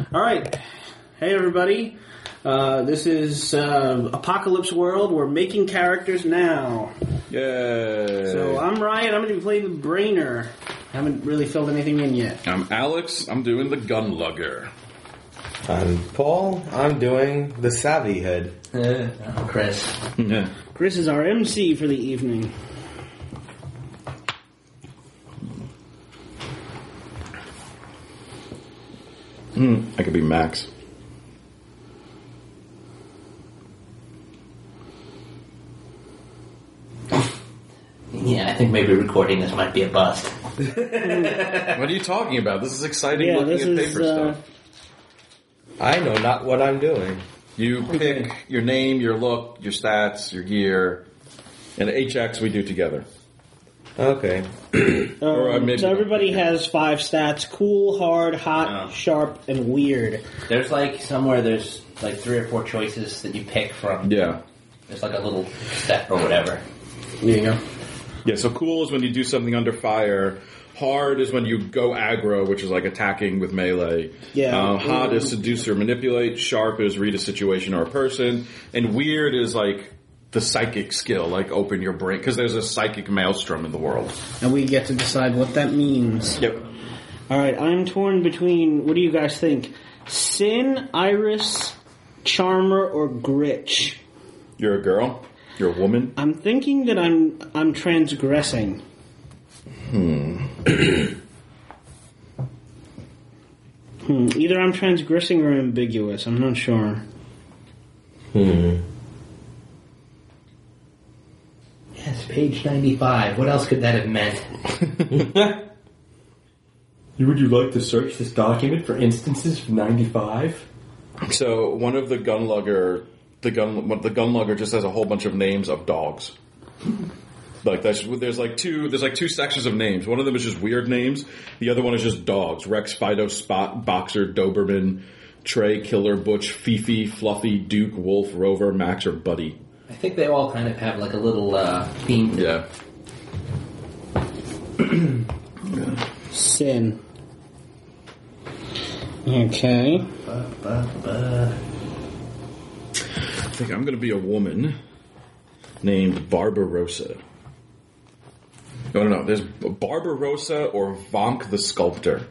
All right. Hey, everybody. This is Apocalypse World. We're making characters now. Yay. So I'm Ryan. I'm going to be playing the Brainer. Haven't really filled anything in yet. I'm Alex. I'm doing the Gunlugger. I'm Paul. I'm doing the Savvy Head. I'm Chris. Yeah. Chris is our MC for the evening. I could be Max. Yeah, I think maybe recording this might be a bust. What are you talking about? This is exciting looking this at is, paper stuff. I know not what I'm doing. You pick your name, your look, your stats, your gear, and HX we do together. Okay. So everybody has 5 stats: cool, hard, hot, sharp, and weird. There's like somewhere there's like 3 or 4 choices that you pick from. Yeah. There's like a little step or whatever. There you go. Yeah, so cool is when you do something under fire. Hard is when you go aggro, which is like attacking with melee. Yeah. Hot is seduce or manipulate. Sharp is read a situation or a person. And weird is like the psychic skill, like open your brain, because there's a psychic maelstrom in the world. And we get to decide what that means. Yep. All right, I'm torn between, what do you guys think? Sin, Iris, Charmer, or Gritch? You're a girl? You're a woman? I'm thinking that I'm transgressing. Either I'm transgressing or ambiguous. I'm not sure. Yes, page 95. What else could that have meant? Would you like to search this document for instances from 95? So one of the Gunlugger, the Gunlugger just has a whole bunch of names of dogs. Like there's like two sections of names. One of them is just weird names. The other one is just dogs. Rex, Fido, Spot, Boxer, Doberman, Trey, Killer, Butch, Fifi, Fluffy, Duke, Wolf, Rover, Max, or Buddy. I think they all kind of have like a little theme. Yeah. Sin. Okay. I think I'm going to be a woman named Barbarossa. No. There's Barbarossa or Vonk the Sculptor.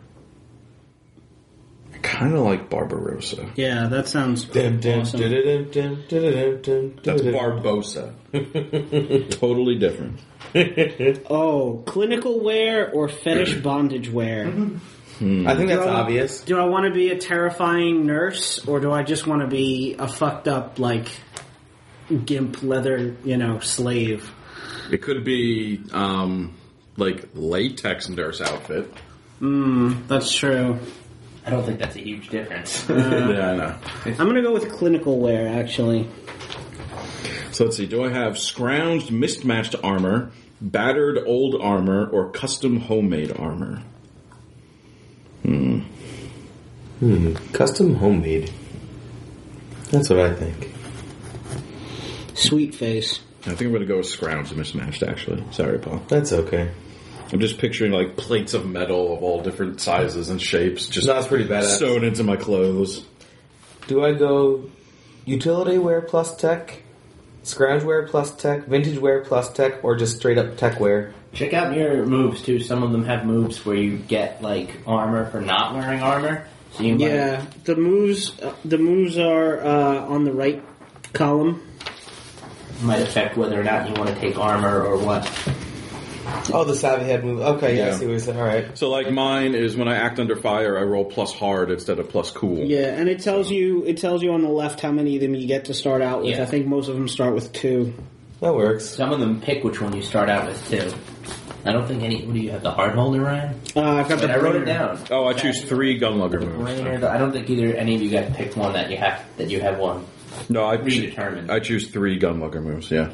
I kind of like Barbarossa. Yeah, that sounds Dim, dim, awesome. dim, dim, dim, dim, That's Barbosa. Totally different. Oh, clinical wear or fetish bondage wear? I think that's obvious. Do I want to be a terrifying nurse, or do I just want to be a fucked up, like, gimp leather, slave? It could be, like, latex nurse outfit. That's true. I don't think that's a huge difference. Yeah, I know. I'm going to go with clinical wear, actually. So let's see. Do I have scrounged, mismatched armor, battered old armor, or custom homemade armor? Custom homemade. That's what I think. Sweet face. I think I'm going to go with scrounged, mismatched, actually. Sorry, Paul. That's okay. I'm just picturing, like, plates of metal of all different sizes and shapes just That's pretty badass. sewn into my clothes. Do I go utility wear plus tech, scrounge wear plus tech, vintage wear plus tech, or just straight up tech wear? Check out your moves too. Some of them have moves where you get like armor for not wearing armor. So you might, Yeah, the moves are on the right column. might affect whether or not you want to take armor or what. Oh, the Savvy Head move. Okay, yeah, Yeah. I see what you're saying. All right. So, like, mine is when I act under fire, I roll plus hard instead of plus cool. Yeah, and it tells you on the left how many of them you get to start out with. Yeah. I think most of them start with 2. That works. Some of them pick which one you start out with too. I don't think any. What do you have? The hard holder, Ryan? I've got But I wrote it Brainer. down. Oh, I choose 3 Gunlugger moves. Brainer, I don't think either any of you guys picked one that you have one. No, I Predetermined. choose 3 Gunlugger moves, yeah.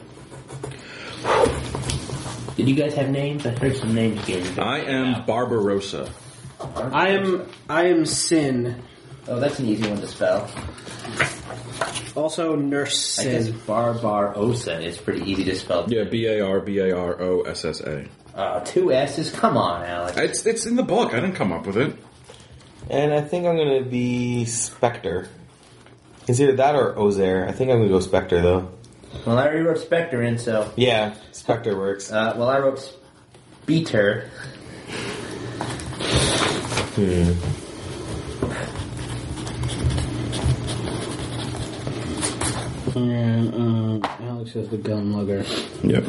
Did you guys have names? I heard some names again. I am Barbarossa. I am Sin. Oh, that's an easy one to spell. Also, Nurse I guess Sin. Barbarossa is pretty easy to spell. Yeah, Barbarossa. 2 S's? Come on, Alex. It's in the book. I didn't come up with it. And I think I'm going to be Spectre. It's either that or Ozair. I think I'm going to go Spectre, though. Well, I already wrote Spectre in, so... Yeah, Spectre works. well, I wrote Speeder. And Alex has the Gunlugger. Yep.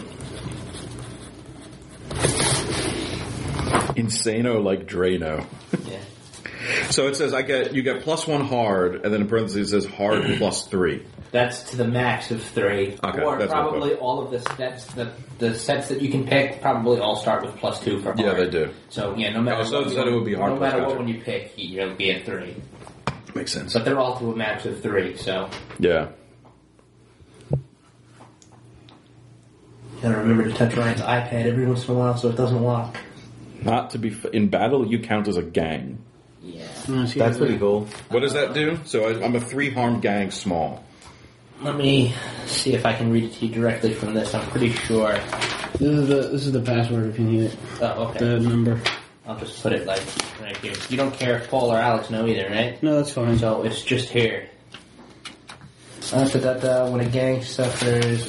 Insano like Drano. Yeah. So it says you get +1 hard, and then in parentheses it says hard +3. That's to the max of 3. Okay, or that's probably all of the sets, the sets that you can pick probably all start with +2 for hard. Yeah, they do. So, yeah, no matter so what, it would be hard no plus matter what gotcha. one you pick, you'll be at 3. Makes sense. But they're all to a max of 3, so... Yeah. Gotta remember to touch Ryan's iPad every once in a while so it doesn't lock. Not to be in battle, you count as a gang. Yeah. That's pretty cool. What does that do? So I'm a 3 harm gang small. Let me see if I can read it to you directly from this. I'm pretty sure. This is the password if you need it. Oh, okay. The number. I'll just put it like right here. You don't care if Paul or Alex know either, right? No, that's fine. So it's just here. When a gang suffers...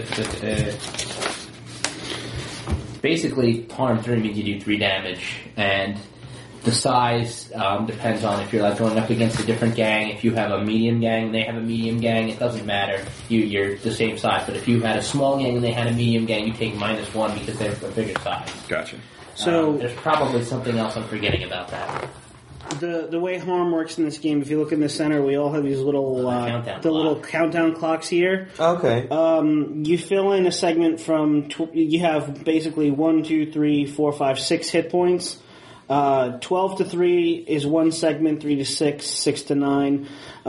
Basically, harm 3 means you do 3 damage, and the size depends on if you're like going up against a different gang. If you have a medium gang and they have a medium gang, it doesn't matter. You're the same size. But if you had a small gang and they had a medium gang, you take -1 because they're a bigger size. Gotcha. So there's probably something else I'm forgetting about that. the way harm works in this game, if you look in the center, we all have these little little countdown clocks here. Okay. You fill in a segment from you have basically 1, 2, 3, 4, 5, 6 hit points. 12 to 3 is one segment, 3 to 6, 6 to 9.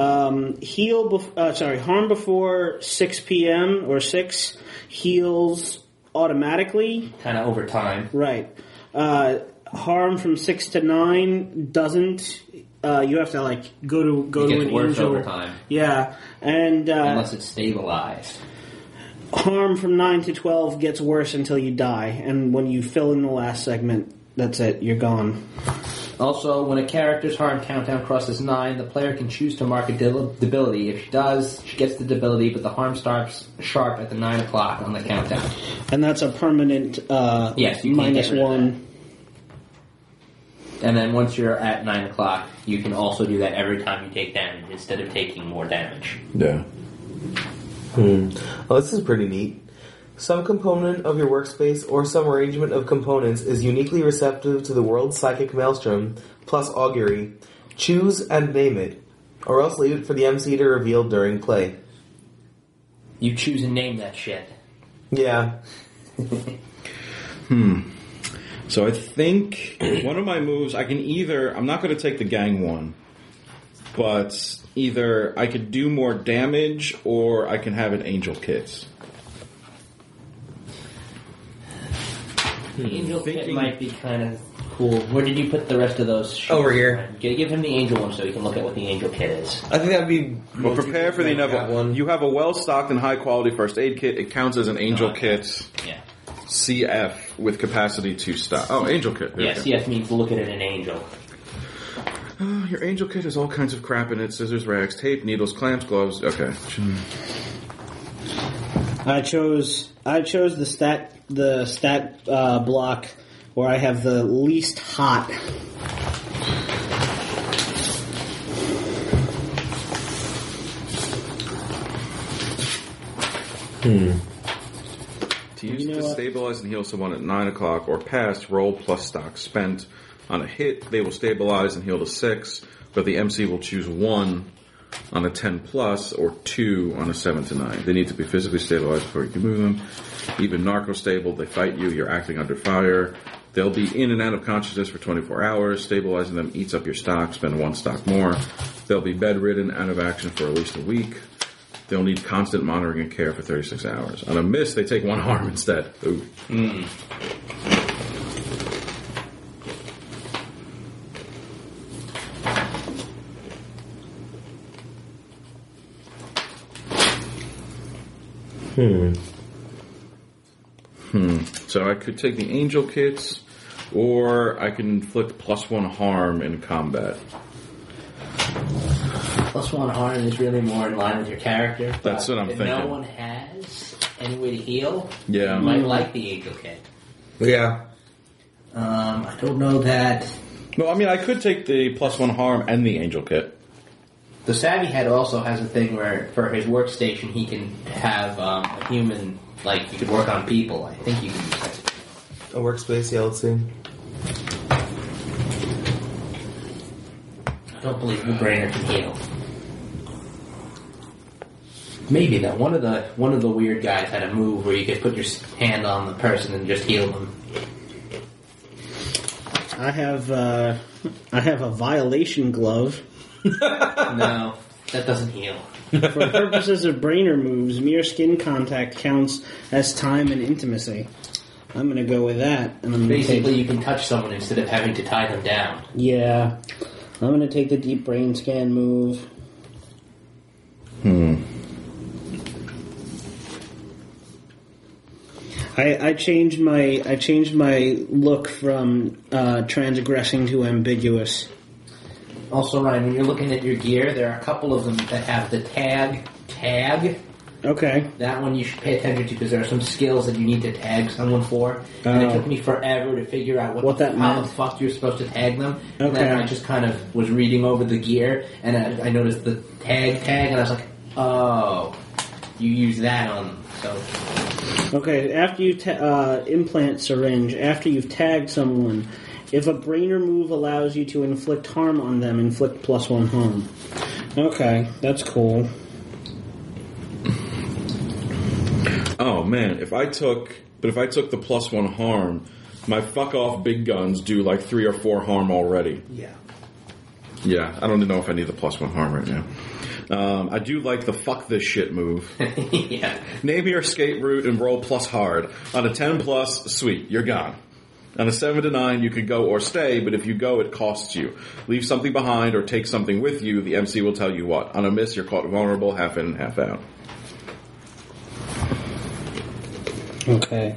Harm before 6 p.m. or 6 heals automatically. Kind of over time. Right. Harm from 6 to 9 doesn't. You have to go to an worse angel. over time. Yeah, and Unless it's stabilized. harm from 9 to 12 gets worse until you die, and when you fill in the last segment, that's it. You're gone. Also, when a character's harm countdown crosses 9, the player can choose to mark a debility. If she does, she gets the debility, but the harm starts sharp at the 9 o'clock on the countdown. And that's a permanent Yes, you can't get rid of -1. And then once you're at 9 o'clock, you can also do that every time you take damage instead of taking more damage. Yeah. Well, this is pretty neat. Some component of your workspace or some arrangement of components is uniquely receptive to the world's psychic maelstrom, plus augury. Choose and name it, or else leave it for the MC to reveal during play. You choose and name that shit. Yeah. So I think one of my moves, I'm not going to take the gang one, but either I could do more damage or I can have an angel kit. The angel kit might be kind of cool. Where did you put the rest of those sheets? Over here. Give him the angel one so he can look at what the angel kit is. I think that'd be... Well, prepare for the that inevitable. one. You have a well-stocked and high-quality first aid kit. It counts as an angel kit. Yeah. CF with capacity to stock. Oh, angel kit. There Yeah, we go. CF means look at it an angel. Your angel kit has all kinds of crap in it: scissors, rags, tape, needles, clamps, gloves. Okay. I chose the stat block where I have the least hot. To use to stabilize and heal someone at 9 o'clock or past, roll plus stock spent. On a hit, they will stabilize and heal to 6, but the MC will choose 1 on a 10 plus or 2 on a 7 to 9. They need to be physically stabilized before you can move them. Even narco-stable, they fight you, you're acting under fire. They'll be in and out of consciousness for 24 hours. Stabilizing them eats up your stock, spend 1 stock more. They'll be bedridden, out of action for at least a week. They'll need constant monitoring and care for 36 hours. On a miss, they take 1 harm instead. Ooh. So I could take the angel kits, or I can inflict +1 harm in combat. Plus one harm is really more in line with your character. That's but what I'm if thinking. no one has any way to heal, Yeah. you might like the Angel Kit. Yeah. I don't know that... No, I mean, I could take the plus one harm and the angel kit. The Savvy Head also has a thing where, for his workstation, he can have a human, like, he could work on people. I think you can use that. A workspace, yeah, let's see. I don't believe the Brainer can heal. Maybe though. One of the weird guys had a move where you could put your hand on the person and just heal them. I have a violation glove. No, that doesn't heal. For purposes of brainer moves, mere skin contact counts as time and intimacy. I'm going to go with that. And I'm Basically, you can touch someone instead of having to tie them down. Yeah. I'm going to take the deep brain scan move. I changed my look from transgressing to ambiguous. Also, Ryan, when you're looking at your gear, there are a couple of them that have the tag. Okay. That one you should pay attention to because there are some skills that you need to tag someone for. And it took me forever to figure out how the fuck you're supposed to tag them. Okay. And then I just kind of was reading over the gear, and I noticed the tag, and I was like, oh, you use that on them. So. Okay, after you implant syringe, after you've tagged someone, if a brainer move allows you to inflict harm on them, inflict plus one harm. Okay, that's cool. Oh man, if I took the plus one harm, my fuck off big guns do like 3 or 4 harm already. Yeah. Yeah, I don't know if I need the plus one harm right now. I do like the fuck this shit move. Yeah. Name your escape route and roll plus hard. On a 10 plus, sweet, you're gone. On a 7 to 9, you can go or stay, but if you go, it costs you. Leave something behind or take something with you, the MC will tell you what. On a miss, you're caught vulnerable, half in and half out. Okay.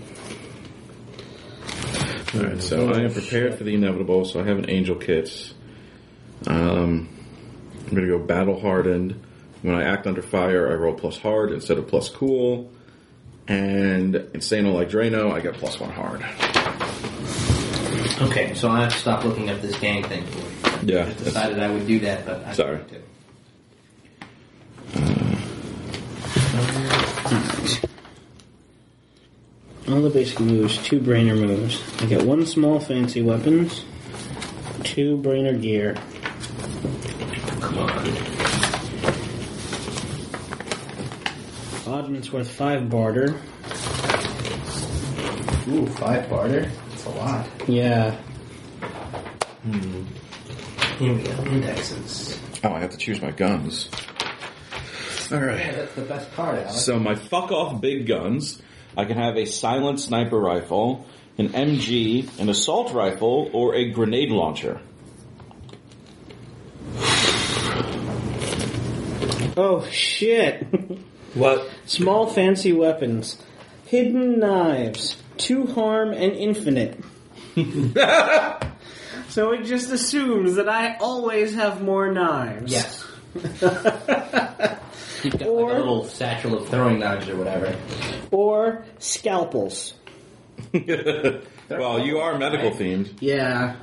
Alright, so I am prepared for the inevitable, so I have an angel kit. I'm going to go battle hardened. When I act under fire, I roll plus hard instead of plus cool. And Insano like Drano, I get plus 1 hard. Okay, so I have to stop looking up this gang thing for you. Yeah. I just decided I would do that, but I Sorry. to. All the basic moves, 2 brainer moves. I get 1 small fancy weapons, 2 brainer gear. Come on. Oddments worth 5 barter. Ooh, 5 barter? That's a lot. Yeah. Here we go, indexes. Oh, I have to choose my guns. Alright. Yeah, that's the best part, Alex. So my fuck off big guns, I can have a silent sniper rifle, an MG, an assault rifle, or a grenade launcher. Oh, shit. What? Small fancy weapons. Hidden knives. 2 harm and infinite. So it just assumes that I always have more knives. Yes. You've got like a little satchel of throwing knives or whatever. Or scalpels. Well, you are medical themed. Yeah.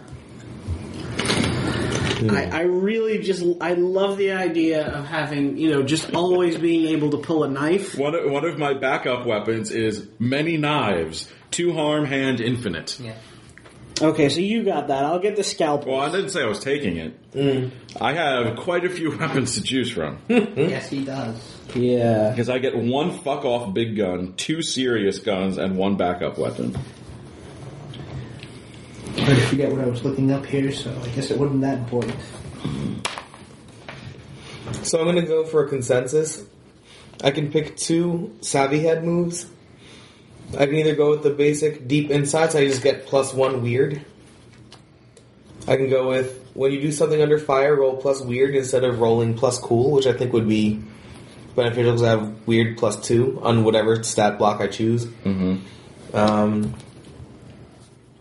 I really I love the idea of having, just always being able to pull a knife. One of my backup weapons is many knives, 2 harm, hand, infinite. Yeah. Okay, so you got that. I'll get the scalpel. Well, I didn't say I was taking it. I have quite a few weapons to choose from. Yes, he does. Yeah. Because I get 1 fuck off big gun, 2 serious guns, and 1 backup weapon. I forget what I was looking up here, so I guess it wasn't that important. So I'm going to go for a consensus. I can pick 2 Savvy Head moves. I can either go with the basic Deep Insights, I just get plus 1 weird. I can go with, when you do something under fire, roll plus weird instead of rolling plus cool, which I think would be beneficial because I have weird plus 2 on whatever stat block I choose.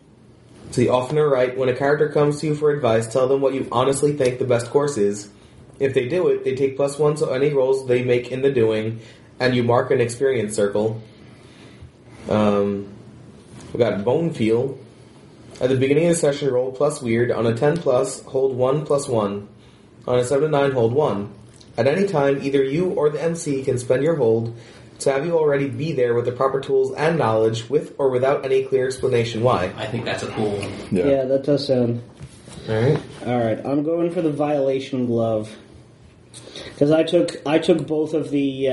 So you often are right. When a character comes to you for advice, tell them what you honestly think the best course is. If they do it, they take +1 to any rolls they make in the doing, and you mark an experience circle. We got Bone Feel. At the beginning of the session, roll +weird. On a 10+, hold 1 +1. On a 7 to 9, hold 1. At any time, either you or the MC can spend your hold to have you already be there with the proper tools and knowledge, with or without any clear explanation why. I think that's a cool one. Yeah, that does sound... Alright. Alright, I'm going for the Violation Glove. Because I took both of the...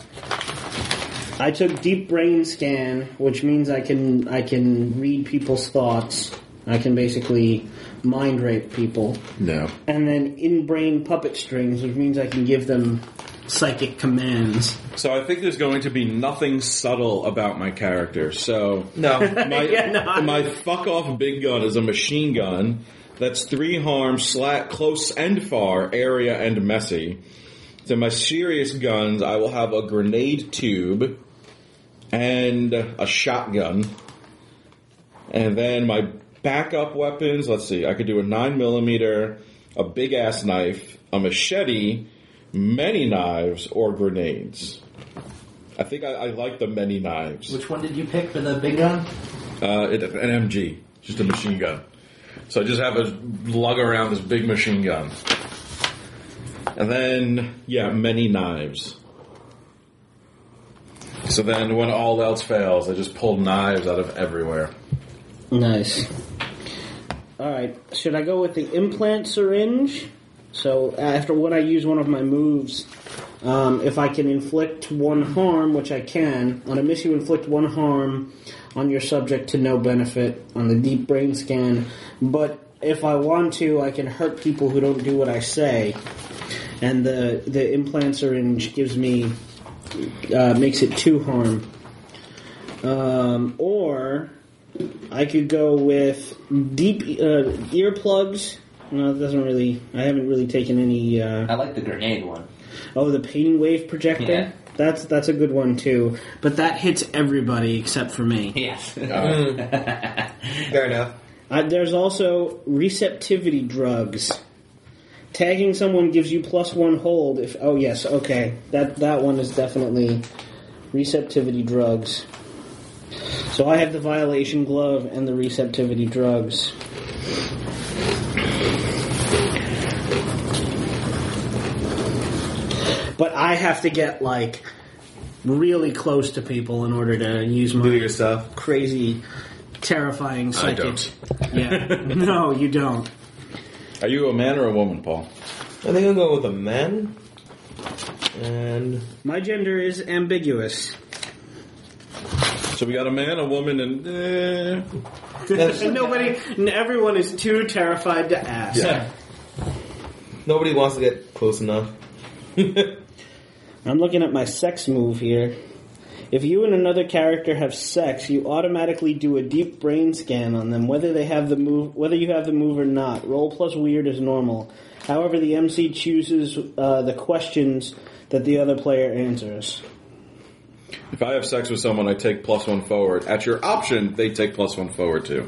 I took Deep Brain Scan, which means I can read people's thoughts. I can basically mind rape people. No. And then In-Brain Puppet Strings, which means I can give them psychic commands. So I think there's going to be nothing subtle about my character. So No. my fuck off big gun is a machine gun that's 3 harm, close and far, area and messy. So my serious guns, I will have a grenade tube and a shotgun. And then my backup weapons, let's see, I could do a 9mm, a big ass knife, a machete, many knives, or grenades. I think I like the many knives. Which one did you pick for the big gun? An MG, just a machine gun. So I just have a lug around this big machine gun. And then, many knives. So then when all else fails, I just pull knives out of everywhere. Nice. Alright, should I go with the Implant Syringe? So after when I use one of my moves, if I can inflict 1 harm, which I can, on a miss you inflict 1 harm on your subject to no benefit on the Deep Brain Scan. But if I want to, I can hurt people who don't do what I say. And the Implant Syringe gives me, makes it 2 harm. Or I could go with deep earplugs. No, it doesn't really. I haven't really taken any. I like the grenade one. Oh, the pain wave projector. Yeah. That's a good one too. But that hits everybody except for me. Yes. Fair enough. There's also receptivity drugs. Tagging someone gives you +1 hold. If yes, okay, that one is definitely receptivity drugs. So I have the Violation Glove and the receptivity drugs. But I have to get, really close to people in order to use my Do your stuff. crazy, terrifying psychic. I don't. Yeah. No, you don't. Are you a man or a woman, Paul? I think I'll go with a man. And My gender is ambiguous. So we got a man, a woman, and Everyone is too terrified to ask. Yeah. nobody wants to get close enough. I'm looking at my sex move here. If you and another character have sex, you automatically do a deep brain scan on them, whether you have the move or not. Roll plus weird is normal. However, the MC chooses the questions that the other player answers. If I have sex with someone, I take +1 forward. At your option, they take +1 forward too.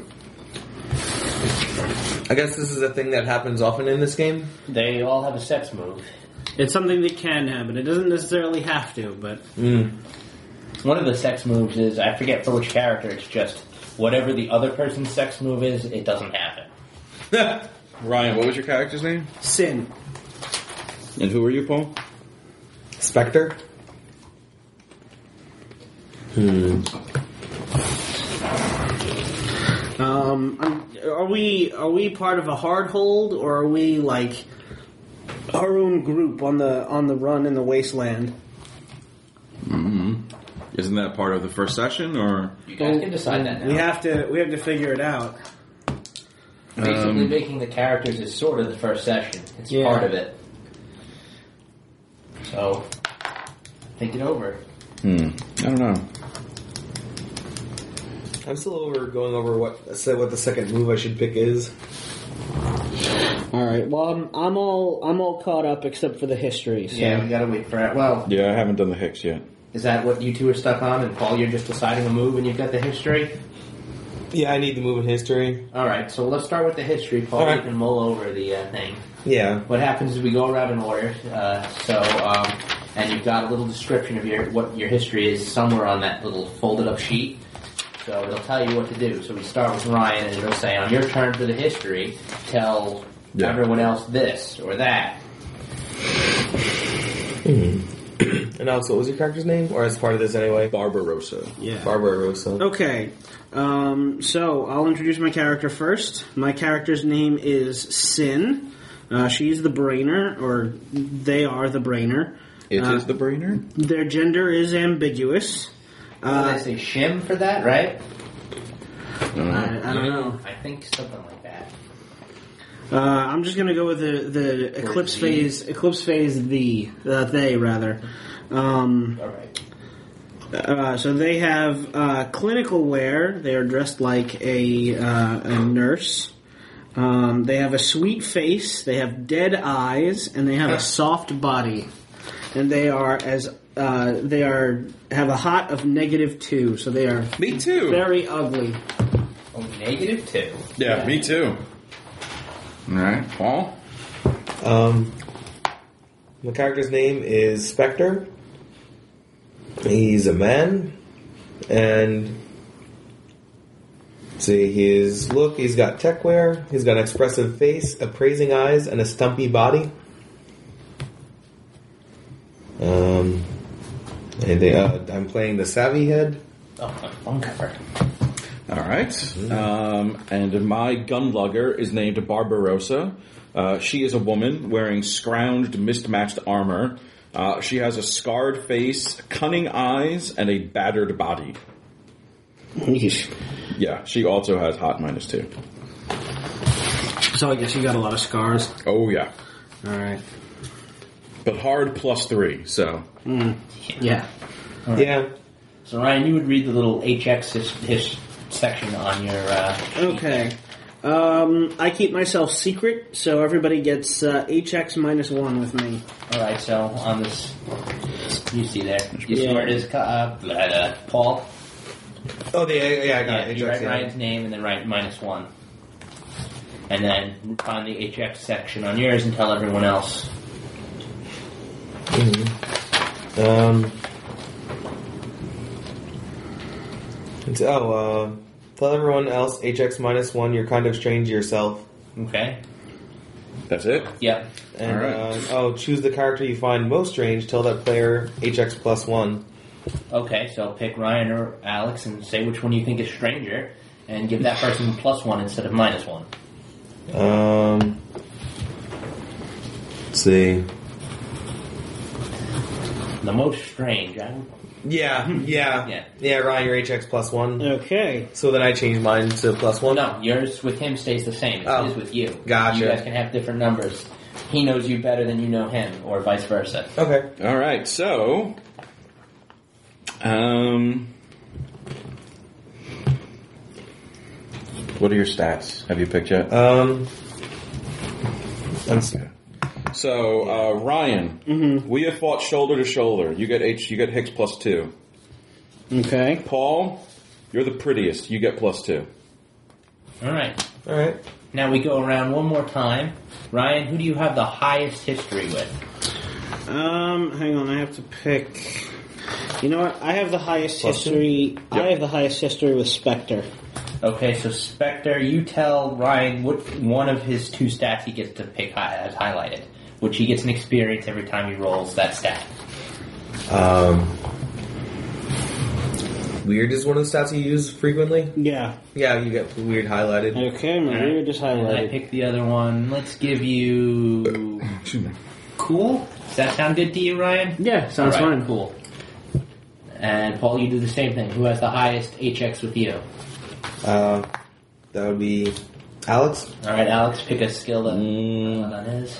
I guess this is a thing that happens often in this game. They all have a sex move. It's something that can happen. It doesn't necessarily have to, but... One of the sex moves is, I forget for which character, it's just whatever the other person's sex move is, it doesn't happen. Ryan, what was your character's name? Sin. And who are you, Paul? Spectre? Are we part of a hard hold, or are we like our own group on the run in the wasteland? Isn't that part of the first session, or You guys can decide that now. We have to figure it out. Basically, making the characters is sort of the first session. It's Yeah. part of it. So, think it over. I don't know. I'm still going over what the second move I should pick is. All right. Well, I'm all caught up except for the history. So. Yeah, we gotta wait for it. Well, Yeah, I haven't done the Hicks yet. is that what you two are stuck on? And Paul, you're just deciding a move and you've got the history? Yeah, I need the movement history. All right, so let's start with the history. Paul, All right. you can mull over the thing. Yeah. What happens is we go around in order. And you've got a little description of what your history is somewhere on that little folded up sheet. So it'll tell you what to do. So we start with Ryan, and it'll say, on your turn for the history, tell everyone else this or that. And also, what was your character's name? Or as part of this anyway? Barbarossa. Yeah. Barbarossa. Okay. So I'll introduce my character first. My character's name is Sin. She's the brainer, or they are the brainer. It is the brainer? Their gender is ambiguous. Did I say shim for that, right? I don't know. I think something like that. I'm just going to go with the eclipse phase. Eclipse phase. They rather. All right. So they have clinical wear. They are dressed like a nurse. They have a sweet face. They have dead eyes, and they have a soft body. And they are have a hot of -2. So they are Me too. very ugly. Oh, -2. Yeah, me too. All right, Paul. My character's name is Spectre. He's a man, and see his look. He's got tech wear. He's got an expressive face, appraising eyes, and a stumpy body. I'm playing the Savvy Head. Oh, phone cover. All right. And my gunlugger is named Barbarossa. She is a woman wearing scrounged, mismatched armor. She has a scarred face, cunning eyes, and a battered body. Yeah, she also has hot -2. So I guess you got a lot of scars. Oh, yeah. All right. But hard +3, so. Yeah. Right. Yeah. So Ryan, you would read the little HX section on your. Okay. I keep myself secret, so everybody gets HX -1 with me. All right. So on this, you see there. You see where it is, Paul. Oh, yeah, I got it. You write Yeah. Ryan's name and then write -1, and then find the HX section on yours and tell everyone else. Tell everyone else HX -1. You're kind of strange yourself. Okay. That's it? Yep. And All right. choose the character you find most strange. Tell that player HX +1. Okay, so pick Ryan or Alex and say which one you think is stranger, and give that person +1 instead of -1. Let's see. The most strange. Yeah. Ryan, you're HX +1. Okay. So then I change mine to +1. No, yours with him stays the same. It's his with you. Gotcha. You guys can have different numbers. He knows you better than you know him, or vice versa. Okay. All right, so. What are your stats? Have you picked yet? So, Ryan, we have fought shoulder to shoulder. You get Hicks +2. Okay. Paul, you're the prettiest. You get +2. All right. Now we go around one more time. Ryan, who do you have the highest history with? Hang on, I have to pick. You know what? I have the highest history. Yep. I have the highest history with Spectre. Okay, so Spectre, you tell Ryan what one of his 2 stats he gets to pick as highlighted, which he gets an experience every time he rolls that stat. Weird is one of the stats you use frequently? Yeah. Yeah, you get weird highlighted. Okay, my rear just And I highlighted. pick the other one. Let's give you Excuse me. cool. Does that sound good to you, Ryan? Yeah, sounds All right, fine. Cool. And Paul, you do the same thing. Who has the highest HX with you? That would be Alex. All right, Alex, pick a skill that on his.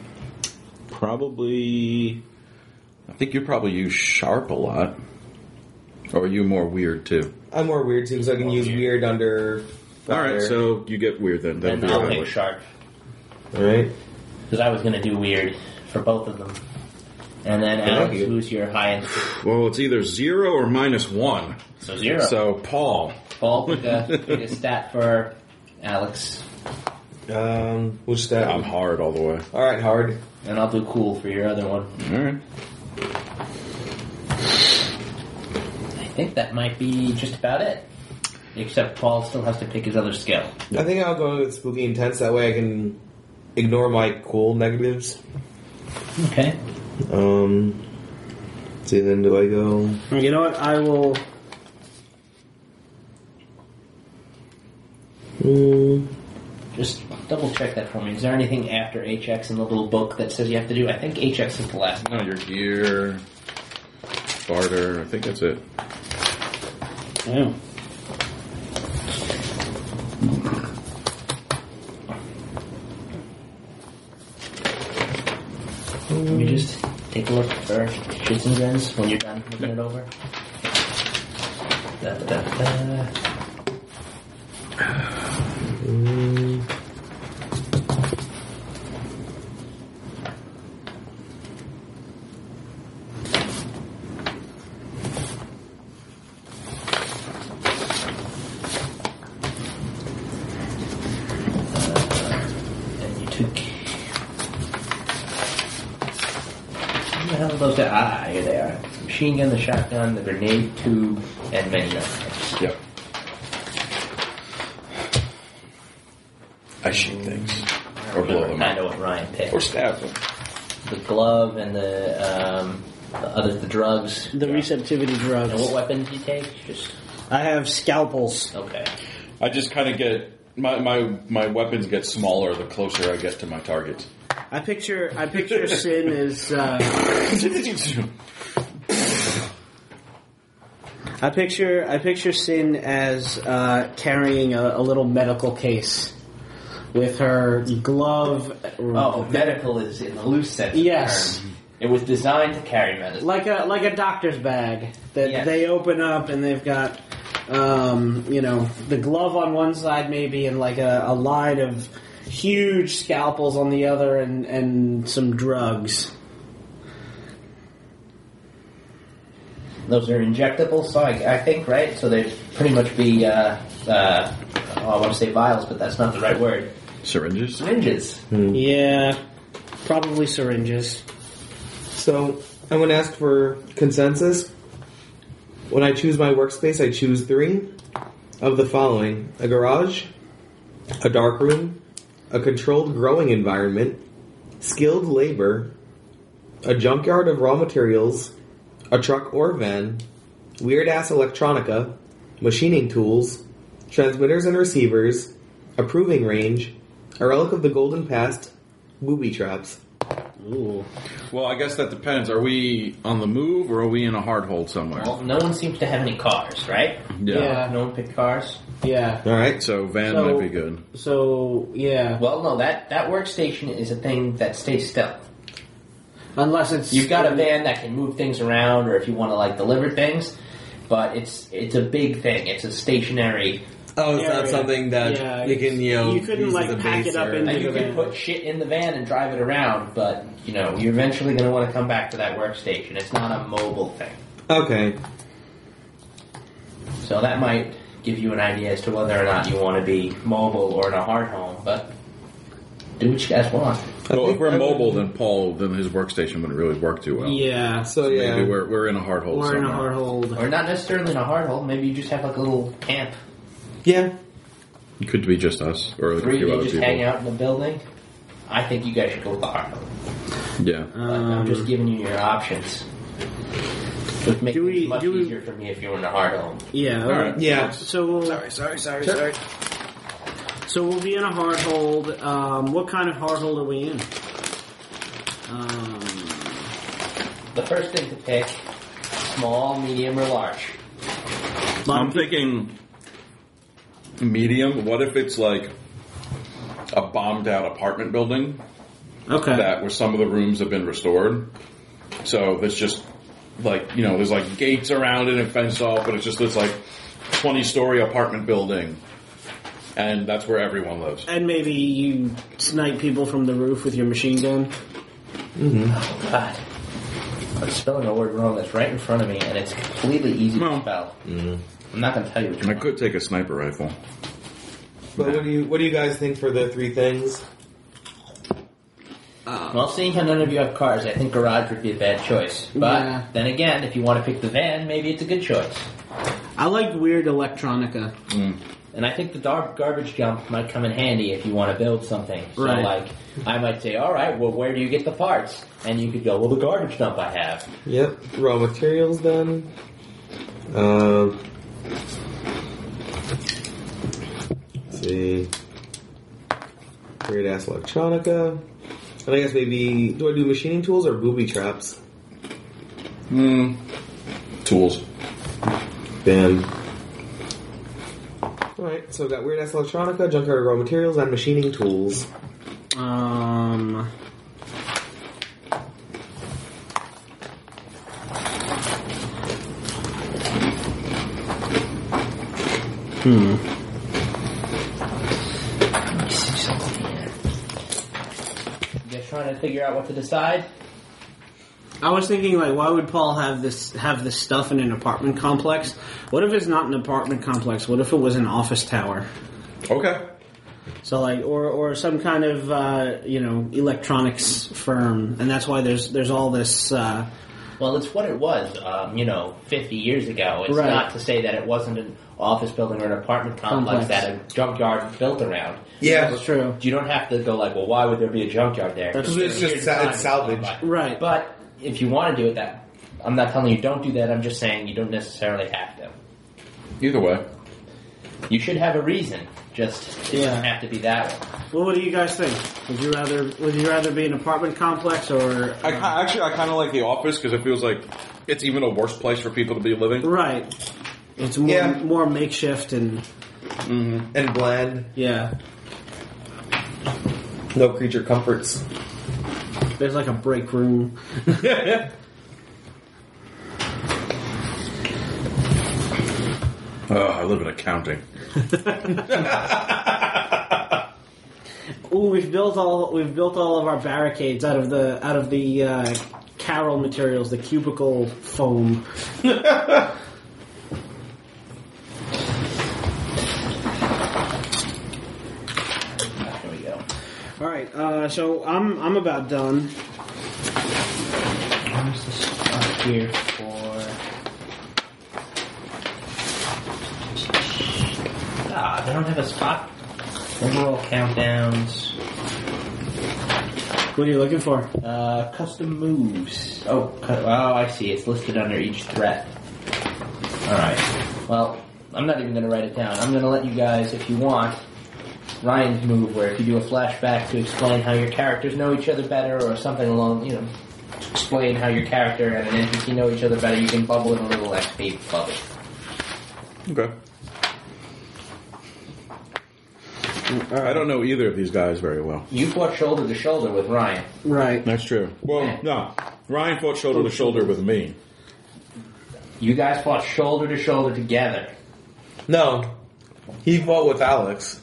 Probably. I think you probably use sharp a lot. Or are you more weird too? I'm more weird too, because I can use weird under. All right, so you get weird then. That'll And be I'll your pick highlight. sharp. All right. Because I was going to do weird for both of them. And then Yeah, Alex, who's your highest? Well, it's either 0 or -1. So 0. So, Paul, Paul, pick a stat for Alex, Which stat? I'm hard all the way. All right, hard. and I'll do cool for your other one. All right. I think that might be just about it. Except Paul still has to pick his other skill. I think I'll go with spooky intense. That way I can ignore my cool negatives. Okay. See, then do I go? You know what? I will. Just double check that for me. Is there anything after HX in the little book that says you have to do? I think HX is the last No, one. your gear, barter. I think that's it. Yeah. Can you just take a look for shits and grins when you're done looking it over? Da, da, da, da. And you took... What the hell are those? Here they are. Machine gun, the shotgun, the grenade tube, and minigun. Yep. I shoot things. Or blow them I know up. what Ryan picked. Or stab them. The glove and the drugs. The receptivity drugs. And what weapon did you take? Just I have scalpels. okay. I just kind of get... My weapons get smaller the closer I get to my targets. I picture Sin as I picture Sin as carrying a little medical case with her glove. Oh, medical is in the loose sense. Yes. Of the term. It was designed to carry medicine. like a doctor's bag that Yes. they open up and they've got the glove on one side maybe and like a line of huge scalpels on the other and some drugs. Those are injectable, so I think, right? So they'd pretty much be, I want to say vials, but that's not the right word. Syringes? Syringes. Yeah, probably syringes. So I'm going to ask for consensus. When I choose my workspace, I choose 3 of the following: a garage, a dark room, a controlled growing environment, skilled labor, a junkyard of raw materials, a truck or van, weird-ass electronica, machining tools, transmitters and receivers, a proving range, a relic of the golden past, booby traps. Ooh. Well, I guess that depends. Are we on the move or are we in a hard hold somewhere? Well, no one seems to have any cars, right? Yeah. No one picked cars. Yeah. All right. So van So- might be good. So, yeah. Well, no, that workstation is a thing that stays still. Unless it's... You've got a van that can move things around, or if you want to like deliver things, but it's a big thing. It's a stationary. Oh, it's area. not something that Yeah, you can, you couldn't use like as a pack base it up or- into And you the can van. put shit in the van and drive it around, but you're eventually going to want to come back to that workstation. It's not a mobile thing, Okay. so that might give you an idea as to whether or not you want to be mobile or in a hard home. But do what you guys want. Well, if we're I would- mobile, then his workstation wouldn't really work too well. Yeah. So yeah. Maybe we're in a hard hold We're in a somewhere. hard hold. Or not necessarily in a hard home. Maybe you just have like a little camp. Yeah. It could be just us or like a 3 few of you other just people. hang out in the building. I think you guys should go with the hard home. Yeah. But I'm just giving you your options. It would make Do things we- much do we- easier for me if you were in a hard home. Yeah. All right. Yeah. So we'll, Sorry. So we'll be in a hard hold. What kind of hard hold are we in? The first thing to pick: small, medium, or large. I'm thinking medium. What if it's like a bombed out apartment building Okay. that where some of the rooms have been restored? So there's just like, there's like gates around it and fenced off, but it's just this like 20-story apartment building. And that's where everyone lives. And maybe you snipe people from the roof with your machine gun. Oh God! I'm spelling a word wrong that's right in front of me, and it's completely easy to Well. spell. I'm not going to tell you what you I want. could take a sniper rifle. But what do you guys think for the 3 things? Well, seeing how none of you have cars, I think garage would be a bad choice. But Yeah. then again, if you want to pick the van, maybe it's a good choice. I like weird electronica. And I think the garbage dump might come in handy if you want to build something. So, Right. like, I might say, all right, well, where do you get the parts? And you could go, well, the garbage dump I have. Yep. Raw materials then. Let's see. Weird ass electronica. And I guess maybe, do I do machining tools or booby traps? Tools. Bam. Alright, so we got weird ass electronica, junkyard raw materials, and machining tools. Let me see something here. You guys trying to figure out what to decide? I was thinking, like, why would Paul have this stuff in an apartment complex? What if it's not an apartment complex? What if it was an office tower? Okay. So, like, or some kind of electronics firm, and that's why there's all this. Well, it's what it was, 50 years ago. It's Right. not to say that it wasn't an office building or an apartment complex that a junkyard was built around. Yeah. That's true. You don't have to go like, well, why would there be a junkyard there? That's true. It's just Here's the time it's salvage. by. Right. But if you want to do it, that I'm not telling you don't do that. I'm just saying you don't necessarily have to. Either way. You should have a reason. Just it doesn't Yeah. have to be that one. Well, what do you guys think? Would you rather be an apartment complex or I kind of like the office because it feels like it's even a worse place for people to be living. right? It's more Yeah. more makeshift and And bland. yeah. No creature comforts. There's like a break room. I live in accounting. Ooh, we've built all of our barricades out of the Carroll materials, the cubicle foam. There we go. All right, so I'm about done. Where's the spot here for? They don't have a spot. Overall countdowns. What are you looking for? Custom moves. Oh, I see. It's listed under each threat. Alright. Well, I'm not even going to write it down. I'm going to let you guys, if you want, Ryan's move, where if you do a flashback to explain how your characters know each other better, or something along, to explain how your character and an NPC know each other better, you can bubble in a little XP bubble. Okay. I don't know either of these guys very well. You fought shoulder to shoulder with Ryan. Right. That's true. Well, no. Ryan fought shoulder to shoulder with me. You guys fought shoulder to shoulder together. No. He fought with Alex.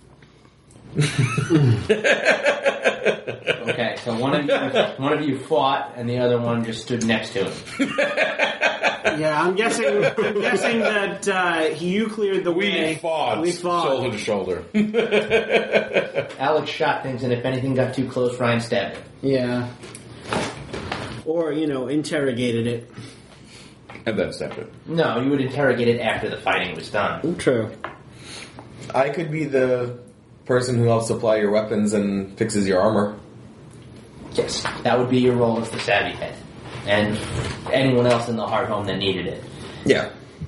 Okay, so one of you fought, and the other one just stood next to him. Yeah, I'm guessing that you cleared the way. We fought shoulder to shoulder. Alex shot things, and if anything got too close, Ryan stabbed it. Yeah. Or interrogated it. And then stepped it. No, you would interrogate it after the fighting was done. True. I could be the person who helps supply your weapons and fixes your armor. Yes, that would be your role as the savvy head, and anyone else in the hard home that needed it. Yeah.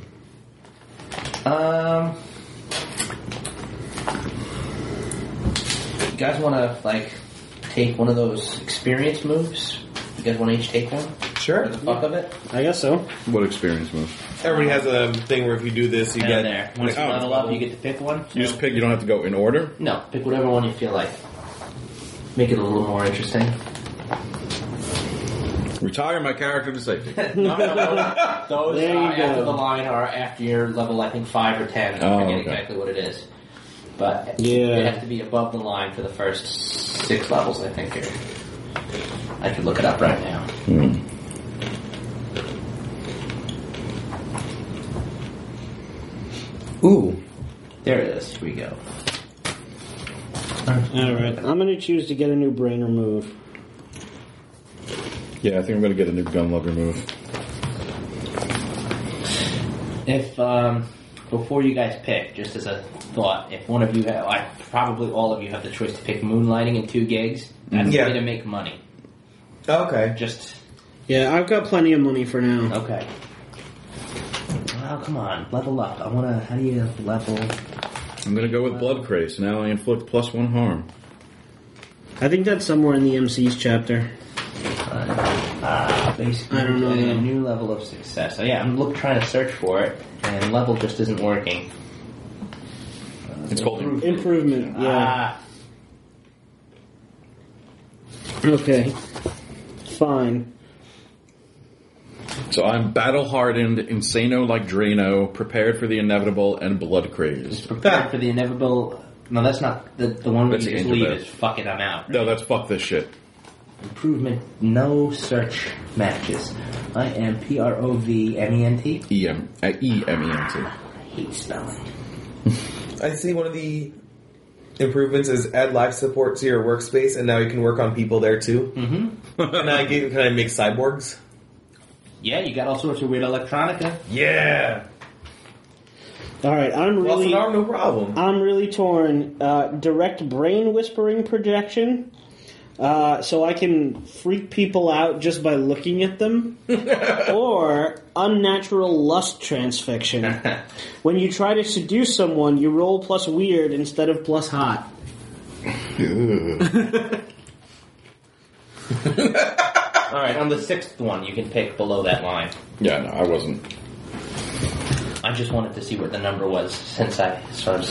You guys want to take one of those experience moves? You guys want to each take one? Sure. For the fuck of it? I guess so. What experience move? Everybody has a thing where if you do this, you Down get... there. Once you Oh. level up, you get to pick one. You just pick, you don't have to go in order? No, pick whatever one you feel like. Make it a little more interesting. Retire my character to safety. No. Those There you after go. the line are after your level, I think 5 or 10. I Oh, forget okay. exactly what it is. But Yeah. it has to be above the line for the first 6 levels, I think. Here, I could look it up right now. Ooh. There it is. Here we go. Alright, I'm going to choose to get a new brain remove. Yeah, I think I'm going to get a new Gunlugger move. If before you guys pick, just as a thought, if one of you probably all of you have the choice to pick Moonlighting and 2 gigs, that's the way to make money. Okay. Just Yeah, I've got plenty of money for now. okay. Well, come on, level up. I want to. How do you level? I'm going to go with Blood Craze. Now I inflict +1 harm. I think that's somewhere in the MC's chapter. Basically, I don't know. getting a new level of success. So yeah, I'm trying to search for it, and level just isn't working. It's called Improvement, yeah. Okay. Fine. So I'm battle-hardened, insano like Drano, prepared for the inevitable, and blood crazed. Prepared for the inevitable. No, that's not the one where That's you just Angel leave. Bear. Is fuck it, I'm out. No, that's fuck this shit. Improvement. No search matches. I am PROVMENT. E-M-E-N-T. I hate spelling. I see one of the improvements is add live support to your workspace, and now you can work on people there too. Mm-hmm. Can I make cyborgs? Yeah, you got all sorts of weird electronica. Yeah. Alright, Well, no problem. I'm really torn. Direct brain whispering projection. So I can freak people out just by looking at them. Or unnatural lust transfixion. When you try to seduce someone, you roll plus weird instead of plus hot. Alright, on the 6th one, you can pick below that line. Yeah, no, I wasn't. I just wanted to see what the number was since I started.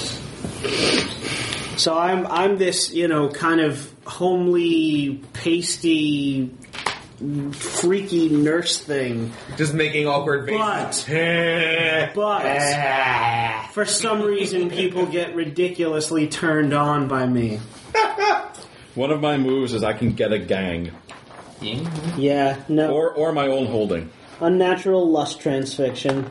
So I'm this, kind of homely, pasty, freaky nurse thing. Just making awkward faces. But for some reason, people get ridiculously turned on by me. One of my moves is I can get a gang. Yeah, no. Or my own holding. Unnatural lust transfixion.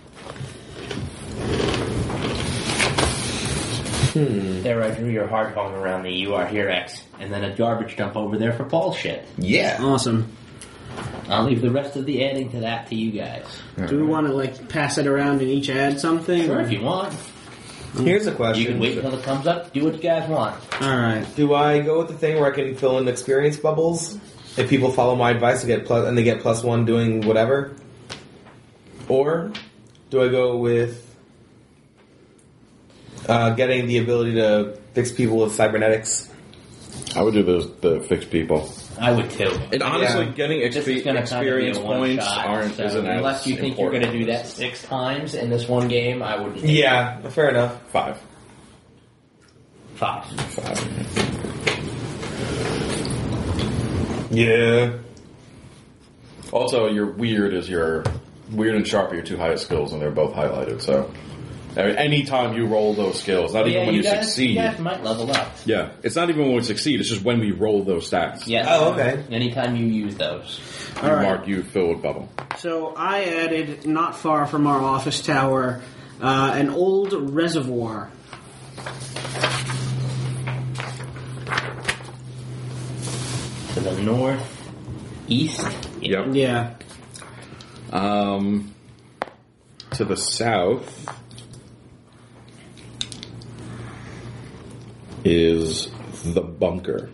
There, I drew your heart home around me. You are here, X. And then a garbage dump over there for Paul shit. Yeah. Awesome. I'll leave the rest of the adding to that to you guys. Do we want to, pass it around and each add something? Sure, if you want. Here's a question. You can wait until it comes up. Do what you guys want. Alright. Do I go with the thing where I can fill in experience bubbles if people follow my advice to get and they get +1 doing whatever? Or do I go with getting the ability to fix people with cybernetics? I would do the fixed people. I would too. And honestly, Yeah. getting This is going to experience points so isn't as unless you think you're going to do important. that 6 times in this one game, I wouldn't. Yeah, fair enough. 5. 5. 5. Yeah. Also, your weird and sharp are your 2 highest skills, and they're both highlighted. So, anytime you roll those skills, not even when you succeed. You guys might level up. Yeah, it's not even when we succeed. It's just when we roll those stats. Yeah. Oh, okay. Anytime you use those. You Alright. mark, you fill with bubble. So I added, not far from our office tower, an old reservoir. To the northeast. Yep. Yeah. To the south is the bunker.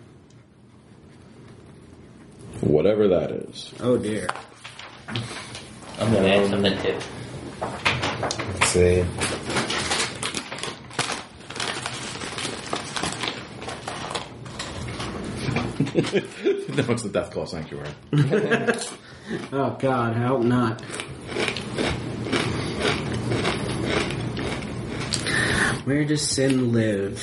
Whatever that is. Oh dear. I'm going to add something too. Let's see. No, it's the Deathclaw Sanctuary. Oh God, I hope not. Where does sin live?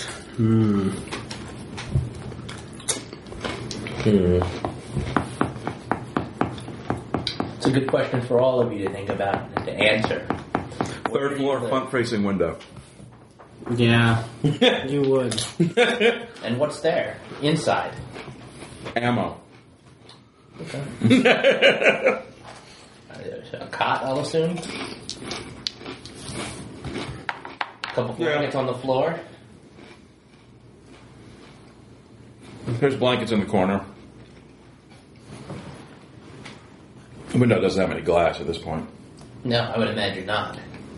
It's a good question for all of you to think about and to answer. Third floor front-facing window. Yeah, you would. And what's there? Inside. Ammo. A cot, I'll assume? couple blankets on the floor. There's blankets in the corner. The window doesn't have any glass at this point. No, I would imagine not.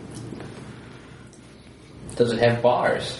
Does it have bars?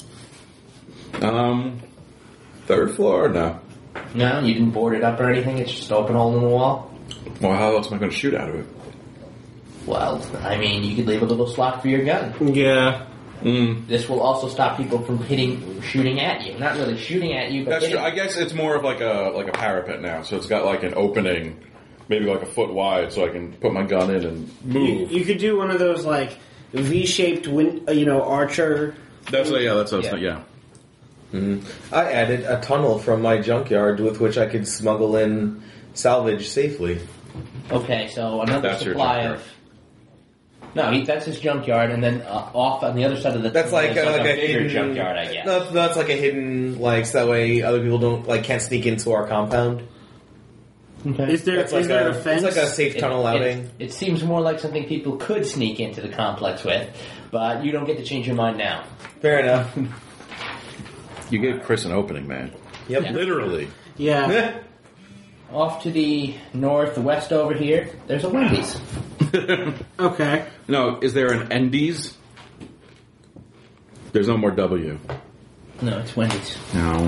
Third floor? No. No, you didn't board it up or anything? It's just an open hole in the wall? Well, how else am I going to shoot out of it? Well, I mean, you could leave a little slot for your gun. Yeah. This will also stop people from shooting at you. Not really shooting at you, but That's true. I guess it's more of like a parapet now, so it's got like an opening, maybe like a foot wide, so I can put my gun in and move. You could do one of those like V-shaped, archer. That's what I was thinking. I added a tunnel from my junkyard with which I could smuggle in salvage safely. Okay, so another That's your supply junkyard. of... No, that's his junkyard, and then off on the other side of the... That's like, is a bigger hidden junkyard, I guess. No, that's like a hidden, like, so that way other people can't sneak into our compound. Okay. Is there That's like a fence? It's like a safe tunnel outing. It seems more like something people could sneak into the complex with, but you don't get to change your mind now. Fair enough. You gave Chris an opening, man. Yep. Yeah. Literally. Yeah. Off to the northwest over here, there's a Wendy's. Okay. No, is there an Endies? There's no more W. No, it's Wendy's. No.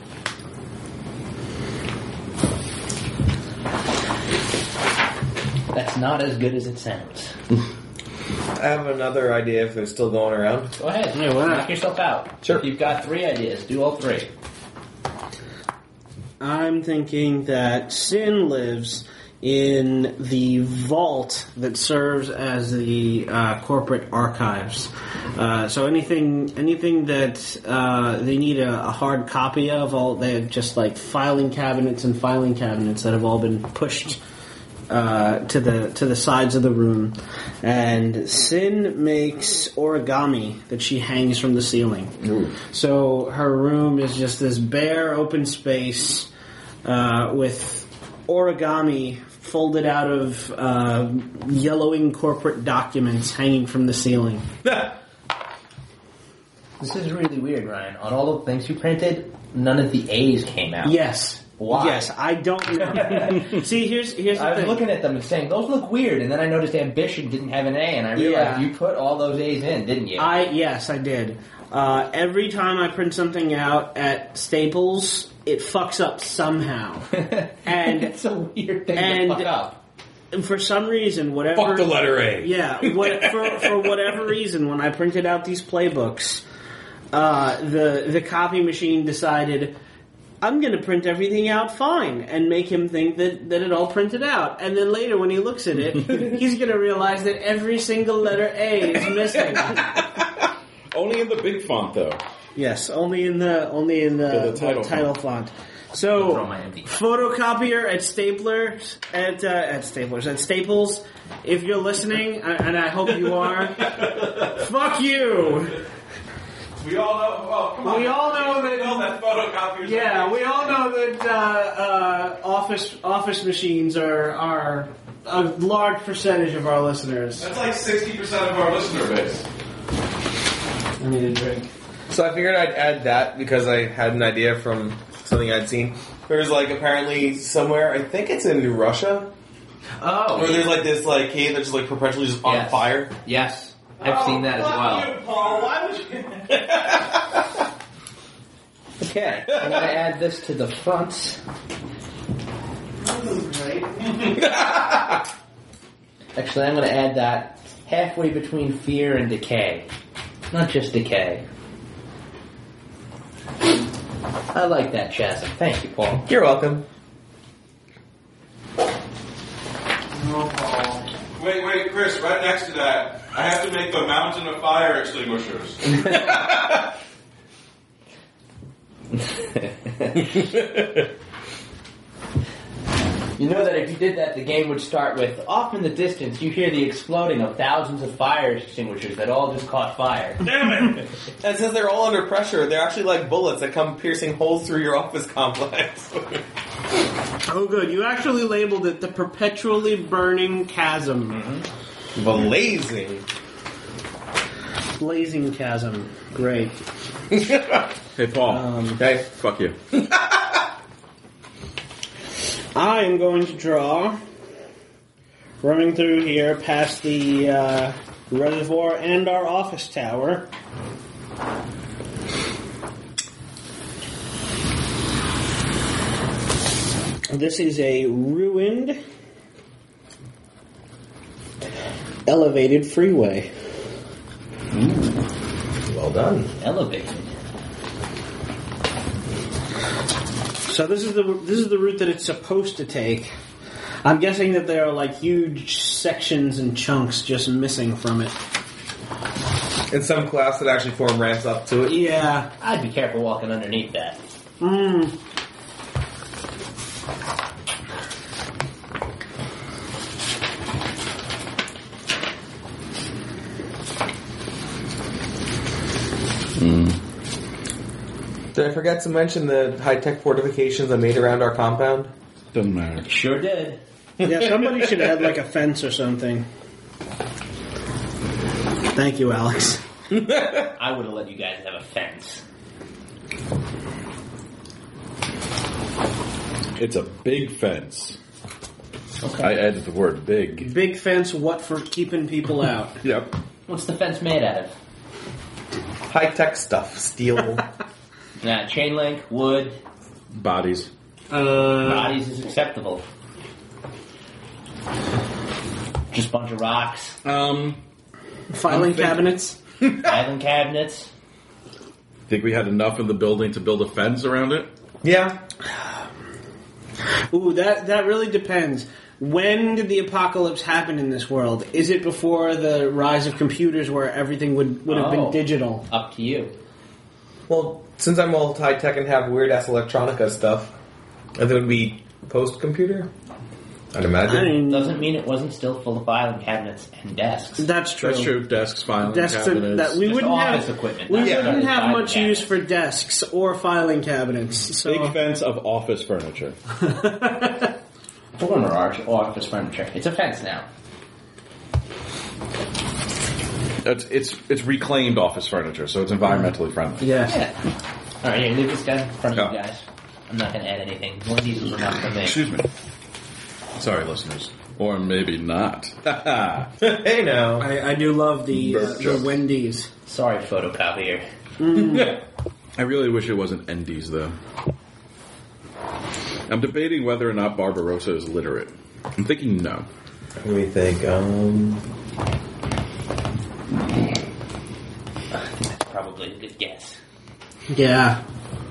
That's not as good as it sounds. I have another idea if they're still going around. Go ahead. Yeah, why not? Knock yourself out. Sure. If you've got 3 ideas, do all 3. I'm thinking that Sin lives in the vault that serves as the corporate archives. So anything that they need a hard copy of, they have just like filing cabinets that have all been pushed to the sides of the room. And Sin makes origami that she hangs from the ceiling. Ooh. So her room is just this bare open space with origami folded out of yellowing corporate documents hanging from the ceiling. This is really weird, Ryan. On all the things you printed, none of the A's came out. Yes. Why? Yes, I don't know. See, here's the I was thing. looking at them and saying, those look weird, and then I noticed Ambition didn't have an A, and I realized Yeah. you put all those A's in, didn't you? Yes, I did. Every time I print something out at Staples, it fucks up somehow. And it's a weird thing to fuck up. for some reason, whatever... Fuck the letter A. Yeah, for whatever reason, when I printed out these playbooks, the copy machine decided, I'm going to print everything out fine, and make him think that it all printed out. And then later, when he looks at it, he's going to realize that every single letter A is missing. Only in the big font, though. Yes, only in the title title font. So, Throw my empty. photocopier at Staples. If you're listening, and I hope you are, fuck you. We all know. Well, come We all know that. that photocopiers. Yeah, we all know that office machines are a large percentage of our listeners. That's like 60% of our listener base. I need a drink. So I figured I'd add that because I had an idea from something I'd seen. There's apparently somewhere, I think it's in Russia, Oh. where there's this cave that's just perpetually just on Yes. fire. Yes. I've seen that as well. You, Paul. Why would you? Okay. I'm going to add this to the front. Great. Actually, I'm going to add that halfway between fear and decay. Not just decay. I like that, Chasm. Thank you, Paul. You're welcome. Wait, Chris, right next to that, I have to make the mountain of fire extinguishers. You know that if you did that, the game would start with, off in the distance, you hear the exploding of thousands of fire extinguishers that all just caught fire. Damn it! And since they're all under pressure, they're actually like bullets that come piercing holes through your office complex. Oh, good. You actually labeled it the perpetually burning chasm. Blazing. Blazing Chasm. Great. Hey, Paul. Okay. Fuck you. I am going to draw, running through here past the reservoir and our office tower. This is a ruined, elevated freeway. Well done. Elevated. So this is the route that it's supposed to take. I'm guessing that there are like huge sections and chunks just missing from it. In some class that actually form ramps up to it. Yeah. I'd be careful walking underneath that. Did I forget to mention the high-tech fortifications I made around our compound? Doesn't matter. Sure did. Yeah, somebody should add like a fence or something. Thank you, Alex. I would have let you guys have a fence. It's a big fence. Okay. I added the word big. Big fence, what for keeping people out? Yep. What's the fence made out of? High-tech stuff. Steel. Chain link, wood, Bodies. bodies is acceptable. Just a bunch of rocks, Filing I'm thinking- cabinets. island cabinets. Think we had enough in the building to build a fence around it? Yeah. Ooh, that really depends. When did the apocalypse happen in this world? Is it before the rise of computers where everything would have been Oh. digital? Up to you. Well, since I'm all high-tech and have weird-ass electronica stuff, I think it would be post-computer? I'd I imagine. mean, Doesn't mean it wasn't still full of filing cabinets and desks. that's true. That's true. Desks, filing Desks cabinets. that we Just wouldn't office have. equipment. We not wouldn't just have filing much use cabinets. for desks or filing cabinets. So Big fence of office furniture. Former office furniture. It's a fence now. It's reclaimed office furniture, so it's environmentally friendly. yes. Yeah. All right, here, leave this guy in front of you Yeah. guys. I'm not going to add anything. One of these was enough for me. Excuse me. Sorry, listeners. Or maybe not. Hey, now. I do love the Joke. Wendy's. Sorry, photocopier. I really wish it wasn't Endies, though. I'm debating whether or not Barbarossa is literate. I'm thinking no. Let me think. That's probably a good guess. Yeah.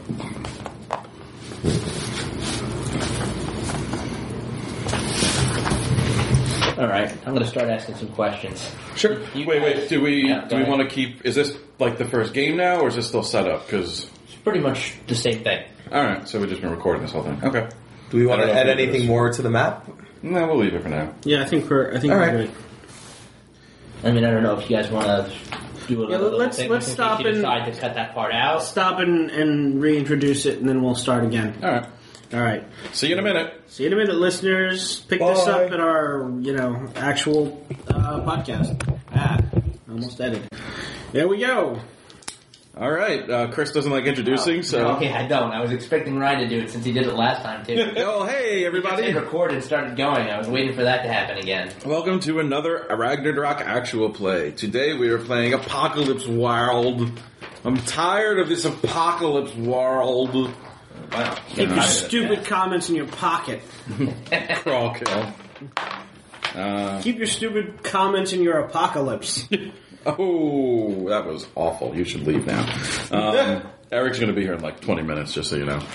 All right, I'm going to start asking some questions. Sure. You Wait. guys- Do we Yeah, go ahead. want to keep? Is this like the first game now, or is this still set up? Because It's pretty much the same thing. all right, so we've just been recording this whole thing. Okay. Do we want I to don't know add if we do anything this. more to the map? No, we'll leave it for now. Yeah, I think we're All we're right. good. I mean, I don't know if you guys want to do a Yeah, little let's thing let's in case stop you and decide to cut that part out. stop and reintroduce it, and then we'll start again. All right. All right. See you in a minute. See you in a minute, listeners. Pick this Bye. up at our, actual podcast. Almost edited. There we go. All right. Chris doesn't like introducing, so. Okay, I don't. I was expecting Ryan to do it since he did it last time too. Oh, hey, everybody. It recorded and started going. I was waiting for that to happen again. Welcome to another Ragnarok actual play. Today we are playing Apocalypse World. I'm tired of this Apocalypse World. Wow. Keep your stupid comments in your pocket. Crawl kill. Keep your stupid comments in your apocalypse. Oh, that was awful. You should leave now. Eric's going to be here in like 20 minutes, just so you know.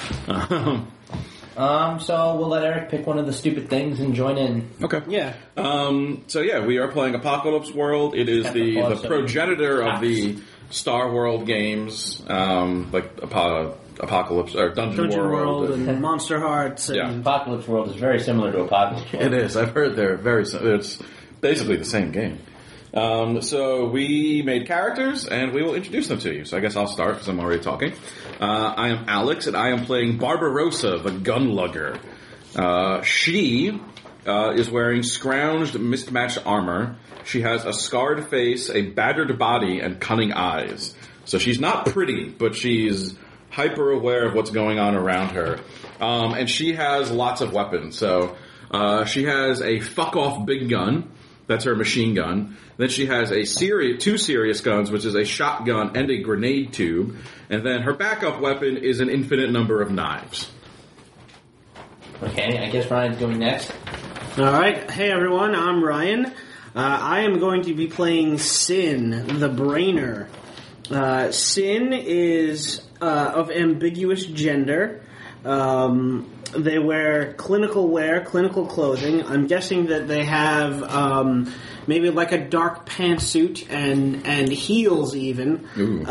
So we'll let Eric pick one of the stupid things and join in. Okay. Yeah. So yeah, we are playing Apocalypse World. It is the progenitor of the Star World games, like Apocalypse or Dungeon World and Monster Hearts. And Yeah. Apocalypse World is very similar to Apocalypse World. It is. I've heard they're very. It's basically the same game. So we made characters, and we will introduce them to you. So I guess I'll start because I'm already talking. I am Alex, and I am playing Barbarossa, the Gunlugger. She is wearing scrounged, mismatched armor. She has a scarred face, a battered body, and cunning eyes. So she's not pretty, but she's hyper aware of what's going on around her. And she has lots of weapons. So she has a fuck-off big gun. That's her machine gun. Then she has two serious guns, which is a shotgun and a grenade tube. And then her backup weapon is an infinite number of knives. Okay, I guess Ryan's going next. All right. Hey, everyone. I'm Ryan. I am going to be playing Sin, the Brainer. Sin is of ambiguous gender. They wear clinical clothing. I'm guessing that they have maybe like a dark pantsuit and heels even,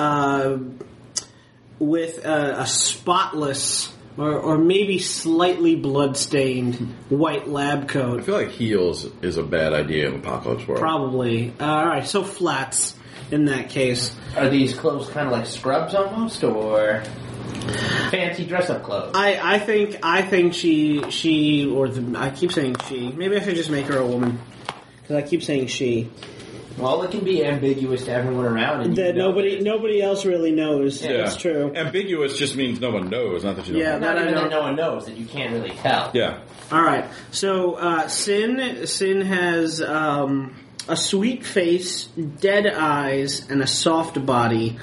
with a spotless or maybe slightly bloodstained white lab I coat. feel like heels is a bad idea in Apocalypse World. Probably. All right, so flats in that case. Are these clothes kind of like scrubs almost, or fancy dress-up clothes? I think she or I keep saying she. Maybe I should just make her a woman because I keep saying she. Well, it can be ambiguous to everyone around. And That nobody else really knows. Yeah. That's true. Ambiguous just means no one knows, not that you don't Yeah, know. Not that I even know. that no one knows, that you can't really tell. Yeah. All right. So Sin has a sweet face, dead eyes, and a soft body.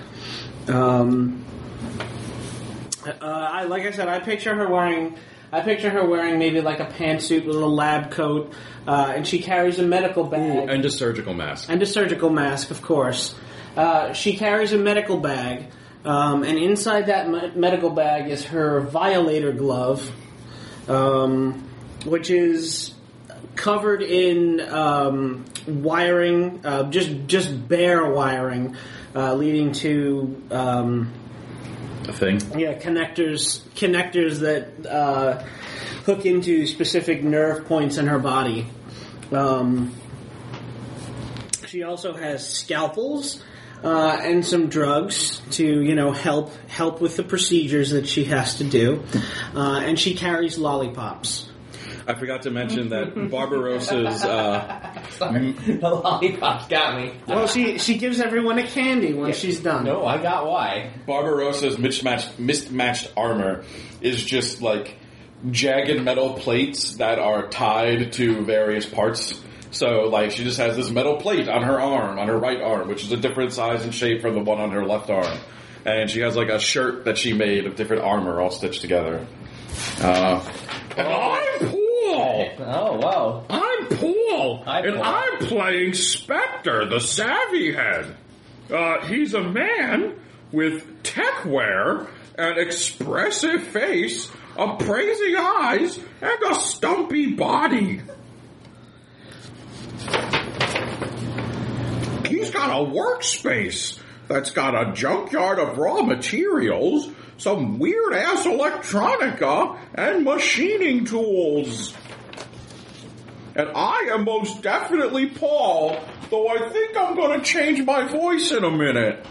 Like I said, I picture her wearing maybe like a pantsuit with a lab coat, and she carries a medical bag. And a surgical mask. And a surgical mask, of course. She carries a medical bag, and inside that medical bag is her Violator glove, which is covered in wiring, just bare wiring, leading to A thing. connectors that hook into specific nerve points in her body. She also has scalpels and some drugs to help with the procedures that she has to do, and she carries lollipops. I forgot to mention that Barbarossa's Sorry, the lollipops got me. Well, she gives everyone a candy when she's done. No, I got why. Barbarossa's mismatched armor is just like jagged metal plates that are tied to various parts. So, like, she just has this metal plate on her arm, on her right arm, which is a different size and shape from the one on her left arm. And she has, like, a shirt that she made of different armor all stitched together. And I'm Paul! Oh, wow. I'm Paul! Hi, and Paul. I'm playing Spectre, the Savvy Head. He's a man with techwear, an expressive face, appraising eyes, and a stumpy body. He's got a workspace that's got a junkyard of raw materials, some weird-ass electronica, and machining tools. And I am most definitely Paul, though I think I'm going to change my voice in a minute.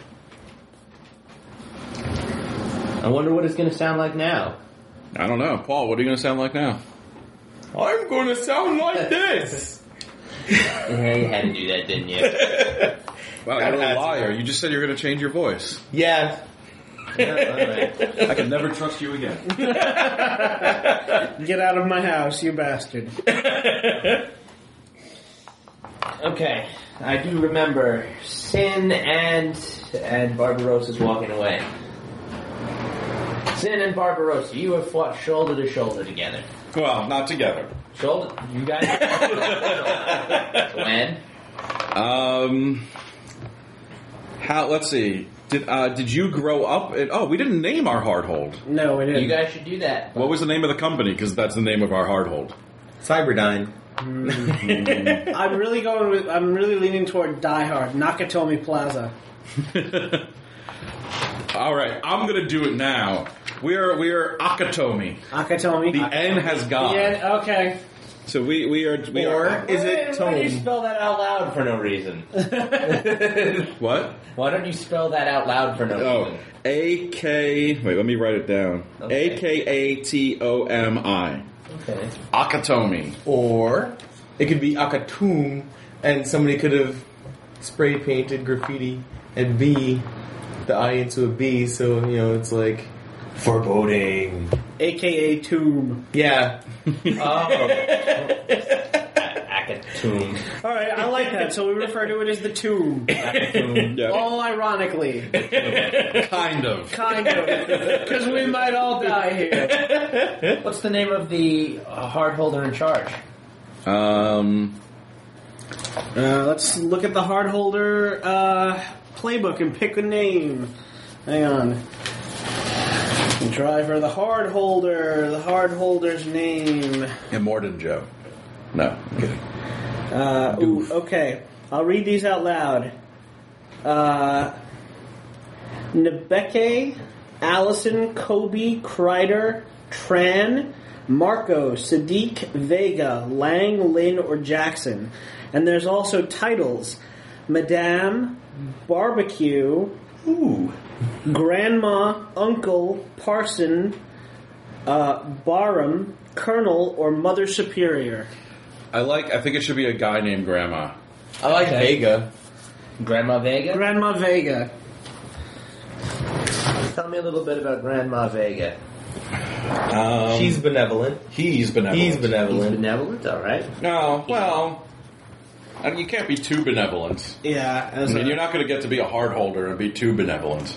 I wonder what it's going to sound like now. I don't know. Paul, what are you going to sound like now? I'm going to sound like this. Yeah, you had to do that, didn't you? Wow, you're a liar. You just said you're going to change your voice. Yeah. Yeah, all right. I can never trust you again. Get out of my house, you bastard. Okay, I do remember Sin and Barbarossa's walking away. Sin and Barbarossa, you have fought shoulder to shoulder together. Well, not together. Shoulder? You guys fought shoulder to shoulder. When? Let's see. Did you grow up? We didn't name our hardhold. No, it You isn't. guys should do that. What was the name of the company? Because that's the name of our hardhold. Cyberdyne. I'm really leaning toward Die Hard, Nakatomi Plaza. All right, I'm going to do it now. We're Akatomi. Akatomi. The N has gone. Yeah, okay. So we are. Or is it Why don't you Tone? spell that out loud for no reason? What? Why don't you spell that out loud for no Oh, reason? A-K... Wait, let me write it down. Okay. A-K-A-T-O-M-I. Okay. Akatomi. Or it could be Akatum, and somebody could have spray painted graffiti and B, the I into a B, so, it's like foreboding. AKA Tomb. Yeah. Akatum. Alright, I like that. So we refer to it as the Tomb. Yeah. All ironically. Kind of. Kind of. Because we might all die here. What's the name of the hard holder in charge? Let's look at the hard holder playbook and pick a name. Hang on. Driver, the hard holder's name. Immortan Joe. No, I'm kidding. Okay. I'll read these out loud. Nebeke, Allison, Kobe, Kreider, Tran, Marco, Sadiq, Vega, Lang, Lin, or Jackson. And there's also titles. Madame, Barbecue, Grandma, Uncle, Parson, Barham, Colonel, or Mother Superior. I think it should be a guy named Grandma. I like Vega. Grandma Vega? Grandma Vega. Tell me a little bit about Grandma Vega. She's benevolent. He's benevolent. He's He's benevolent. benevolent, alright. No, well, you can't be too benevolent. Yeah. I mean, you're not going to get to be a hard holder and be too benevolent.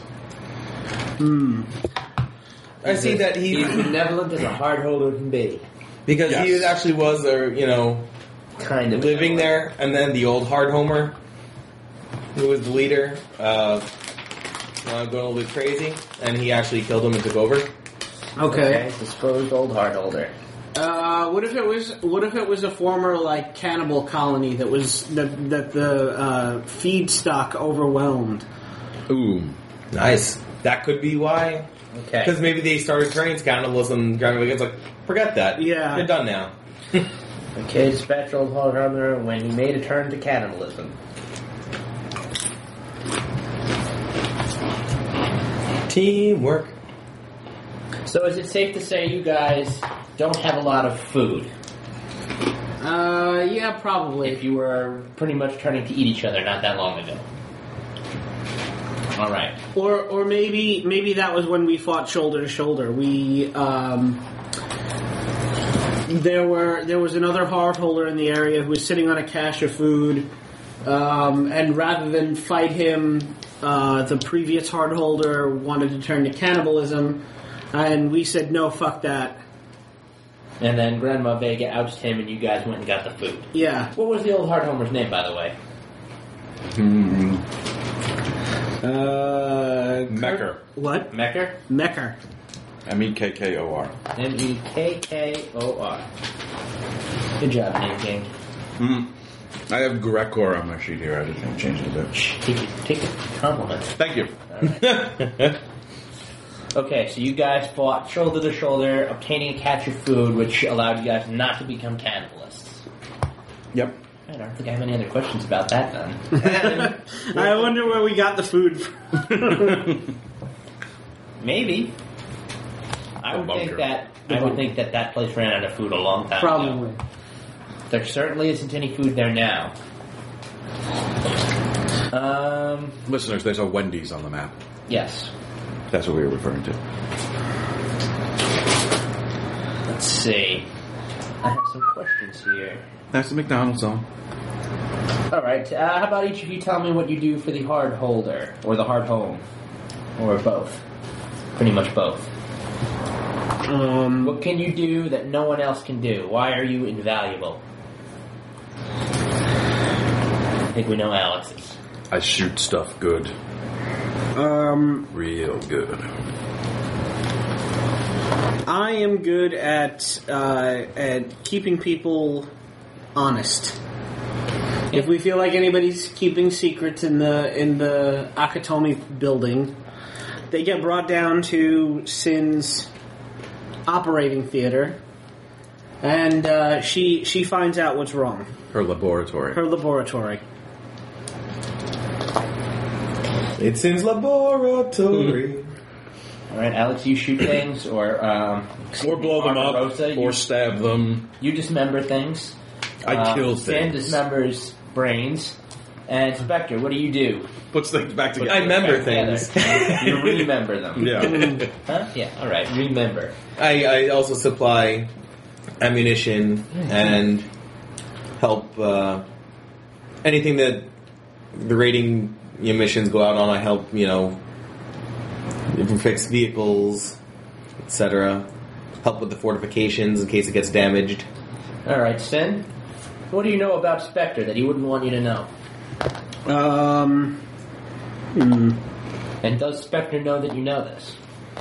I see that He's benevolent as a hard holder can be. because Yes. he actually was there, Kind of. living there, and then the old hard homer, who was the leader, going a little bit crazy, and he actually killed him and took over. Okay. Disposed old hard holder. What if it was a former cannibal colony that the feedstock overwhelmed? Ooh. Nice. That could be why. Okay. Because maybe they started turning to cannibalism, and Grandma Vega's like, forget that. Yeah. You're done now. Okay, dispatch old hard holder when he made a turn to cannibalism. Teamwork. So is it safe to say you guys don't have a lot of food? Yeah, probably. If you were pretty much turning to eat each other not that long ago. Alright. Or maybe that was when we fought shoulder to shoulder. We there was another hard holder in the area who was sitting on a cache of food, and rather than fight him, the previous hard holder wanted to turn to cannibalism, and we said no, fuck that. And then Grandma Vega ousted him and you guys went and got the food. Yeah. What was the old hard homer's name, by the way? Mecker. What? Mecker? Mecker. Mekkor. Mekkor. Good job, Name King. I have Grekor on my sheet here. I just want to change it a bit. Take a compliment. Thank you. Okay, so you guys fought shoulder to shoulder, obtaining a catch of food, which allowed you guys not to become cannibalists. Yep. I don't think I have any other questions about that, then. I wonder where we got the food from. Maybe. I would think that place ran out of food a long time ago. Probably. There certainly isn't any food there now. Listeners, there's a Wendy's on the map. Yes. That's what we were referring to. Let's see. I have some questions here. That's the McDonald's zone. Alright, how about each of you tell me what you do for the hard holder, or the hard home, or both. Pretty much both. What can you do that no one else can do? Why are you invaluable? I think we know Alex's. I shoot stuff good. Real good. I am good at keeping people honest. If we feel like anybody's keeping secrets in the Akatomi building, they get brought down to Sin's operating theater, and she finds out what's wrong. Her laboratory. Her laboratory. It's Sin's laboratory. All right, Alex, you shoot things, or blow them up, Barbarossa, or stab them. you dismember things. I kill Sam things. dismembers brains. And Spectre, what do you do? Puts things back together. I remember Together. things. You remember them. Yeah. Huh? Yeah, alright, remember. I also supply ammunition and help anything that the raiding missions go out on. I help, fix vehicles, etc. Help with the fortifications in case it gets damaged. Alright, Sin, what do you know about Spectre that he wouldn't want you to know? And does Spectre know that you know this?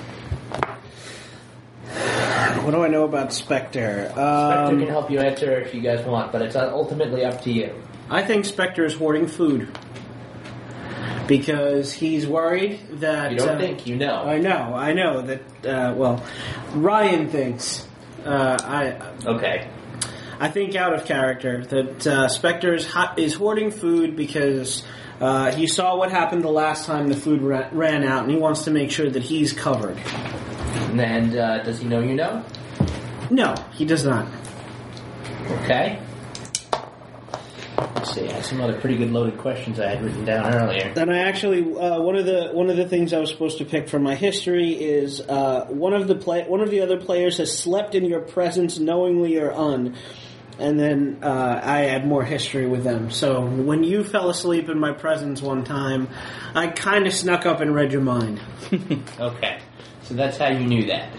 What do I know about Spectre? Spectre can help you answer if you guys want, but it's ultimately up to you. I think Spectre is hoarding food because he's worried that You don't think, you know. I know that. Ryan thinks. Okay. I think out of character that Spectre is hoarding food because he saw what happened the last time the food ran out, and he wants to make sure that he's covered. And does he know you know? No, he does not. Okay. Let's see. I had some other pretty good loaded questions I had written down earlier. And I actually one of the things I was supposed to pick from my history is one of the other players has slept in your presence knowingly or un. And then I had more history with them. So when you fell asleep in my presence one time, I kind of snuck up and read your mind. Okay. So that's how you knew that.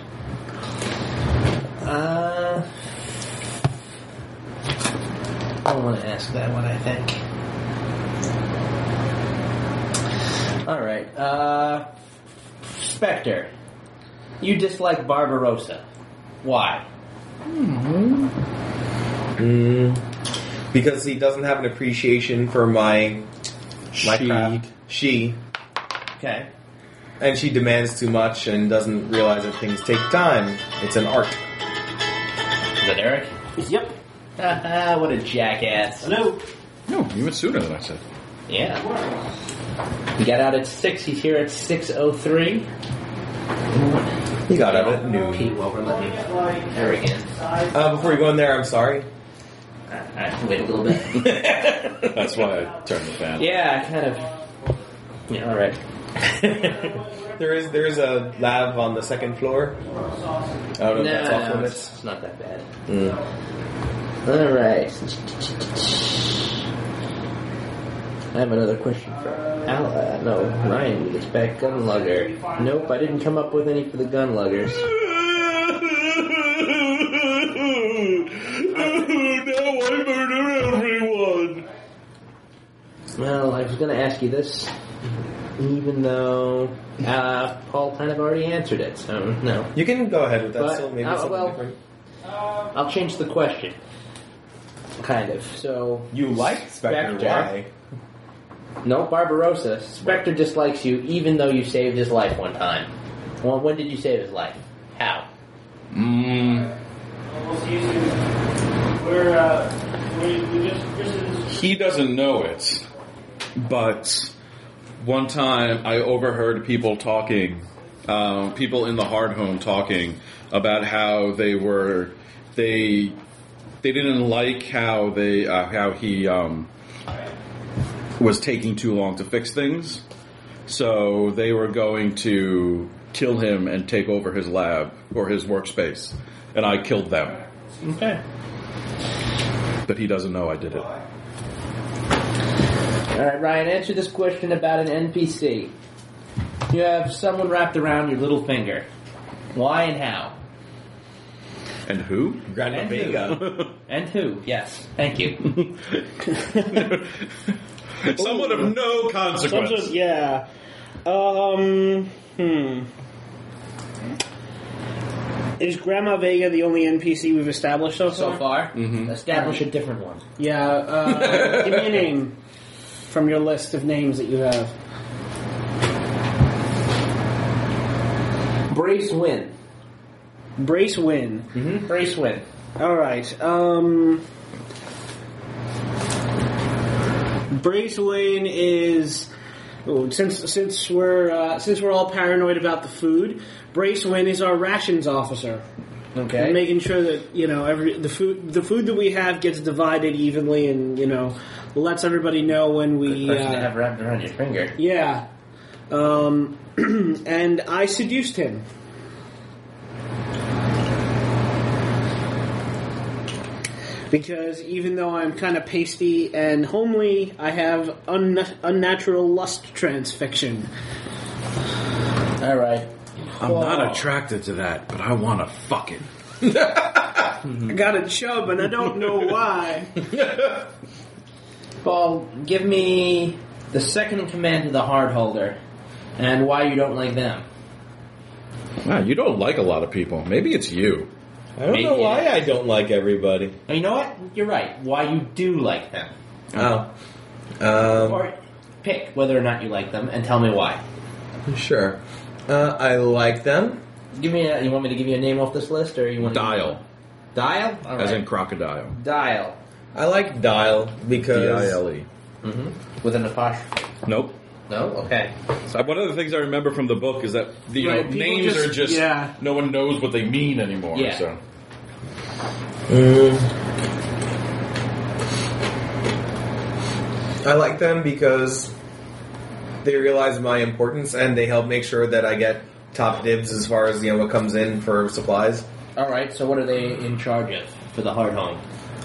I don't want to ask that one, I think. Alright. Spectre. You dislike Barbarossa. Why? Because he doesn't have an appreciation for my craft. She. Okay. And she demands too much and doesn't realize that things take time. It's an art. Is that Eric? Yep. Haha, what a jackass. Hello. No, you went sooner than I said. Yeah. He got out at 6, he's here at 6:03. He got out at noon. Pete Wilbur, there again. Before you go in there, I'm sorry. I have to wait a little bit. That's why I turned the fan. Yeah, kind of. Yeah, alright. There is a lab on the second floor. I don't know if that's off limits. It's not that bad. Alright. I have another question for Ryan. We expect Gunlugger. Nope, I didn't come up with any for the Gunluggers. Now I murder everyone. Well, I was going to ask you this, even though Paul kind of already answered it, so no. You can go ahead with that. But, Still, maybe something different. I'll change the question. Kind of. So You like Spectre? Why? No, Barbarossa. Spectre dislikes you, even though you saved his life one time. Well, when did you save his life? How? He doesn't know it, but one time I overheard people talking, people in the Hard Home talking about how they didn't like how he was taking too long to fix things, so they were going to kill him and take over his lab or his workspace, and I killed them. Okay. But he doesn't know I did it. Alright, Ryan, answer this question about an NPC. You have someone wrapped around your little finger. Why and how? And who? Grandma And Vega. who? And who? Yes. Thank you. Someone of no consequence. Yeah. Is Grandma Vega the only NPC we've established so far? So far, Mm-hmm. establish a different one. Yeah, give me a name from your list of names that you have. Brace Win. Brace Win. Mm-hmm. Brace Win. Alright, Brace Win is Since we're all paranoid about the food, Brace Wynn is our rations officer. Okay. And making sure that the food that we have gets divided evenly, and lets everybody know when we. Good person to have wrapped around your finger. Yeah, and I seduced him. Because even though I'm kind of pasty and homely, I have unnatural lust transfixion. All right. I'm not attracted to that, but I want to fuck it. I got a chub and I don't know why. Paul, give me the second in command of the hard holder and why you don't like them. Wow, you don't like a lot of people. Maybe it's you. I don't know why I don't like everybody. Now, you know what? You're right. Why you do like them. Or pick whether or not you like them and tell me why. Sure. I like them. You want me to give you a name off this list, or you want Dial. Dial? All As right. in crocodile. Dial. I like Dial because... D-I-L-E. Mm-hmm. With an apostrophe. Nope. No? Okay. So one of the things I remember from the book is that Right, people names are just yeah. no one knows what they mean anymore. Yeah. So I like them because they realize my importance and they help make sure that I get top dibs as far as what comes in for supplies. All right. So what are they in charge of for the hard home?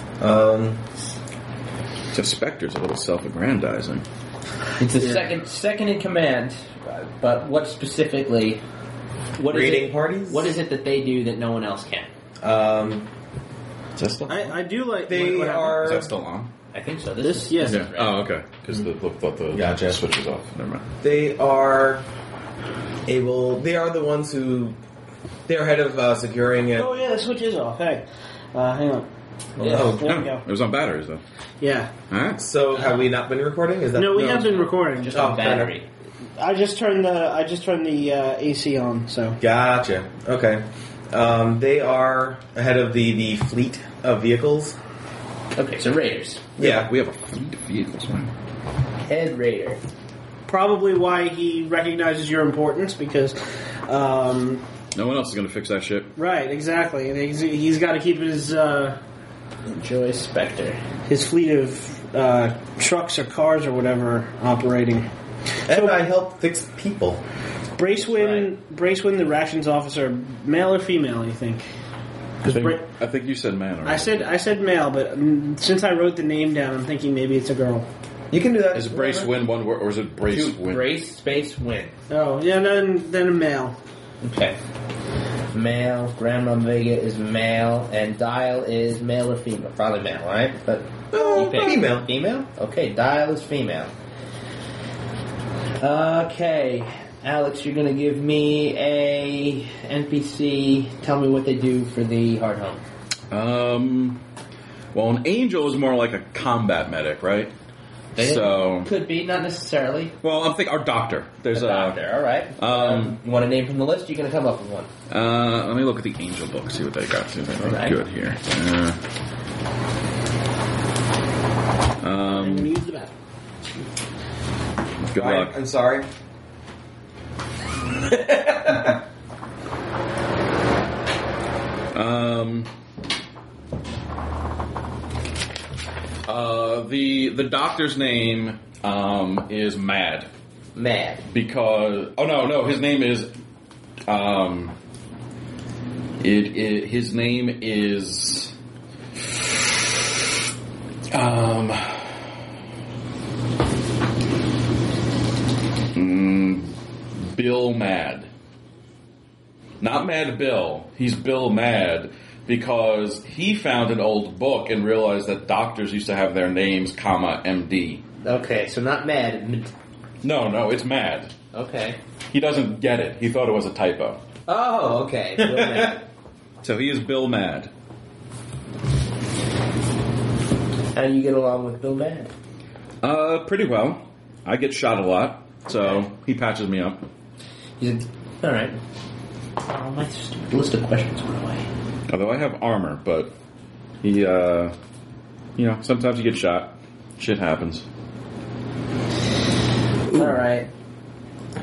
just Spectre's a little self-aggrandizing. It's the second in command, but what specifically? What is Raiding it, parties? What is it that they do that no one else can? Is that still? I do like... They what are... Is that still on? I think so. This, yes. Yeah. Oh, okay. Because the Gotcha. switch is off. Never mind. They are able... They are the ones who... They're head of securing it. Oh, yeah, the switch is off. Hey, hang on. Yeah. Oh, There we go. It was on batteries though. Yeah. All right. So have we not been recording? Is that No, we have been recording. Just Oh, on battery. I just turned the AC on, so... Gotcha. Okay. They are ahead of the fleet of vehicles. Okay, so raiders. Yeah. We have a fleet of vehicles. Wow. Head raider. Probably why he recognizes your importance, because... No one else is going to fix that shit. right, exactly. And he's got to keep his Joy Spectre. fleet of trucks or cars or whatever operating. And I help fix people. Bracewin, the rations officer, male or female, you think? I think you said man. Already. I said male, but since I wrote the name down, I'm thinking maybe it's a girl. You can do that. Is it Brace Win one word, or is it Brace Win? Brace space win. Oh, yeah, then a male. Okay. Male. Grandma Vega is male, and Dial is male or female? Probably male, right? But you pick. Female. Female? Okay, Dial is female. Okay, Alex, you're gonna give me a NPC. Tell me what they do for the hard home. Well, an angel is more like a combat medic, right? So Could be, not necessarily. well, I'm thinking our doctor. There's A doctor, all right. You want a name from the list? You're gonna come up with one. Let me look at the angel book, see what they got. See if they look Right. good here. I'm going to use the bathroom. Good luck. I'm sorry. The doctor's name is Mad Mad. because his name is his name is Bill Mad. Not Mad Bill. He's Bill Mad because he found an old book and realized that doctors used to have their names, comma, MD. Okay, so not Mad. No, it's Mad. Okay. He doesn't get it. He thought it was a typo. Oh, okay. Bill Mad. So he is Bill Mad. How do you get along with Bill Mad? Pretty well. I get shot a lot, so he patches me up. He's all right. Oh, my stupid list of questions went away. Although I have armor, but he, sometimes you get shot. Shit happens. All right.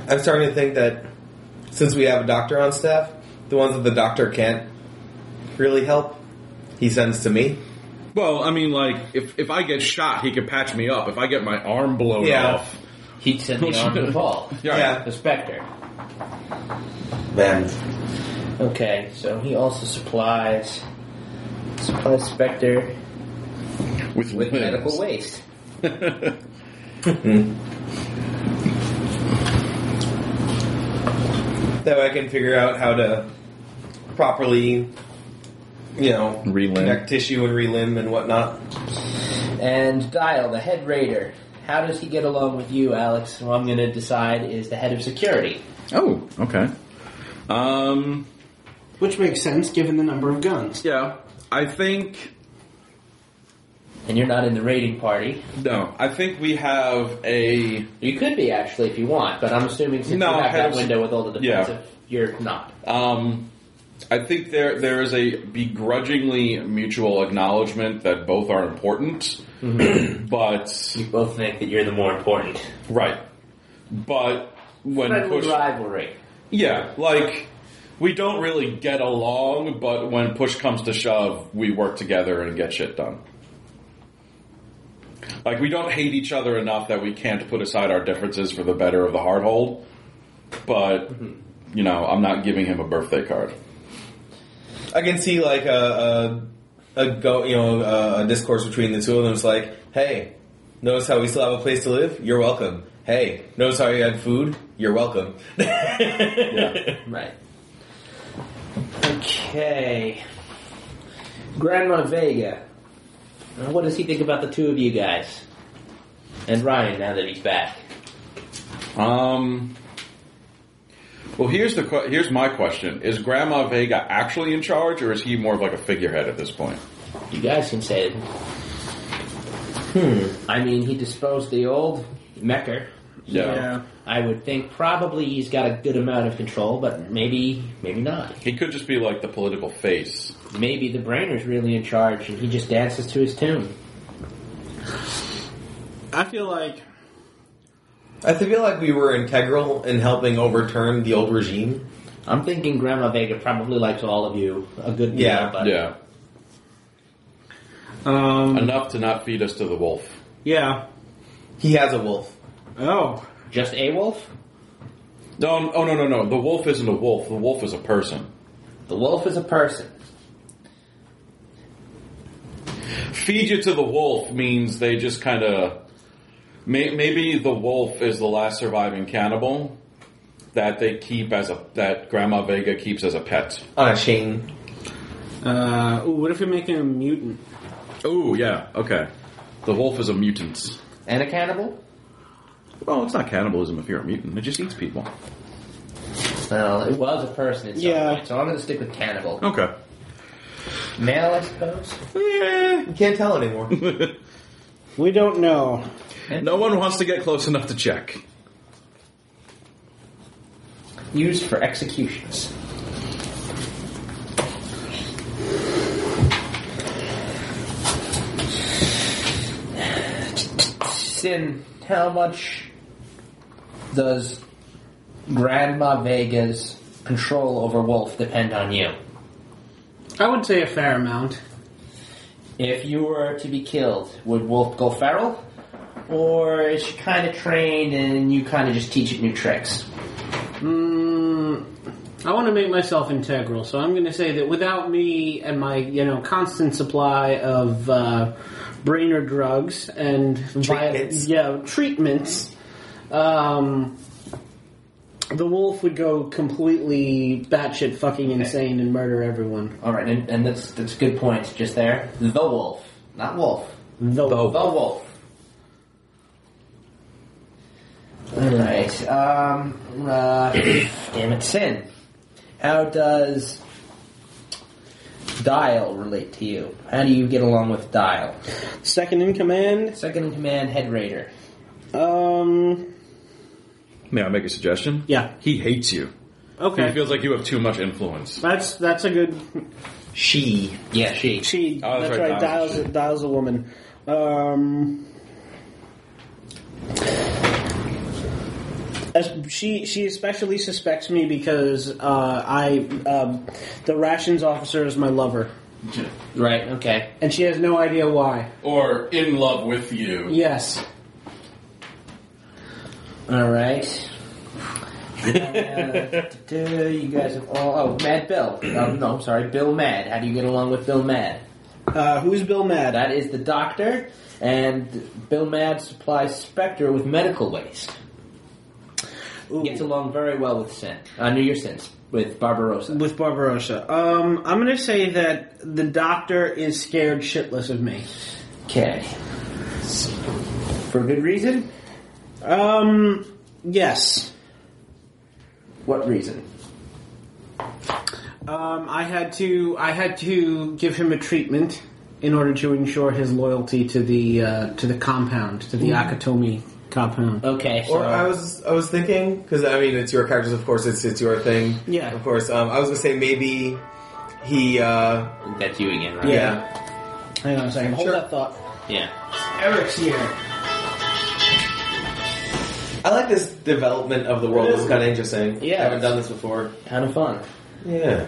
I'm starting to think that since we have a doctor on staff, the ones that the doctor can't really help, he sends to me. Well, I mean, like, if I get shot, he can patch me up. If I get my arm blown off... He'd send me on to Paul. Yeah. The Spectre. Man. Okay, so he also supplies Spectre with limbs. medical waste. That way I can figure out how to properly, Relimb. connect tissue and relimb and whatnot. And Dial, the head raider. How does he get along with you, Alex? Who I'm going to decide is the head of security. Oh, okay. Which makes sense given the number of guns. Yeah, I think... And you're not in the raiding party. No, I think we have a... You could be, actually, if you want, but I'm assuming since No, you have head that of window with all the defensive, you're not. I think there is a begrudgingly mutual acknowledgement that both are important, but... You both think that you're the more important. Right. But when Friendly push... rivalry. Yeah, like, we don't really get along, but when push comes to shove, we work together and get shit done. Like, we don't hate each other enough that we can't put aside our differences for the better of the hardhold, but, I'm not giving him a birthday card. I can see like a discourse between the two of them. It's like, hey, notice how we still have a place to live? You're welcome. Hey, notice how you had food? You're welcome. Yeah. Right. Okay. Grandma Vega. Now, what does he think about the two of you guys? And Ryan, now that he's back. Well, here's my question. Is Grandma Vega actually in charge, or is he more of like a figurehead at this point? You guys can say it. I mean, he disposed the old Mecker. Yeah. I would think probably he's got a good amount of control, but maybe not. He could just be like the political face. Maybe the Brainer's really in charge and he just dances to his tune. I feel like we were integral in helping overturn the old regime. I'm thinking Grandma Vega probably likes all of you a good deal. Yeah. But Yeah. Enough to not feed us to the wolf. Yeah. He has a wolf. Oh. Just a wolf? No. The wolf isn't a wolf. The wolf is a person. The wolf is a person. Feed you to the wolf means they just kind of... Maybe the wolf is the last surviving cannibal that they keep that Grandma Vega keeps as a pet. On a chain. What if we make him a mutant? Oh, yeah, okay. The wolf is a mutant. And a cannibal? Well, it's not cannibalism if you're a mutant. It just eats people. Well, it was a person at some point, so I'm going to stick with cannibal. Okay. Male, I suppose? Yeah. You can't tell anymore. We don't know. No one wants to get close enough to check. Used for executions. Sin, how much does Grandma Vega's control over Wolf depend on you? I would say a fair amount. If you were to be killed, would Wolf go feral? Or is she kind of trained and you kind of just teach it new tricks? I want to make myself integral, so I'm going to say that without me and my, constant supply of brainer drugs and treatments, the wolf would go completely batshit fucking insane and murder everyone. All right, and that's a good point just there. The wolf, not wolf. The wolf. The wolf. All right. Damn it, Sin. How does Dial relate to you? How do you get along with Dial? Second in command. Second in command, head raider. May I make a suggestion? Yeah. He hates you. Okay. He feels like you have too much influence. That's a good. She. Yeah, she. She. Oh, that's that's right. right, Dial's a woman. She especially suspects me because the rations officer is my lover, Right, okay. and she has no idea why. Or in love with you. Yes. Alright. You guys have all... Oh, Mad Bill. No, I'm sorry, Bill Mad. How do you get along with Bill Mad? Who's Bill Mad? That is the doctor, and Bill Mad supplies Spectre with medical waste. Ooh. Gets along very well with New Year's Sins, with Barbarossa. With Barbarossa. I'm going to say that the doctor is scared shitless of me. Okay. For good reason? Yes. What reason? I had to give him a treatment in order to ensure his loyalty to the compound, to the Akatomi compound. Okay, so... Or I was thinking, because I mean it's your characters, of course, it's your thing. Yeah. Of course. I was gonna say maybe he. That's you again, right? Yeah. Hang on a second. Hold Sure. that thought. Yeah. Eric's here. I like this development of the world. It's kind of interesting. Yeah. I haven't done this before. Kind of fun. Yeah.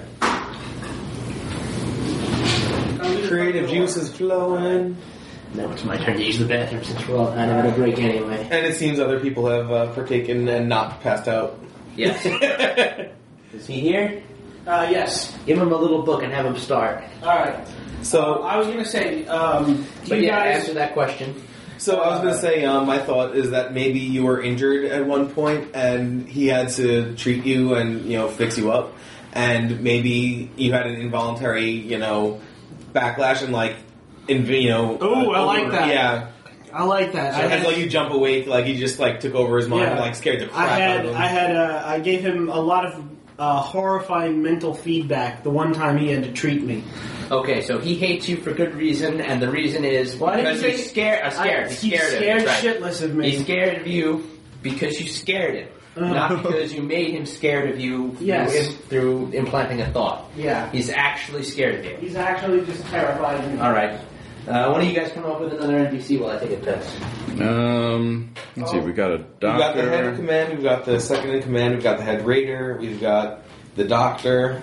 Creative juices flowing. Now it's my turn to use the bathroom since we're all kind of at a break anyway. And it seems other people have partaken and not passed out. Yes. Is he here? Yes. Give him a little book and have him start. All right. So I was going to say, But you yeah, guys... answer that question. So I was going to say, my thought is that maybe you were injured at one point, and he had to treat you and fix you up, and maybe you had an involuntary backlash and Ooh, I like that. Yeah. I like that. So as you jump awake, he just took over his mind and scared the crap out of him. I gave him a lot of horrifying mental feedback the one time he had to treat me. Okay, so he hates you for good reason, and the reason is because he's scared. He's He's scared right. shitless of me. He's scared of you because you scared him, not because you made him scared of you through implanting a thought. Yeah. He's actually scared of you. He's actually just terrified of me. All right. One of you guys come up with another NPC while I take a piss. Let's see. We got a doctor. We've got the head in command, we've got the second in command, we've got the head raider, we've got the doctor.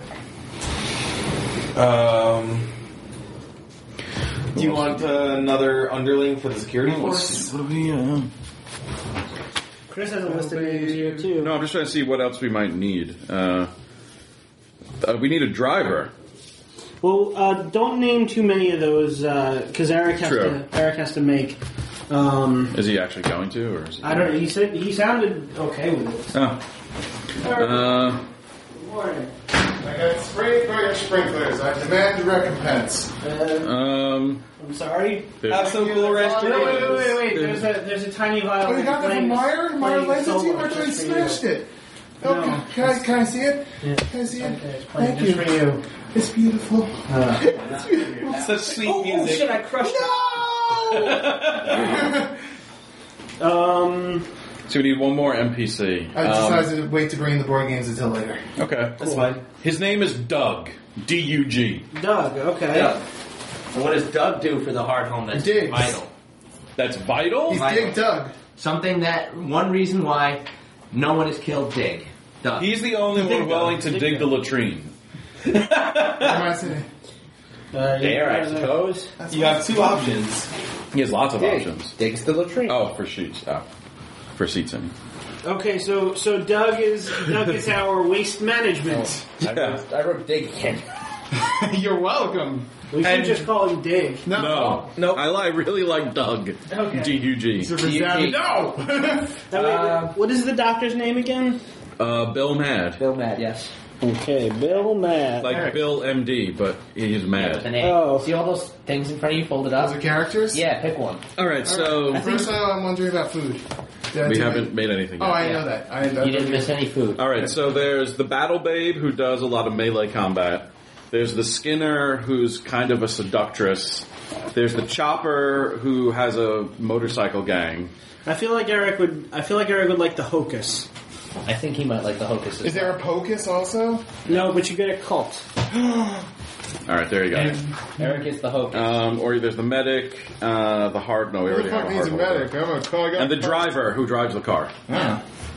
Do you want another underling for the security force? What do we? Chris has a list of names here too. No, I'm just trying to see what else we might need. We need a driver. Well, don't name too many of those because Eric has to make. Is he actually going to, or is he? I don't know. He sounded okay with it. Oh. Good morning. I got sprinklers. I demand a recompense. I'm sorry. Have some cool restorations. Wait. There's a tiny violin. Oh, you got that from Meyer? Meyer lends it to you? I thought he smashed it. Okay, No. can I see it? Yeah. Can I see it? Okay, it's playing Thank just you. for you. It's beautiful. It's beautiful. Such sweet Oh shit! I crushed No! So we need one more NPC. I decided to wait to bring the board games until later. Okay, That's fine. His name is Doug. D-U-G. Doug. Okay. Doug. And what does Doug do for the hard home that's Digs. vital? That's vital. He's Michael. Dig Doug. Something that, one reason why no one has killed Dig. Doug. He's the only one willing to dig the latrine. What am I saying? There, I suppose. You have two options. He has lots of Dig. options. Dig's the latrine. Oh, for sheets. Oh, for seats. I mean. Okay, so Doug is our waste management. I wrote Dig again. You're welcome. We should just call him Dig. No. Nope. I really like Doug. Okay. D-U-G. No! What is the doctor's name again? Bill Mad. Bill Mad, yes. Okay, Bill Mad. Like Bill MD, but he's With mad. an A. Oh. See all those things in front of you folded up? Those are characters? Yeah, pick one. All right, so First, I'm wondering about food. Did I we do haven't made anything Oh, yet. I know that. You didn't miss any food. All right, so there's the Battle Babe, who does a lot of melee combat. There's the Skinner, who's kind of a seductress. There's the Chopper, who has a motorcycle gang. I feel like Eric would like the Hocus. I think he might like the Hocus. Is there a Pocus also? No, but you get a cult. All right, there you go. Eric is the Hocus. Or there's the medic, the hard. No, we Who the already have fuck a needs hard a holder. medic? I'm a call guy. And the driver, who drives the car. Yeah.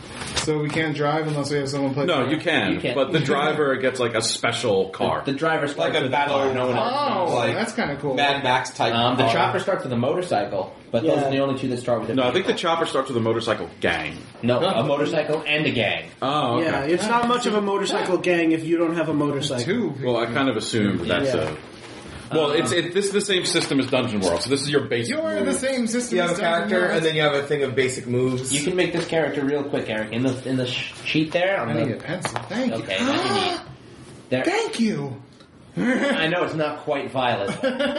So we can't drive unless we have someone play. No, car? you can, You can. but the driver gets like a special car. The driver starts Like a with battle- car. No one else. Oh, Like that's kind of cool. Mad Max type. The car. chopper starts with a motorcycle, but those Yeah. are the only two that start with a No, I think the vehicle. chopper starts with a motorcycle gang. No, a motorcycle and a gang. Oh, okay. Yeah, it's not much of a motorcycle gang if you don't have a motorcycle. Two. Well, I kind of assumed that's Yeah. Well, this is the same system as Dungeon World, so this is your basic. You're the same system. You have a as Dungeon character, World. and then you have a thing of basic moves. You can make this character real quick, Eric. In the sheet there. On I need a the, pencil. Thank you. okay, that you need. There. Thank you. I know it's not quite violet.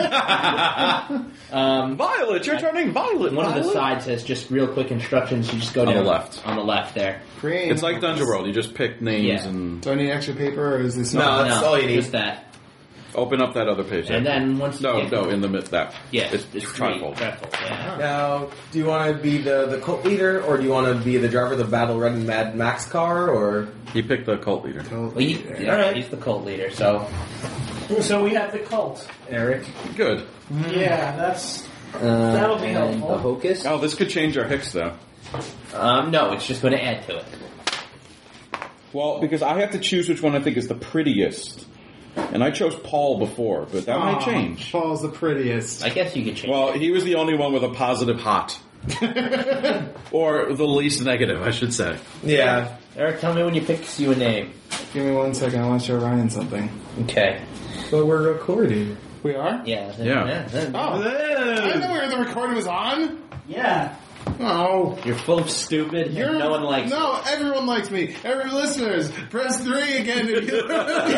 Violet, you're turning violet. One of the sides says just real quick instructions. You just go On the down left. On the left there. Great. It's like Dungeon World. You just pick names Yeah. and Do I need extra paper, or is this No, that's all you need. Just that. open up that other page. And there. then once you no, get- no, in the mid that. Yeah, it's trifold. trifold. Yeah. Now, do you want to be the cult leader, or do you want to be the driver of the battle red Mad Max car, or... He picked the cult leader. Well, he's the cult leader, so So we have the cult, Eric. Good. Yeah, that'll be and helpful. The hocus. Oh, this could change our Hicks though. No, it's just going to add to it. Well, because I have to choose which one I think is the prettiest. And I chose Paul before, but that might change. Paul's the prettiest. I guess you could change. Well, he was the only one with a positive hot. Or the least negative, I should say. Yeah. Eric, tell me when you pick you a name. Give me 1 second. I want to show Ryan something. Okay. But we're recording. We are? Yeah. Yeah. Oh. I didn't know where the recording was on. Yeah. Oh. You're full of stupid. You're, No one likes you. No, everyone likes me. Every listeners, press 3 again. If you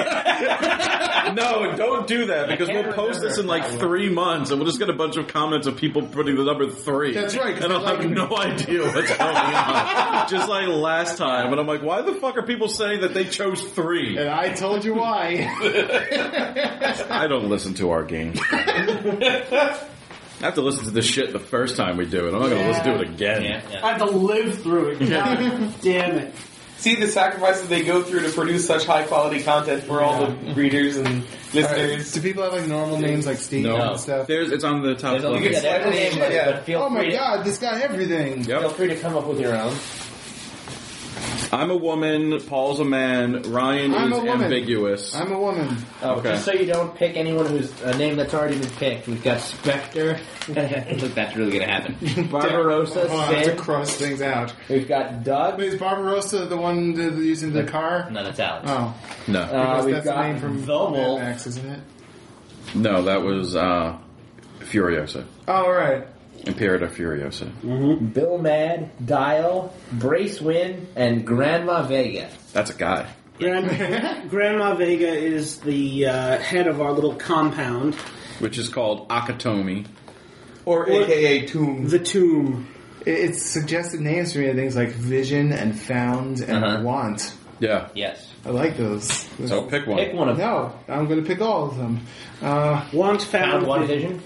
No, don't do that because I can't we'll post this in like remember. 3 months and we'll just get a bunch of comments of people putting the number 3. That's right, 'cause And I'll they have like me. no idea what's going on. Just like last time. And I'm like, why the fuck are people saying that they chose 3? And I told you why. I don't listen to our games. I have to listen to this shit the first time we do it. I'm not going to listen to it again. Yeah. I have to live through it. God damn it. See the sacrifices they go through to produce such high quality content for all the readers and listeners. Do people have like normal names like Steve No. and stuff? It's on the top There's a left. link at every name, but feel Oh my free to, god, this got everything. Yep. feel free to come up with your own. I'm a woman. Paul's a man. Ryan I'm is a woman. ambiguous. I'm a woman. Okay. Just so you don't pick anyone who's a name that's already been picked. We've got Spectre. Look, that's really going to happen. Barbarossa, Oh, I have to Sin. cross things out. We've got Doug. Wait, is Barbarossa the one using the car? No, that's Alex. Oh, No. because We've that's the got name from The Mad Wolf. Max, isn't it? No, that was Furiosa. Oh, right. Imperator Furiosa. Bill Mad, Dial, Brace Win, and Grandma Vega. That's a guy. Grandma Vega is the head of our little compound, Which is called Akatomi. Or AKA Tomb. the tomb. It's suggested names for me, things like Vision and Found and Uh-huh. Want. Yeah. Yes. I like those. So pick one. Pick one of them. No, I'm going to pick all of them. Want Found One Vision.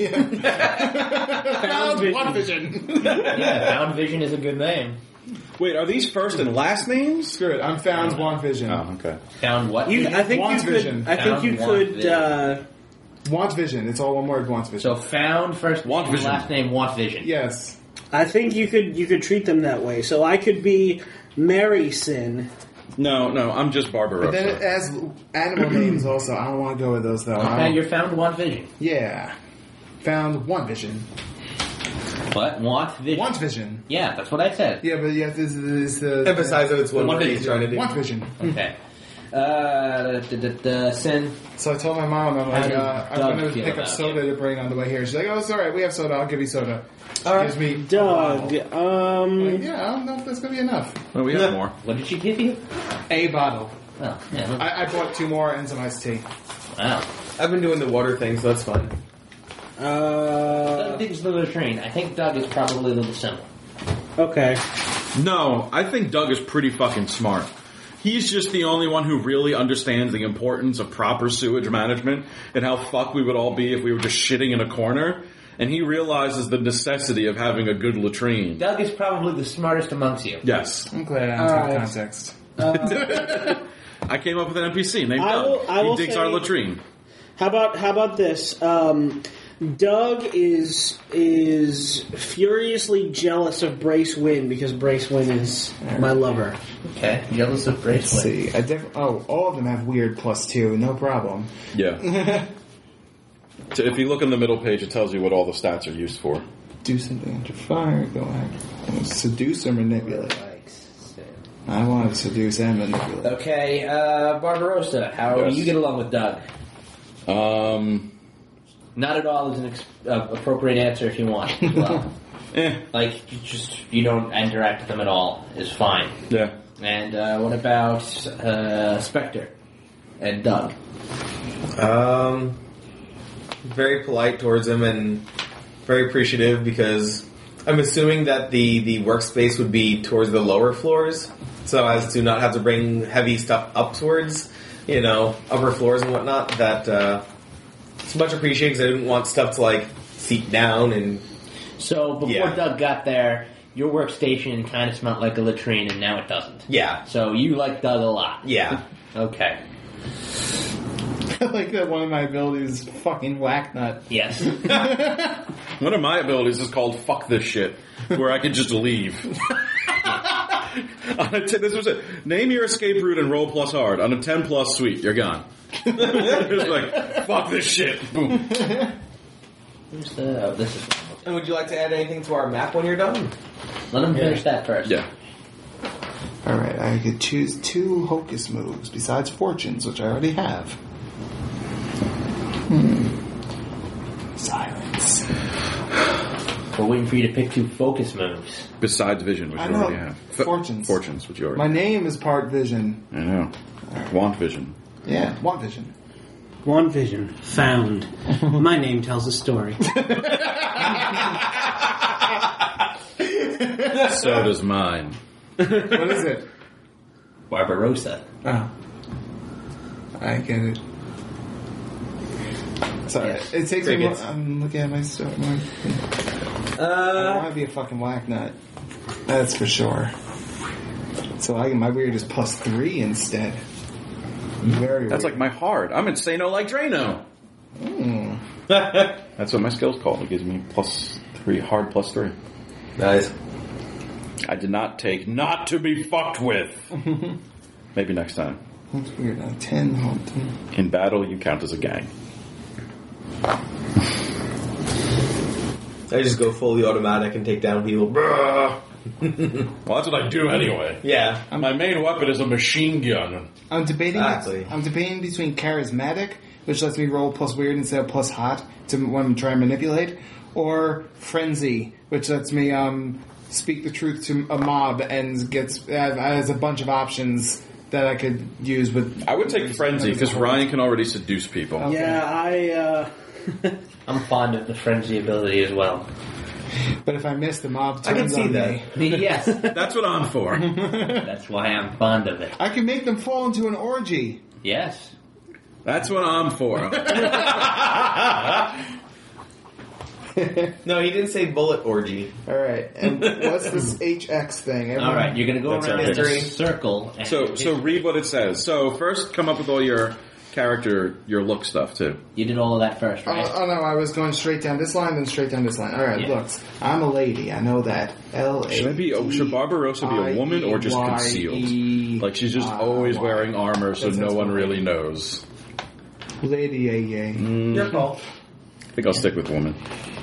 Found Vision. One Vision. Yeah, Found Vision is a good name. Wait, are these first and last names? Screw it. I'm Found One Vision. Oh, okay. Found what? You, I think you Want could. Vision. I think you Found Want could. Vision. Want Vision. It's all one word. Want Vision. So Found first Want name, Vision. last name, Want Vision. Yes. I think you could treat them that way. So I could be Mary Sin. No, I'm just But then it Barbarossa. has animal names also. I don't want to go with those though. Okay, you're Found Want Vision. Yeah. Found One Vision. What? Want Vision. Want Vision. Yeah, that's what I said. Yeah, but yeah, this is the Emphasize that it's one One word he's Vision. trying to do. Want Vision. Okay. Sin. So I told my mom, I'm like, I'm Doug going to feel pick up about soda to bring on the way here. She's like, oh, it's alright, we have soda, I'll give you soda. Gives me Doug. Like, yeah, I don't know if that's going to be enough. Well, we have more. What did she give you? A bottle. Oh, yeah. I bought 2 more and some iced tea. Wow. I've been doing the water thing, so that's fun. Doug thinks the latrine. I think Doug is probably a little similar. Okay. No, I think Doug is pretty fucking smart. He's just the only one who really understands the importance of proper sewage management and how fucked we would all be if we were just shitting in a corner. And he realizes the necessity of having a good latrine. Doug is probably the smartest amongst you. Yes. I'm glad I don't Alright. have context. I came up with an NPC named I Doug. will He digs say- our latrine. How about this? Doug is furiously jealous of Brace Wynn because Brace Wynn is my lover. Okay, jealous of Let's Bracelet. see. All of them have weird +2. No problem. Yeah. So if you look on the middle page, it tells you what all the stats are used for. Do something under fire. Go ahead. Seduce or manipulate. I want to seduce and manipulate. Okay, Barbarossa, how do Yes. you get along with Doug? Not at all is an appropriate answer if you want. Well, like you don't interact with them at all is fine. Yeah. And what about Spectre and Doug? Very polite towards him and very appreciative because I'm assuming that the workspace would be towards the lower floors, so as to not have to bring heavy stuff up towards, upper floors and whatnot. That it's much appreciated because I didn't want stuff to like seep down and. So before Yeah. Doug got there, your workstation kind of smelled like a latrine, and now it doesn't. Yeah. So you like Doug a lot. Yeah. Okay. I like that one of my abilities is fucking whack nut. Yes. One of my abilities is called "fuck this shit," where I can just leave. This was it. Name your escape route and roll plus hard. On a 10+ sweet, you're gone. It's like fuck this shit. Boom. Where's the? Oh, this is. And would you like to add anything to our map when you're done? Let him finish that first. Yeah. Alright, I could choose 2 hocus moves besides fortunes, which I already have. Silence. We're waiting for you to pick 2 focus moves. Besides vision, which I you know. already have. Fortunes. Fortunes, which you already My have. name is part vision. I know. Want vision. Yeah, want vision. One vision found. My name tells a story. So does mine. What is it? Barbarossa. Oh. I get it. Sorry, Yes. it takes me. Crickets. I'm looking at my stuff. I don't want to be a fucking whack nut. That's for sure. So my weird is +3 instead. Very That's weird. like my hard. I'm insano like Drano. That's what my skill's called. It gives me +3, hard +3. Nice. I did not take not to be fucked with. Maybe next time. That's weird. 10. Hold on. In battle, you count as a gang. I just go fully automatic and take down people. Bruh. Well, that's what I do anyway. Yeah. My main weapon is a machine gun. I'm debating. Exactly. I'm debating between charismatic, which lets me roll +weird instead of +hot when I'm trying to manipulate, or frenzy, which lets me speak the truth to a mob and has a bunch of options that I could use with. I would take frenzy because Ryan can already seduce people. Okay. Yeah, I'm fond of the frenzy ability as well. But if I miss, the mob I can turns see on that. me. Yes, That's what I'm for. that's why I'm fond of it. I can make them fall into an orgy. Yes. That's what I'm for. No, he didn't say bullet orgy. All right, and what's this HX thing? All right, you're going to go That's around our in a history. circle. And So read what it says. So first, come up with all your character, your look stuff too. you did all of that first, right? Oh no, I was going straight down this line, then straight down this line. All right, Yeah. looks. I'm a lady. I know that. Should Barbarossa be a woman or just concealed? Like she's just always wearing armor, so no one really knows. Lady, Your call. I think I'll stick with woman.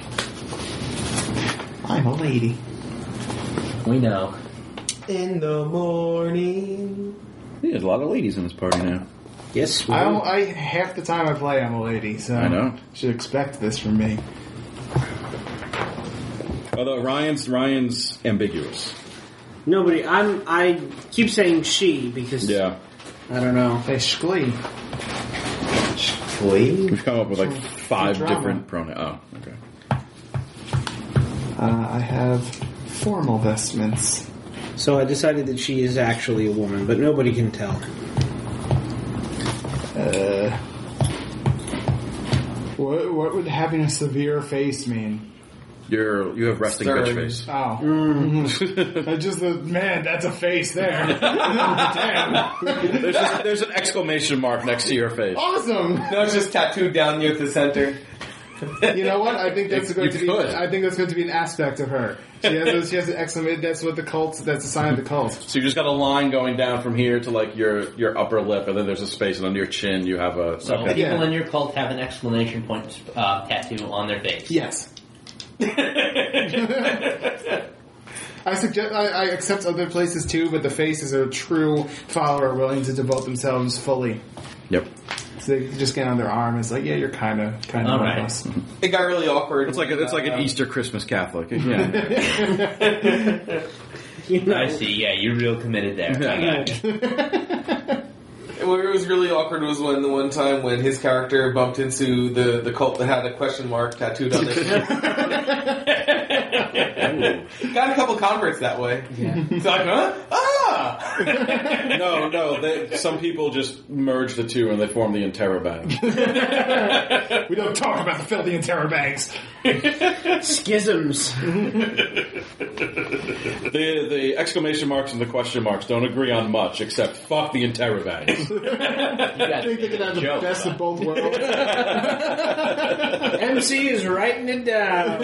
I'm a lady. We know. In the morning. Yeah, there's a lot of ladies in this party now. yes. I half the time I play, I'm a lady, so I know. you should expect this from me. Although Ryan's ambiguous. Nobody. I keep saying she because Yeah, I don't know. Hey, Shklee. Please. we've come up with like 5 drama. different pronouns. Oh, okay. I have formal vestments. So I decided that she is actually a woman, but nobody can tell. What would having a severe face mean? You have resting Stern. bitch face. Oh. I just, man, that's a face there. Damn. There's an exclamation mark next to your face. Awesome. No, it's just tattooed down near the center. You know what? I think that's going to be. could. I think that's going to be an aspect of her. She has an exclamation. That's what the cult. That's a sign of the cult. So you just got a line going down from here to like your upper lip, and then there's a space, and under your chin you have a. So okay. people in your cult have an exclamation point tattoo on their face. Yes. I suggest I accept other places too, but the face is a true follower willing to devote themselves fully. Yep. So they just get on their arm. It's like, yeah, you're kind of All one right. of us. It got really awkward. It's like an Easter Christmas Catholic. Yeah. I see. Yeah, you're real committed there. I got you. Where it was really awkward was when the one time when his character bumped into the cult that had a question mark tattooed on their Got a couple converts that way. Yeah. It's like, huh? Ah! No. Some people just merge the two and they form the interrobang. We don't talk about the filthy interrobangs. Schisms. The exclamation marks and the question marks don't agree on much, except fuck the interrobangs. I think they can have the best of both worlds. MC is writing it down.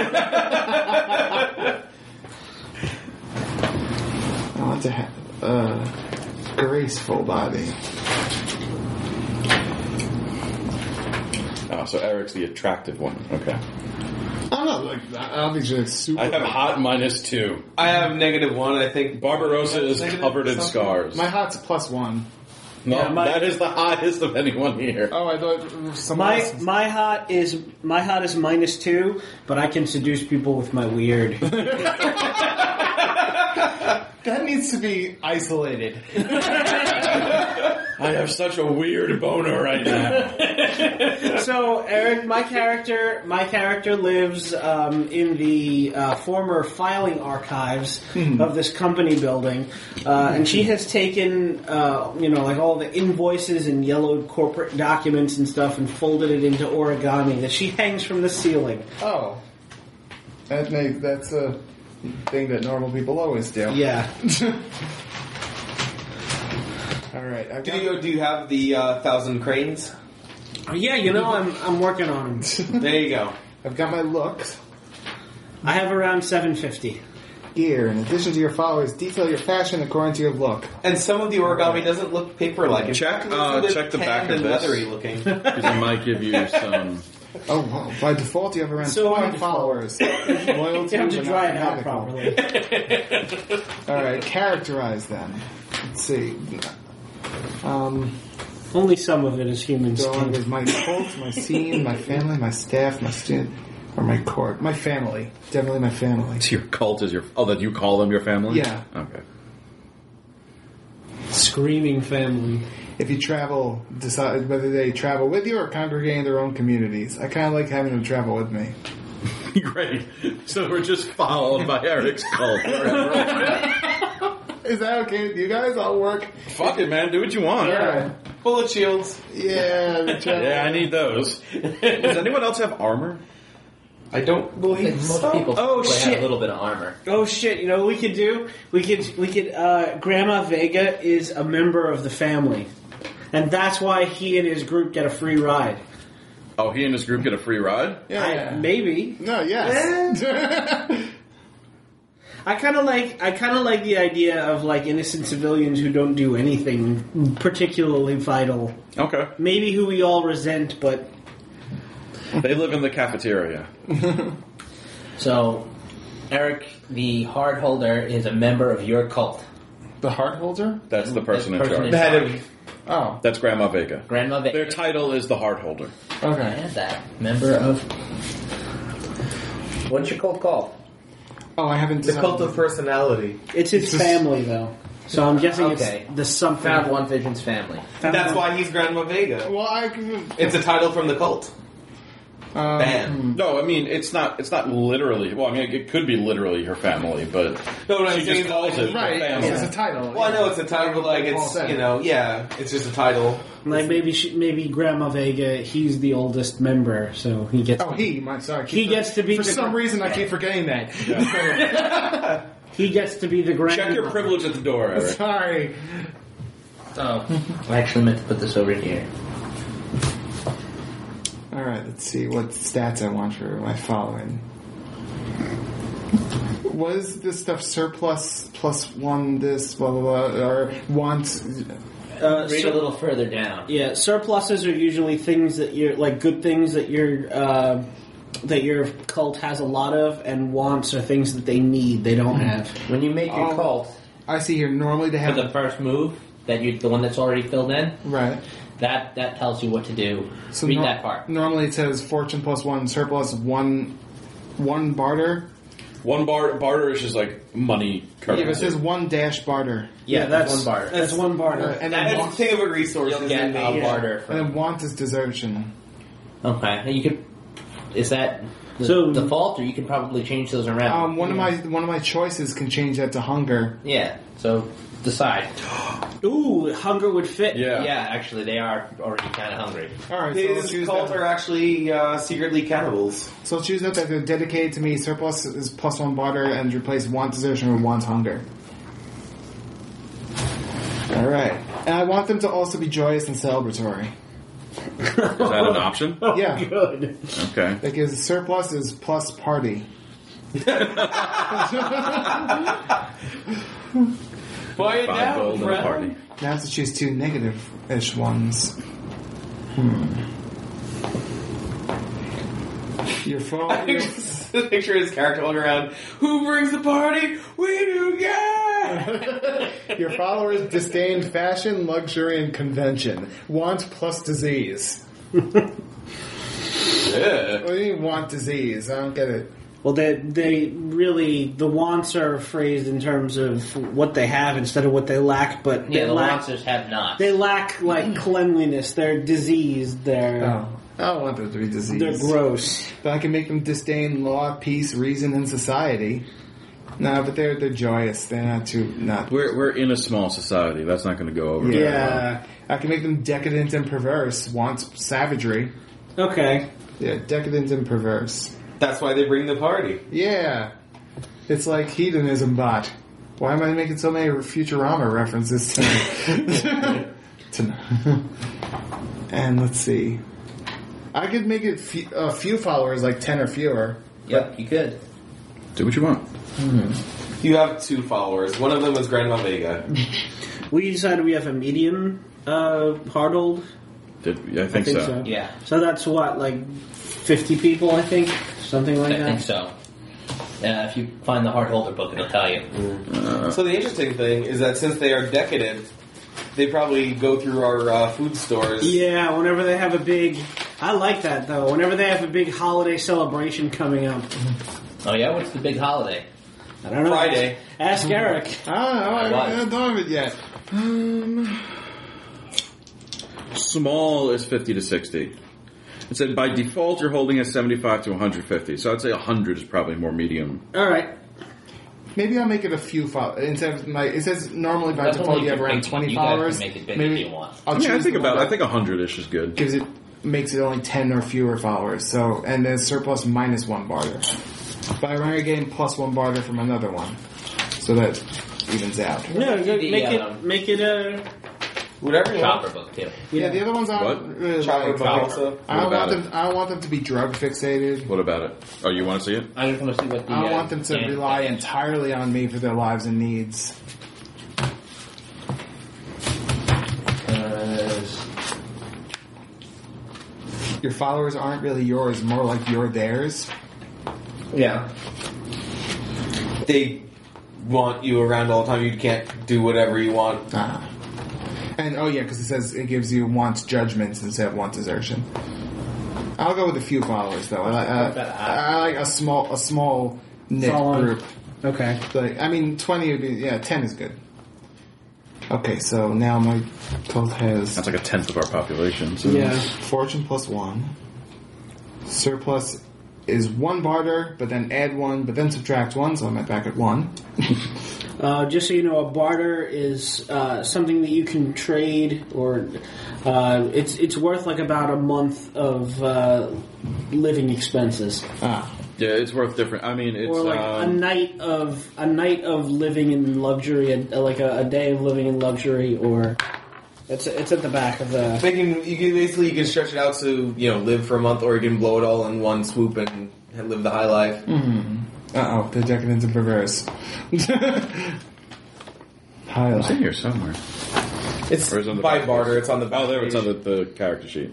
I want to have a graceful body. Oh, so Eric's the attractive one. Okay. I'm not like obviously super. I have hot -2. I have -1, I think. Barbarossa is covered in scars. My hot's +1. No, Yeah, that is the hottest of anyone here. Oh, I thought someone else. My hot is -2, but I can seduce people with my weird. That needs to be isolated. I have such a weird boner right now. So, Eric, my character lives in the former filing archives of this company building, and she has taken, like all the invoices and yellowed corporate documents and stuff, and folded it into origami that she hangs from the ceiling. Oh, that's a thing that normal people always do. Yeah. All right. Do you have the 1,000 cranes? Yeah, I'm working on them. There you go. I've got my looks. I have around 750. Here, in addition to your followers, detail your fashion according to your look. And some of the origami doesn't look paper-like. It's Check a little bit the back tanned of and this. leathery looking. Because I might give you some... Oh, well, by default, you have around So 20 by followers. Loyalty You have to but dry not it out fanatical. properly. All right, characterize them. Let's see. Only some of it is human Going skin. with my cult, my scene, my family, my staff, my student, or my court. My family. Definitely my family. Your cult is your... Oh, that you call them your family? Yeah. Okay. Screaming family. If you travel, decide whether they travel with you or congregate in their own communities. I kind of like having them travel with me. Great. So we're just followed by Eric's cult. Is that okay with you guys? I'll work. Fuck it, man. Do what you want. Yeah. Bullet shields. Yeah. the travel. Yeah, I need those. Does anyone else have armor? I don't believe Most so. people Oh, probably shit. have a little bit of armor. Oh shit! You know what we could do? We could. Grandma Vega is a member of the family, and that's why he and his group get a free ride. Oh, he and his group get a free ride? Yeah. Maybe. No, yes. I kind of like the idea of like innocent civilians who don't do anything particularly vital. Okay. Maybe who we all resent, but They live in the cafeteria. So, Eric, the Heart Holder, is a member of your cult. The heart holder? That's the person in Person charge. in The head charge. of... Oh, That's Grandma Vega. Grandma Vega. Their title is the Heart Holder. okay. And that. Member of... What's your cult called? Oh, I haven't The cult of personality. it's his family though. So I'm guessing Okay. it's the something. Found One Vision's family. That's why he's Grandma Vega. Well, It's a title from the cult. Bam. No, I mean, it's not literally... Well, I mean, it could be literally her family, but No, what I'm she saying just is calls it right. the family. It's a title. Well, I know it's a title, but like it's, Paul said. it's just a title. Like maybe Grandma Vega, he's the oldest member, so he gets. Oh, sorry. He gets to be For the- some reason, I keep forgetting that. He gets to be the grand. Check your privilege at the door, Eric. Sorry. Oh. I actually meant to put this over here. Alright, let's see what stats I want for my following. Was this stuff surplus +1 this, blah, blah, blah, or want... Read a little further down. Yeah, surpluses are usually things that you're like good things that your cult has a lot of, and wants are things that they need they don't have. When you make your cult I see here, normally they for have... the first move, the one that's already filled in, Right. that tells you what to do. So Read that part. Normally it says fortune +1, surplus, one barter. One barter is just like money Yeah, currency. it says one dash barter. Yeah, that's one barter. That's one barter. And then, That's think of a resource. You'll get a barter and from. then want is desertion. Okay, you could. Is that the So- default, or you can probably change those around? One of my choices can change that to hunger. Yeah. So decide. Ooh, hunger would fit. Yeah. Yeah, actually, they are already kind of hungry. Alright, so let's His choose cult that. are actually secretly cannibals. So choose that they're dedicated to me. Surplus is +1 barter and replace want desertion with want hunger. Alright. And I want them to also be joyous and celebratory. Is that an option? Yeah. Good. Okay. Because surplus is plus party. Buy it 5 now, gold and a friend. party. Now I have to choose 2 negative-ish ones. Your phone... I just picture his character walking around. Who brings the party? We do, yeah! Your followers disdain fashion, luxury, and convention. Want plus disease. Yeah. What do you mean want disease? I don't get it. Well, they really the wants are phrased in terms of what they have instead of what they lack. But Yeah, they the lack monsters have not. they lack like cleanliness. They're diseased. They're Oh, I don't want them to be diseased. they're gross. But I can make them disdain law, peace, reason, and society. No, but they're joyous. They're not. We're in a small society. That's not going to go over. Yeah. very well. Yeah. I can make them decadent and perverse. Want savagery. Okay. Yeah, decadent and perverse. That's why they bring the party. Yeah. It's like hedonism bot. Why am I making so many Futurama references tonight? And let's see. I could make it a few followers, like 10 or fewer. Yep, you could. Do what you want. You have 2 followers. One of them is Grandma Vega. We decided we have a medium hardhold. I think so. Yeah, So that's what, like 50 people, I think, something like I that. think so. If you find the Heart Holder book, it'll tell you. So the interesting thing is that since they are decadent, they probably go through our food stores. Yeah, whenever they have a big, I like that though. Whenever they have a big holiday celebration coming up, Oh yeah, what's the big holiday? I don't know. Friday. Ask Eric. I don't have it yet. Small is 50 to 60. It said by default you're holding a 75 to 150. So I'd say 100 is probably more medium. All right. Maybe I'll make it a few followers. Instead of it says normally by That's default only you have if around you 20 guys can followers. make it big Maybe if you want. I'll Yeah, I choose think the one I that think 100ish is good. gives it makes it only 10 or fewer followers. So and then surplus minus 1 barter. But I'm already getting plus 1 barter from another one, so that evens out. No, The, make it a. Whatever you Chopper want. book too. Yeah, the other ones I What? don't really Chopper like. book also. I don't What want about them. I don't want them to be drug fixated. What about it? Oh, you want to see it? I just want to see what the. I don't want them to game rely thing is. entirely on me for their lives and needs. Your followers aren't really yours, more like you're theirs. Yeah. They want you around all the time. You can't do whatever you want. Ah. And oh yeah, because it says it gives you want judgments instead of want desertion. I'll go with a few followers though. I like a small knit Solid. group. Okay. Like, I mean, 20 would be 10 is good. Okay, so now my cult has That's like a tenth of our population. So Yeah. fortune plus 1. Surplus is 1 barter, but then add 1, but then subtract 1, so I'm back at 1. Just so you know, a barter is something that you can trade, or it's worth like about a month of living expenses, Ah. yeah, it's worth different. I mean, it's or like a night of living in luxury, like a day of living in luxury, or It's at the back of the. You can stretch it out to live for a month, or you can blow it all in one swoop and live the high life. The decadence of reverse. It's in here somewhere. It's Or is it on the by back barter. page? It's on the back Oh, there it's page. on the character sheet.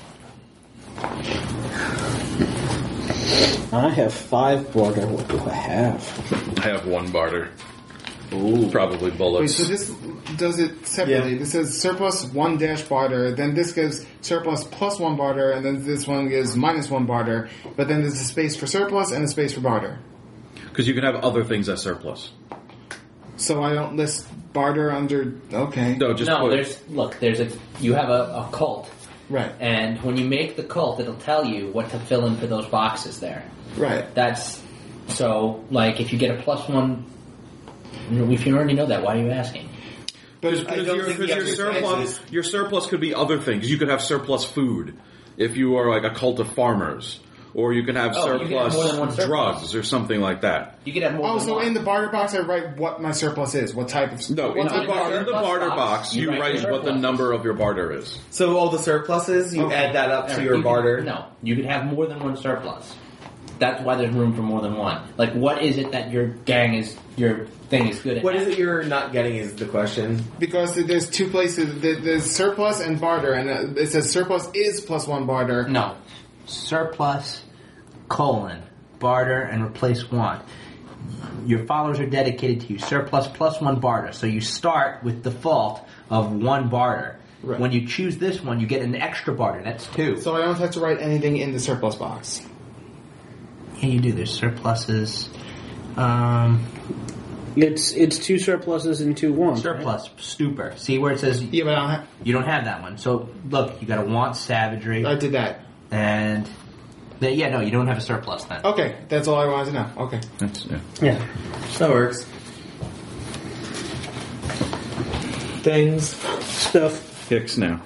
I have 5 barter. What do I have? I have 1 barter. Ooh. Probably Wait, bullets. so this does it separately. Yeah. This says surplus 1 dash barter, then this gives surplus plus 1 barter, and then this one gives minus 1 barter, but then there's a space for surplus and a space for barter. Because you can have other things as surplus. So I don't list barter under... Okay. No, just No, put, you have a cult, Right. and when you make the cult, it'll tell you what to fill into those boxes there. Right. That's so. Like, if you get a +1, if you already know that, why are you asking? But I don't think you have to your surplus could be other things. You could have surplus food if you are like a cult of farmers. Or you can have You can have more than one surplus surplus. drugs or something like that. You could have more. Oh, than so one. in the barter box I write what my surplus is, what type of... No, in No, the in the barter surplus box, you you write write your what the surplus. number of your barter is. So all the surpluses, you add that up to your You barter. No, you could have more than one surplus. That's why there's room for more than one. Like, what is it that your thing is good at? What is it you're not getting is the question. Because there's 2 places, there's surplus and barter, and it says surplus is plus 1 barter. No. Surplus, barter, and replace 1. Your followers are dedicated to you. Surplus plus 1 barter. So you start with default of 1 barter. Right. When you choose this one, you get an extra barter. That's 2. So I don't have to write anything in the surplus box. Yeah, you do. There's surpluses. It's 2 surpluses and 2 ones. Surplus, stupor. See where it says Yeah, but I don't have... you don't have that one. So look, you got to want savagery, I did that. and no, you don't have a surplus then. Okay, that's all I wanted to know. Okay. That's, yeah. Yeah. That works. Things. Stuff. Hicks now.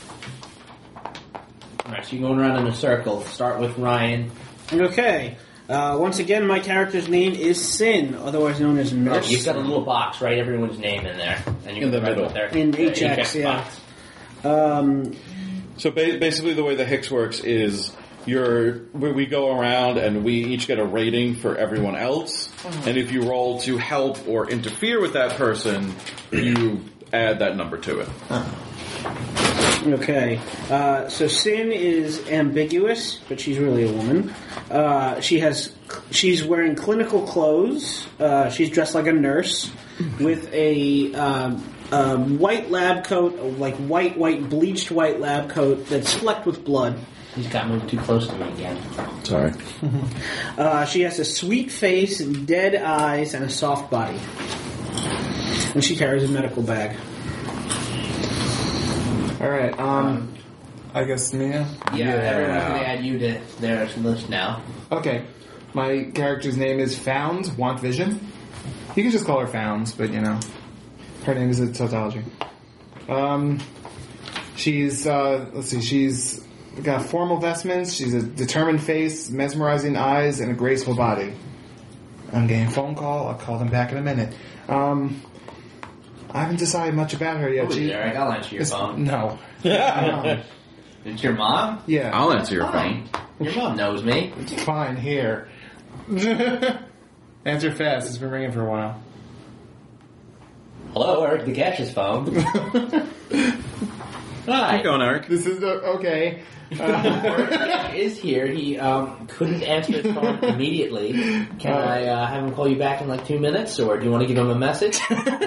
All right, so you're going around in a circle. Start with Ryan. Okay. Once again, my character's name is Sin, otherwise known as Nurse. You've got a little box, right? Everyone's name in there, and you In the can write middle. what their In their HX, yeah. box. So basically, the way the Hicks works is we go around and we each get a rating for everyone else, and if you roll to help or interfere with that person, you add that number to it. Okay. So Sin is ambiguous, but she's really a woman. She's wearing clinical clothes. She's dressed like a nurse with a white lab coat, like white bleached white lab coat that's flecked with blood. He's got moved too close to me again. Sorry. She has a sweet face, dead eyes, and a soft body. And she carries a medical bag. Alright, I guess Mia? Yeah, everyone's going to add you to their list now. Okay. My character's name is Found, Want Vision. You can just call her Found, but her name is a tautology. She's got formal vestments, she's a determined face, mesmerizing eyes, and a graceful body. I'm getting a phone call, I'll call them back in a minute. I haven't decided much about her yet. Oh, Eric, I'll answer your phone. No. It's your mom? Yeah. I'll answer your Fine. phone. Your mom knows me. Fine, here. Answer fast, it's been ringing for a while. Hello, Eric DeCash's phone. Hi. Keep going, Eric. This is okay. Eric is here. He couldn't answer his phone immediately. Can I have him call you back in like 2 minutes, or do you want to give him a message?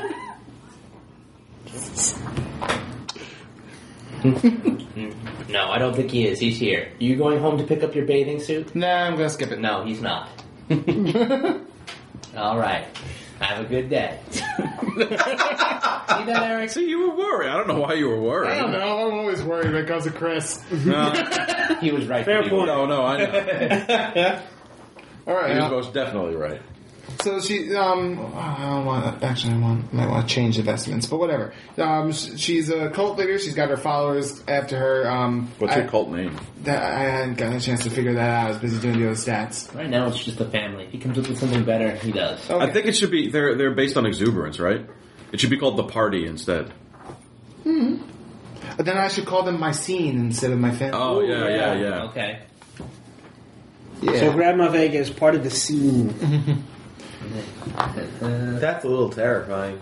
No, I don't think he is. He's here. Are you going home to pick up your bathing suit? Nah, I'm gonna skip it. No, he's not. All right. Have a good day. See that, Eric? See, you were worried. I don't know why you were worried. I don't know, I'm always worried when it comes to Chris. No, He was right. Fair to be point. worried. no, I know. Alright, He was most definitely right. so she, I might want to change the vestments, but whatever. She's a cult leader, she's got her followers after her, What's your cult name? I hadn't gotten a chance to figure that out, I was busy doing the other stats. Right now, it's just a family. If he comes up with something better, he does. Okay. I think it should be. They're based on exuberance, right? It should be called the Party instead. But then I should call them my scene instead of my family. Oh, yeah. Okay. Yeah. So Grandma Vega is part of the scene. That's a little terrifying.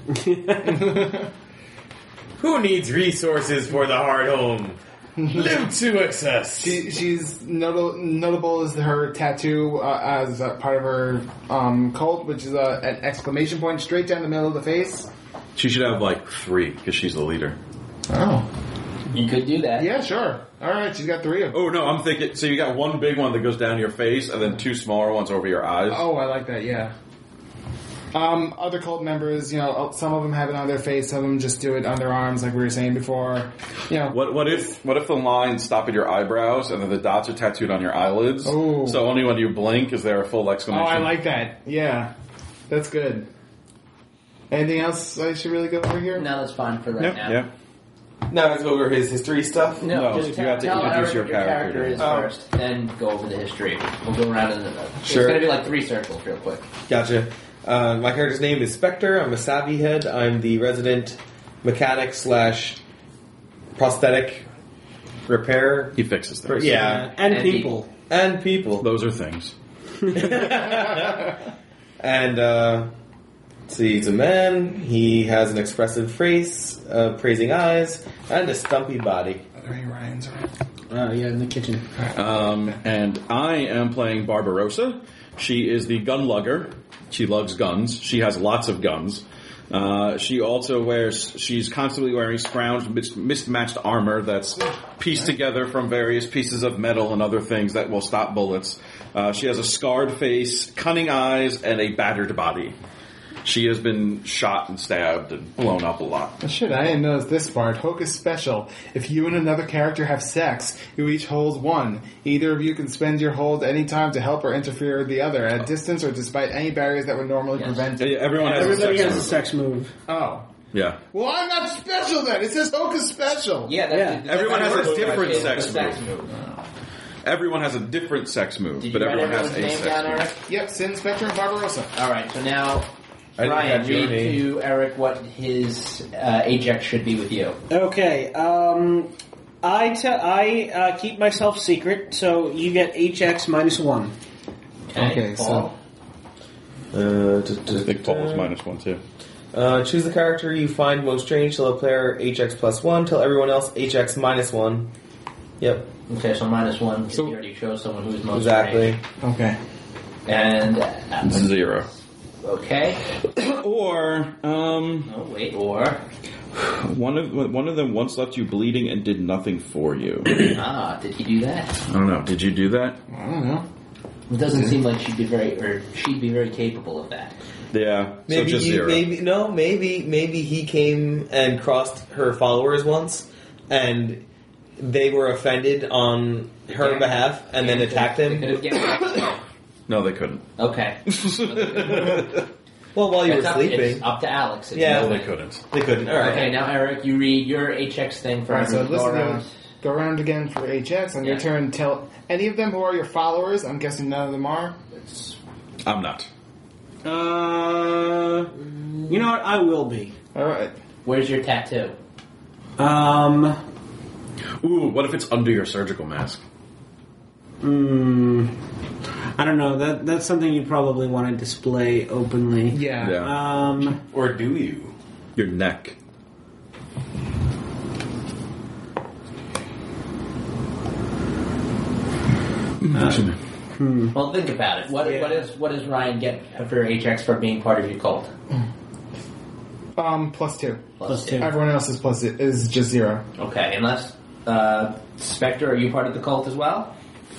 Who needs resources for the hard home? Live to excess. She's notable as her tattoo as part of her cult, which is an exclamation point straight down the middle of the face. She should have like 3 because she's the leader. Oh. You could do that. Yeah, sure. All right, she's got 3 of them. Oh no, I'm thinking. So you got one big one that goes down your face, and then 2 smaller ones over your eyes. Oh, I like that, yeah. Other cult members, some of them have it on their face, some of them just do it on their arms, like we were saying before. What if the lines stop at your eyebrows, and then the dots are tattooed on your eyelids? Oh. So only when you blink is there a full Oh, exclamation. I like that. Yeah, that's good. Anything else I should really go over here? No, that's fine for right now. Yeah. Now let's go over his history stuff. No, No, just you have to tell introduce Eric your what your character. is Oh. first, then go over the history. We'll go around in the It's Sure. going to be like 3 circles real quick. Gotcha. My character's name is Spectre. I'm a savvy head. I'm the resident mechanic / prosthetic repair. He fixes things. Yeah, And people. and people. Those are things. And let's see, he's a man. He has an expressive face, praising eyes, and a stumpy body. Are there any Ryans around? Yeah, in the kitchen. And I am playing Barbarossa. She is the gun lugger. She lugs guns. She has lots of guns. She's constantly wearing scrounged, mismatched armor that's pieced together from various pieces of metal and other things that will stop bullets. She has a scarred face, cunning eyes, and a battered body. She has been shot and stabbed and blown up a lot. Oh, shit, I didn't notice this part. Hocus special. If you and another character have sex, you each hold 1. Either of you can spend your hold any time to help or interfere with the other, at distance or despite any barriers that would normally prevent it. Everyone has Everybody a has sex a sex move. Oh. Yeah. Well, I'm not special then. It says Hocus special. Yeah, Everyone has a different It's sex sex move. move. Everyone has a different sex move, Did but you write everyone has everyone's a name sex down, move. Eric? Yep, Sin, Spectre, and Barbarossa. All right, so now, I didn't Ryan, catch your read name. to Eric what his Ajax should be with you. Okay, I keep myself secret, so you get HX -1. Okay, Paul? I think Paul was -1 too. Choose the character you find most strange. Tell the player HX +1. Tell everyone else HX -1. Yep, Okay, so -1 because So- you already chose someone who's most exactly. strange. Okay. And 0. okay. Or Oh wait, or one of them once left you bleeding and did nothing for you. did he do that? I don't know. Did you do that? I don't know. It doesn't seem like she'd be very capable of that. Yeah. Maybe so just he, 0. maybe he came and crossed her followers once, and they were offended on her Yeah. behalf, and then attacked They could him. have guessed. No, they couldn't. Okay. Well, while you were It's sleeping, up to Alex. It's Yeah. No, not they me. couldn't. they couldn't. All right. Okay, now Eric, you read your HX thing for Alright, so everyone. Go listen around. go around again for HX. On your Yeah. turn, tell any of them who are your followers. I'm guessing none of them are. I'm not. You know what? I will be. Alright. Where's your tattoo? Ooh, what if it's under your surgical mask? I don't know. That's something you probably want to display openly. Yeah. Yeah. Or do you? Your neck. Well, think about it. What does Ryan get for HX for being part of your cult? +2. +2. Everyone else is just 0. Okay, unless Spectre, are you part of the cult as well?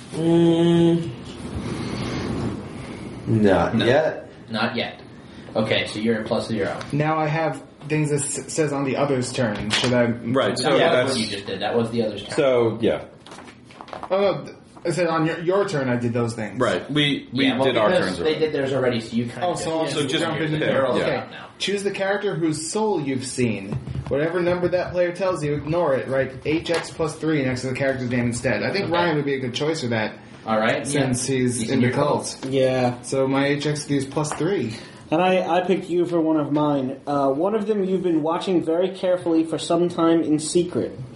Not No. yet. Not yet. Okay, so you're at +0. Now I have things that says on the other's turn. Should I? Right. So That's that's what you just did. That was the other's turn. so yeah. Oh no, I said on your turn. I did those things. Right. We yeah, well, did our because turns. They already. did theirs already, so you kind Oh, of so So just jump into pick. there. Yeah. Okay. now. Choose the character whose soul you've seen. Whatever number that player tells you, ignore it. Write HX +3 next to the character's name instead. I think Okay. Ryan would be a good choice for that All right, since he's He's in in the your cult. Yeah. So my HX is +3. And I picked you for one of mine. One of them you've been watching very carefully for some time in secret.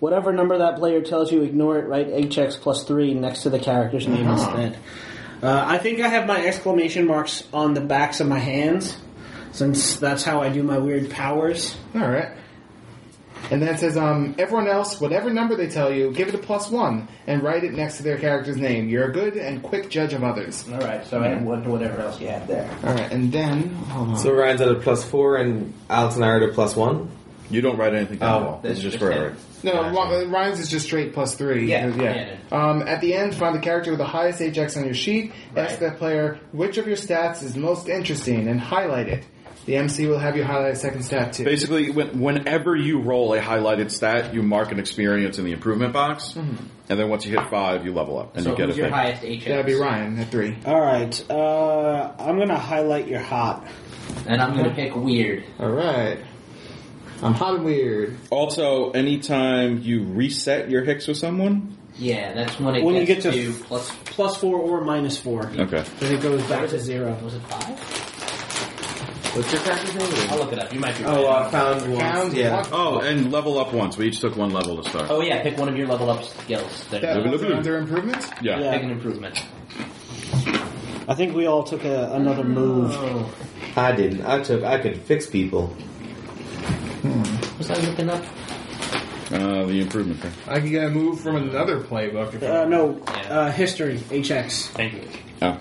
Whatever number that player tells you, ignore it. Write HX plus 3 next to the character's name instead. I think I have my exclamation marks on the backs of my hands, since that's how I do my weird powers. All right. And then it says, everyone else, whatever number they tell you, give it a +1 and write it next to their character's name. You're a good and quick judge of others. All right, so I have whatever else you have there. All right, and then hold on. So Ryan's at a +4 and Alex and I are at a +1. You don't write anything down at all. that's It's just just for it. Eric. No, Ryan's is just straight +3. Yeah. At the end, find the character with the highest HX on your sheet. Ask Right. that player which of your stats is most interesting and highlight it. The MC will have you highlight a second stat too. Basically, whenever you roll a highlighted stat, you mark an experience in the improvement box, and then once you hit 5, you level up, and So you get a who's your thing. highest HX? That'd be Ryan at 3. All right. I'm going to highlight your hot. And I'm going to pick weird. All right. I'm hot and weird. Also, anytime you reset your Hicks with someone, Yeah, that's when it When you gets get to plus. +4 or -4. okay. Then it goes back to 0. Was it 5? What's your character's name? I'll look it up. You might be Oh, right. found once. Found Yeah. one. Oh, and level up once. We each took one level to start. Oh yeah, pick one of your level up skills. There. That was under improvements? Yeah. Yeah. Pick an improvement. I think we all took another move. I didn't. I could fix people. Was I looking up? The improvement thing. I can get a move from another playbook. If No, Yeah. history, HX. Thank you. Oh.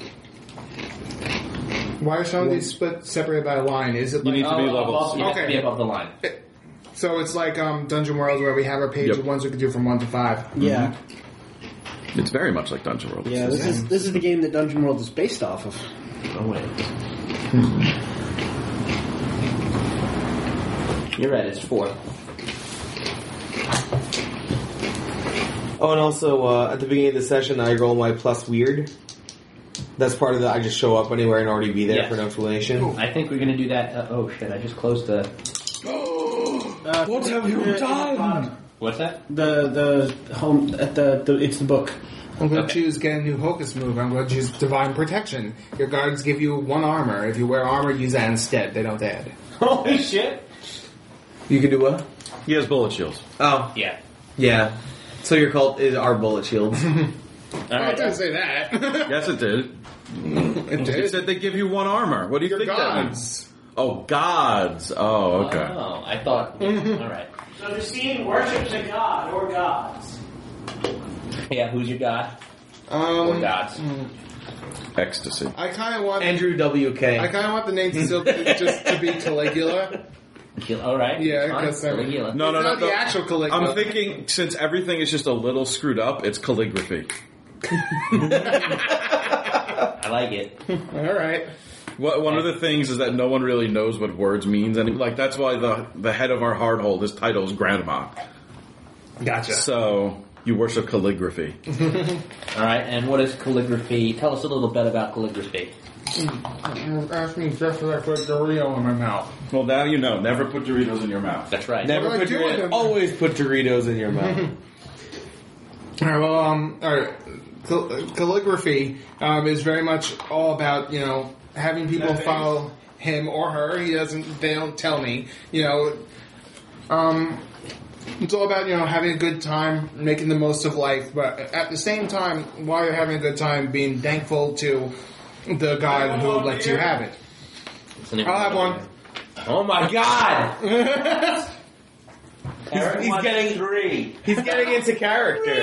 Why are some of these separated by a line? Is it You like need to be levels. You have to Okay. be above the line. so? It's like Dungeon World where we have our page Yep. of ones we can do from 1 to 5. Yeah, It's very much like Dungeon World. yeah. This is the game that Dungeon World is based off of. Oh wait. You're right. It's 4. Oh, and also at the beginning of the session, I roll my plus weird. That's part of the. I just show up anywhere and already be there Yes. for an explanation. I think we're gonna do that. Oh shit! I just closed the. What have you done? What's that? The home at the it's the book. I'm going to choose get a new Hocus move. I'm going to choose Divine Protection. Your guards give you 1 armor. If you wear armor, use that instead. They don't add. Holy shit! You can do what? He has bullet shields. Oh, Yeah. yeah. So your cult is our bullet shields. I didn't say that. Yes, it did. It It did. said they give you 1 armor. What do you Your think that means? gods. Oh, gods. Oh, okay. Oh, I thought. All right. So the scene worships a god or gods. Yeah. Who's your god? Or gods? Ecstasy. I kind of want. Andrew W.K. I kind of want the name to still just to be Caligula. All right. Yeah, fine. because Caligula. No, it's not the actual Caligula. I'm thinking, since everything is just a little screwed up, it's calligraphy. I like it. All right. One of the things is that no one really knows what words means, and like that's why the head of our hard hold, his title is Grandma. Gotcha. So you worship calligraphy. All right. And what is calligraphy? Tell us a little bit about calligraphy. Ask me just as I put Dorito in my mouth. Well, now you know. Never put Doritos in your mouth. That's right. Never What do I put do with Doritos. them? Always put Doritos in your mouth. All right. Well, all right. Calligraphy is very much all about having people follow him or her. They don't tell me. It's all about having a good time, making the most of life, but at the same time, while you're having a good time, being thankful to the God who lets you have it. I'll have one. Oh my god! He's getting 3. He's getting into character.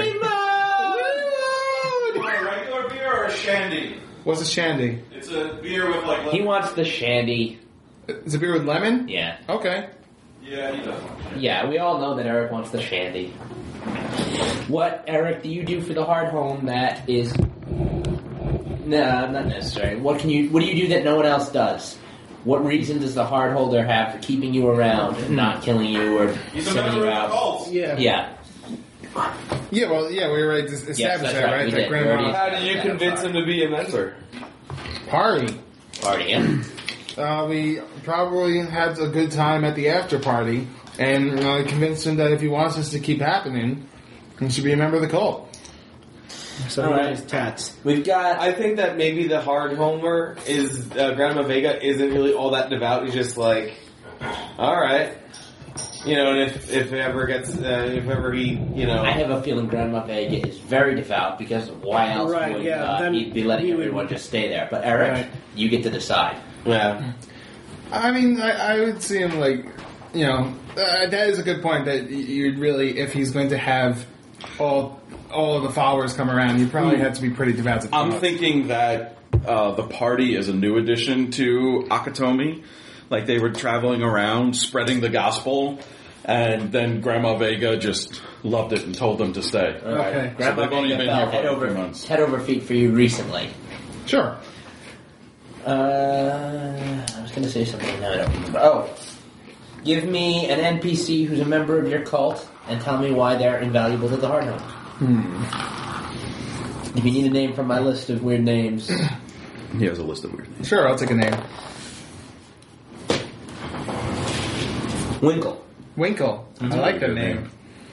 A regular beer or a shandy? What's a shandy? It's a beer with like. He wants the shandy. It's a beer with lemon? Yeah. Okay. Yeah, he does. Yeah, we all know that Eric wants the shandy. What, Eric, do you do for the hard home that is... No, not necessary. What do you do that no one else does? What reason does the hard holder have for keeping you around and not killing you or He's a sending member you of the out? cult. Yeah. Yeah. Yeah, well, we already established that's that, right, right? we That did. grandma We How did you convince him to be a member? party. Party, yeah. We probably had a good time at the after party, and convinced him that if he wants this to keep happening, he should be a member of the cult. So All right. his tats. We've got. I think that maybe the hard homer is Grandma Vega isn't really all that devout. He's just like, all right. You know, and if it ever gets, if ever he, you know, I have a feeling Grandma Vega is very devout because why else Right, would then he be letting he would- everyone just stay there? But Eric, Right. you get to decide. yeah. I mean, I would see him like, you know, that is a good point. That you'd really, if he's going to have all of the followers come around, you'd probably have to be pretty devout. To I'm thinking that the party is a new addition to Akatomi. Like they were traveling around, spreading the gospel, and then Grandma Vega just loved it and told them to stay. All right. Okay. Grandma they've only Vega been fell here for a few months. head over feet for you recently. Sure. I was going to say something, now I don't remember. Oh, give me an NPC who's a member of your cult and tell me why they're invaluable to the Hard Home. If you need a name from my list of weird names, He has a list of weird names. Sure, I'll take a name. Winkle. Winkle. I like that name.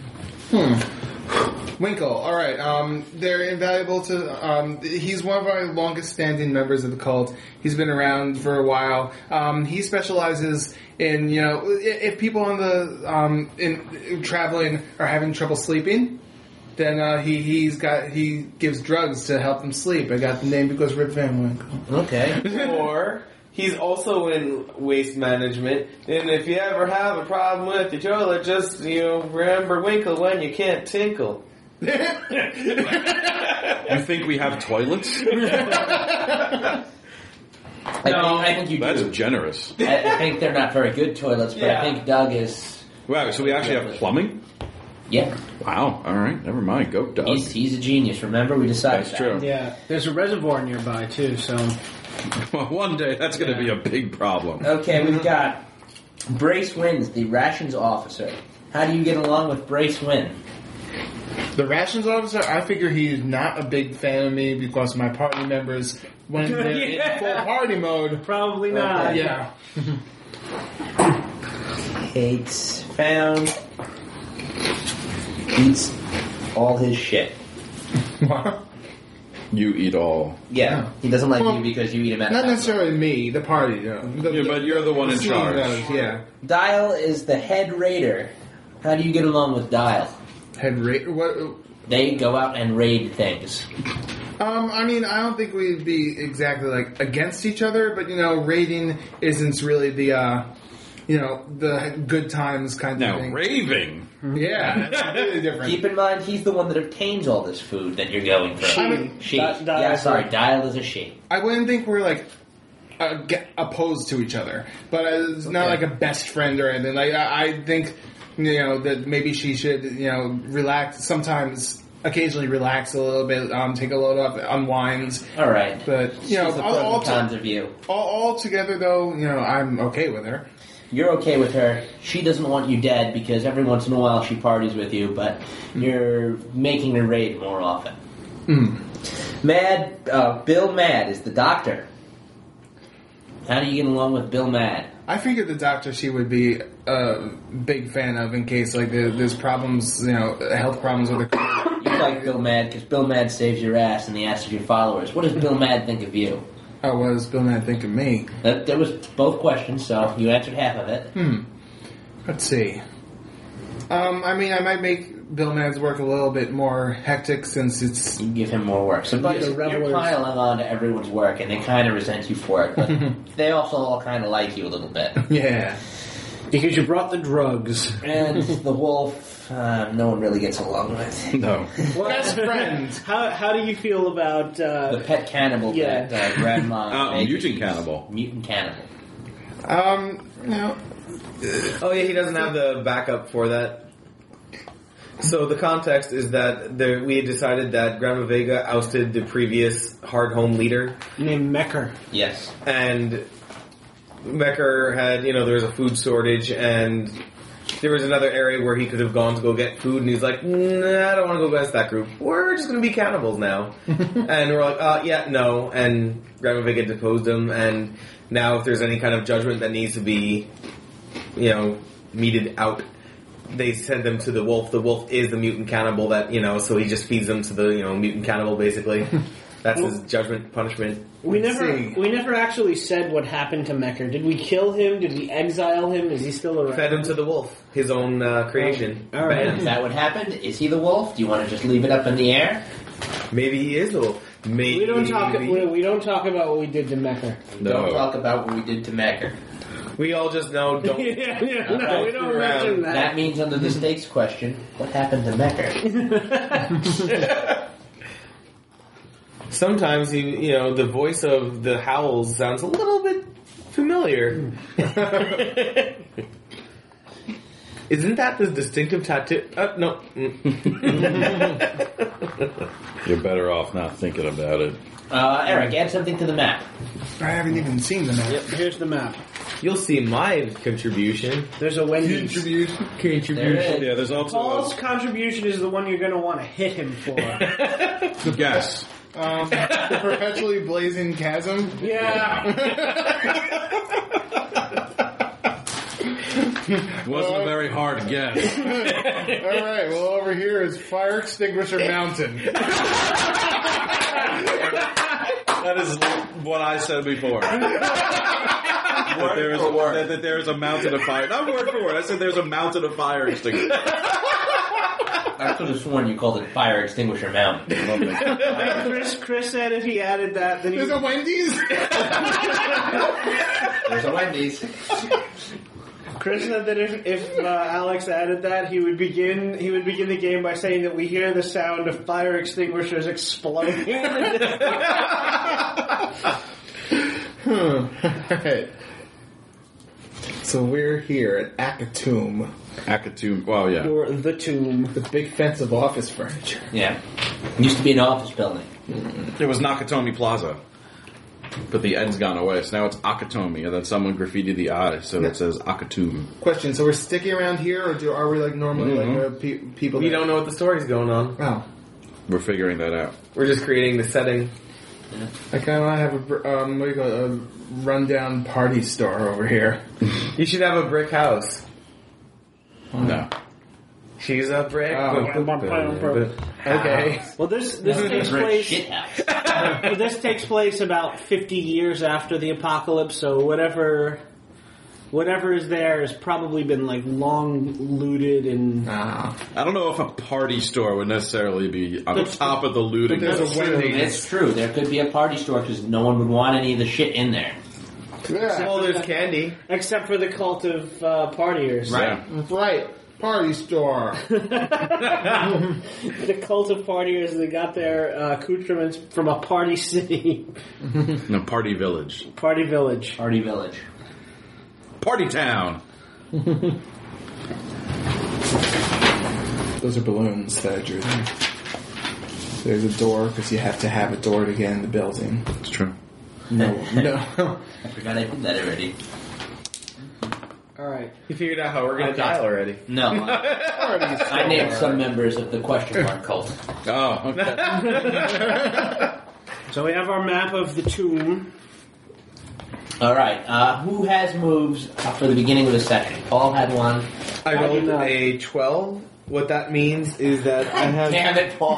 Winkle. All right. They're invaluable to. He's one of our longest-standing members of the cult. He's been around for a while. He specializes in, you know, if people on the in traveling are having trouble sleeping, then he gives drugs to help them sleep. I got the name because Rip Van Winkle. Okay. Or he's also in waste management, and if you ever have a problem with your toilet, just, you know, remember Winkle when you can't tinkle. You think we have toilets? I think you That's do. generous. I think they're not very good toilets, but Yeah. I think Doug is. Wow, so we actually have plumbing? Yeah, Wow, alright, never mind. Go, Doug. he's a genius. Remember, we decided That's that. true. Yeah, there's a reservoir nearby too, so Well, one day that's going to be a big problem. Okay, we've got Brace Wins, the rations officer. How do you get along with Brace Win? The rations officer, I figure he's not a big fan of me because my party members, when they're in full party mode, probably not. yeah. Hates found. Eats all his shit. You eat all. Yeah, he doesn't like Well, you because you eat him at Not a time. necessarily me, the party. You know, Yeah, but you're the one in scene charge. does, yeah. Dial is the head raider. How do you get along with Dial? Head rate. What? They go out and raid things. I mean, I don't think we'd be exactly like against each other, but you know, raiding isn't really the, you know, the good times kind of Now, thing. raving. Yeah, that's really different. Keep in mind, he's the one that obtains all this food that you're going for. She. Dial Yeah, is sorry, the- Dial is a she. I wouldn't think we're like opposed to each other, but it's not like a best friend or anything. Like I think, you know, that maybe she should, you know, relax. Sometimes, occasionally relax a little bit, take a load off, unwind. All right. But you know, She's the pros all and cons of you. together though, you know, I'm okay with her. You're okay with her. She doesn't want you dead because every once in a while she parties with you, but you're making her raid more often. Bill Mad is the doctor. How do you get along with Bill Mad? I figured the doctor she would be a big fan of in case like there's problems, you know, health problems with her. You like Bill Mad because Bill Mad saves your ass in the ass of your followers. What does Bill Mad think of you? Oh, what does Bill Mad think of me? There was both questions, so you answered half of it. Let's see. I mean, I might make Bill Mad's work a little bit more hectic since it's. You give him more work. So Like you're the revelers. piling on to everyone's work, and they kind of resent you for it, but they also all kind of like you a little bit. Yeah. because you brought the drugs. And the wolf, no one really gets along with. No. Best friends. How do you feel about The pet cannibal Yeah. that Grandma makes. Mutant cannibal. Mutant cannibal. You know, Oh yeah, he doesn't have the backup for that. So the context is that we had decided that Grandma Vega ousted the previous hard home leader, named Mecker? Yes. and Becker had, you know, there was a food shortage, and there was another area where he could have gone to go get food, and he's like, nah, I don't want to go against that group. We're just going to be cannibals now. And we're like, yeah, no. And Grandma Vega deposed him, and now if there's any kind of judgment that needs to be, you know, meted out, they send them to the wolf. The wolf is the mutant cannibal that, you know, so he just feeds them to the, you know, mutant cannibal, basically. That's his judgment, punishment. We Let's never see. we never actually said what happened to Mecker. Did we kill him? Did we exile him? Is he still around? Fed him to the wolf, his own creation. All right. Is that what happened? Is he the wolf? Do you want to just leave it up in the air? Maybe he is the wolf. Maybe We don't talk about what we did to Mecker. Don't talk about what we did to Mecker. We all just know. Don't. No, we don't mention that. That means under the stakes question, what happened to Mecker? Sometimes the voice of the howls sounds a little bit familiar. Isn't that the distinctive tattoo? No. You're better off not thinking about it. Eric, add something to the map. I haven't even seen the map. Yep, here's the map. You'll see my contribution. There's a Wendy's. There it is. Yeah, there's also Paul's contribution is the one you're going to want to hit him for. guess. The perpetually blazing chasm. Yeah. Wasn't a very hard guess. All right. Well, over here is Fire Extinguisher Mountain. That is what I said before. that there is a mountain of fire. Not word for word. I said there's a mountain of fire extinguisher. I could have sworn you called it Fire Extinguisher Mountain. Chris said if he added that, then There's a Wendy's. There's a Wendy's. Chris said that if Alex added that, he would begin the game by saying that we hear the sound of fire extinguishers exploding. Alright. So we're here at Akatum, Akatum. Well, yeah. Or the tomb. the big fence of office furniture. Yeah. It used to be an office building. It was Nakatomi Plaza. But the N's gone away, so now it's Akatomi, and then someone graffitied the I, so it says Akatum. Question: so we're sticking around here, or are we like normally like people? We that- don't know what the story's going on. Oh, We're figuring that out. We're just creating the setting. I kind of have a what do you call it, a rundown party store over here. You should have a brick house. No. She's a brick. Oh. Okay. Well, this takes place. Shit house. This takes place about 50 years after the apocalypse, so whatever is there has probably been like long looted and. Ah. I don't know if a party store would necessarily be on the top of the looting But there's list. a Wendy's. It's true. There could be a party store because no one would want any of the shit in there. Yeah. Well, there's candy. Except for the cult of partiers. Right. That's right. Party store. The cult of partiers, they got their accoutrements from a party city. No, Party Village. Party village. Party village. Party Town! Those are balloons that I drew there. There's a door because you have to have a door to get in the building. It's true. No. No. I forgot I did that already. Alright. You figured out how we're going to Okay. die already. No. I named some members of the question mark cult. Oh, okay. So we have our map of the tomb. Alright. Who has moves for the beginning of the session? Paul had one. I rolled a 12. What that means is that I have... Damn it, Paul.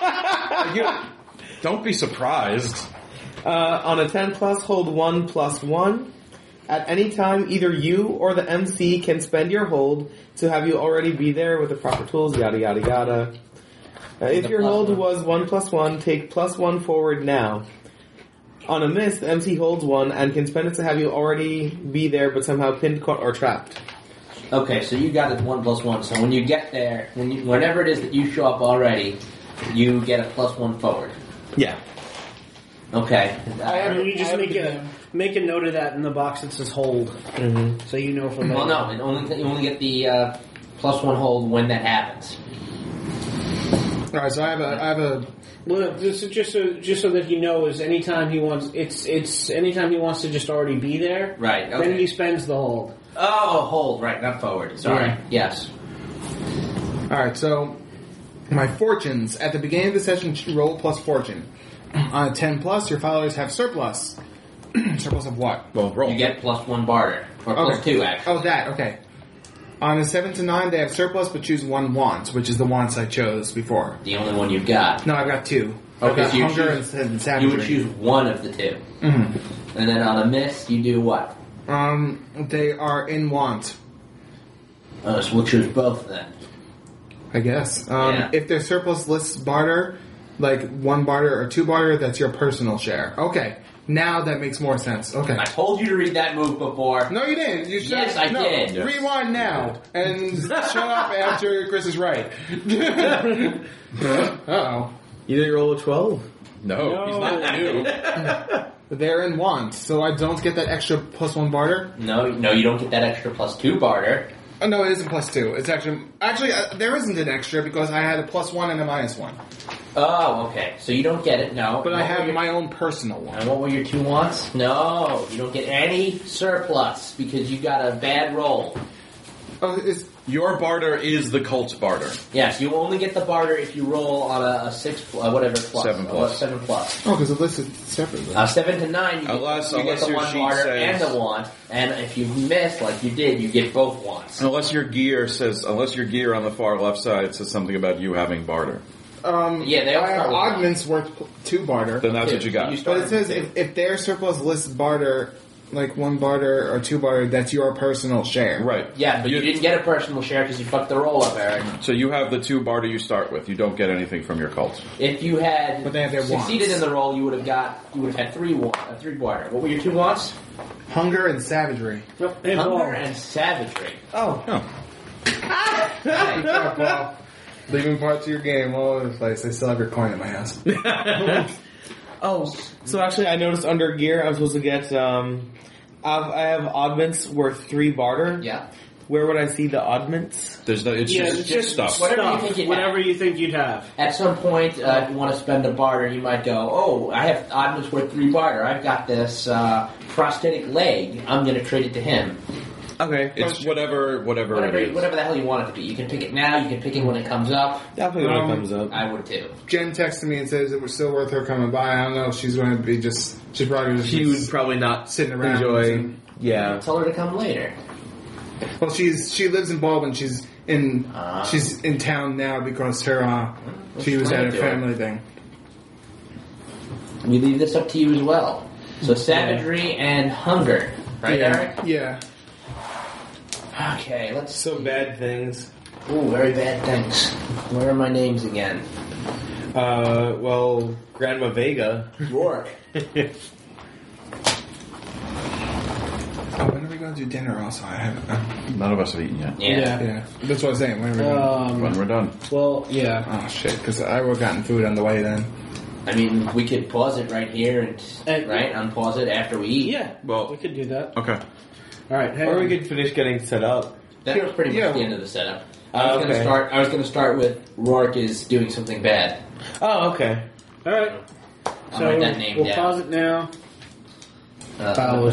Don't be surprised. On a 10 plus, hold 1 plus 1. At any time, either you or the MC can spend your hold to have you already be there with the proper tools, yada yada yada. If your hold was 1 plus 1, take plus 1 forward now. On a miss, the MC holds 1 and can spend it to have you already be there but somehow pinned, caught, or trapped. Okay, so you got it 1 plus 1. So when you get there, whenever it is that you show up already, you get a plus 1 forward. Yeah. Okay. You just make a note of that in the box that says hold. Mm-hmm. So you know from Well, no, you only get the plus 1 hold when that happens. All right. So I have a. Well, this is just so that he knows anytime he wants it's anytime he wants to just already be there. Right, okay. Then he spends the hold. Oh, hold, right, not forward. Sorry. Yeah. Yes. All right. So my fortunes at the beginning of the session roll plus fortune. On a 10 plus, your followers have surplus. Surplus of what? Well, roll. You get plus 1 barter. Or plus 2, actually. Oh, that. Okay. On a 7 to 9, they have surplus, but choose 1 want, which is the wants I chose before. The only one you've got. No, I've got 2. Okay, got so you hunger choose- and You savagery. would choose one of the two. Mm-hmm. And then on a miss, you do what? They are in want, So we'll choose both then. I guess. Yeah. If their surplus lists barter, like one barter or two barter, that's your personal share. Okay, now that makes more sense. Okay. I told you to read that move before. No, you didn't. You should. Yes, I no, did. Yes. Rewind now and shut up after Chris is right. Uh-oh. You didn't roll a 12? No, he's not new. They're in want, so I don't get that extra +1 barter. No, you don't get that extra +2 barter. Oh, no, it isn't +2. It's actually there isn't an extra because I had a +1 and a -1, Oh, okay. So you don't get it, no. but I What were have your- my own personal one. And what were your 2 wants? No, you don't get any surplus because you got a bad roll. Oh, is Your barter is the cult's barter. Yes, you only get the barter if you roll on a 6, whatever plus. 7 plus. 7 plus. because it listed separately. 7 to 9, you Unless get the your 1 sheet barter says- and the want. And if you miss, like you did, you get both wants. Unless your gear on the far left side says something about you having barter. Yeah, they all I have start with augments worth 2 barter. Then that's what you got. But it says if their surplus lists barter, like 1 barter or 2 barter, that's your personal share. Right. Yeah, but you didn't get a personal share because you fucked the roll up, Eric. So you have the 2 barter you start with. You don't get anything from your cult. If you had But they have their succeeded wants. in the roll, you would have had 3 barter. What were your 2 wants? Hunger and savagery. Hunger and savagery. Oh. Good job, Paul. Leaving parts of your game all over the place. I still have your coin in my house. Oh, so actually I noticed under gear I'm supposed to get, I have oddments worth 3 barter. Yeah. Where would I see the oddments? There's no. It's just stuff. Whatever you Stuff, think you'd whatever have. you think you'd have. At some point, if you want to spend a barter, you might go, oh, I have oddments worth 3 barter. I've got this prosthetic leg. I'm going to trade it to him. Okay. It's whatever it is. Whatever the hell you want it to be. You can pick it now. You can pick it when it comes up. Definitely when it comes up. I would too. Jen texted me and says it was still worth her coming by. I don't know if she's going to be she's probably just She would probably not sitting around. enjoy. Yeah. Tell her to come later. Well, she lives in Baldwin. She's in town now because her she was at a family thing. We leave this up to you as well. So savagery and hunger, right, Eric? Yeah. Okay, let's. So bad things. Ooh, very bad things. Where are my names again? Well, Grandma Vega. Rourke. Oh, when are we going to do dinner? Also, I haven't. None of us have eaten yet. Yeah. Yeah, that's what I'm saying. When are we going? When we're done. Well, yeah. Oh shit! Because I would have gotten food on the way then. I mean, we could pause it right here and right unpause it after we eat. Yeah, Well- we could do that. Okay. All right, hey. Or we could finish getting set up. That was pretty much Yeah. the end of the setup. I was Okay. going to start with Rourke is doing something bad. Oh, okay. All right. I'll So write that name we'll down. pause it now. Uh,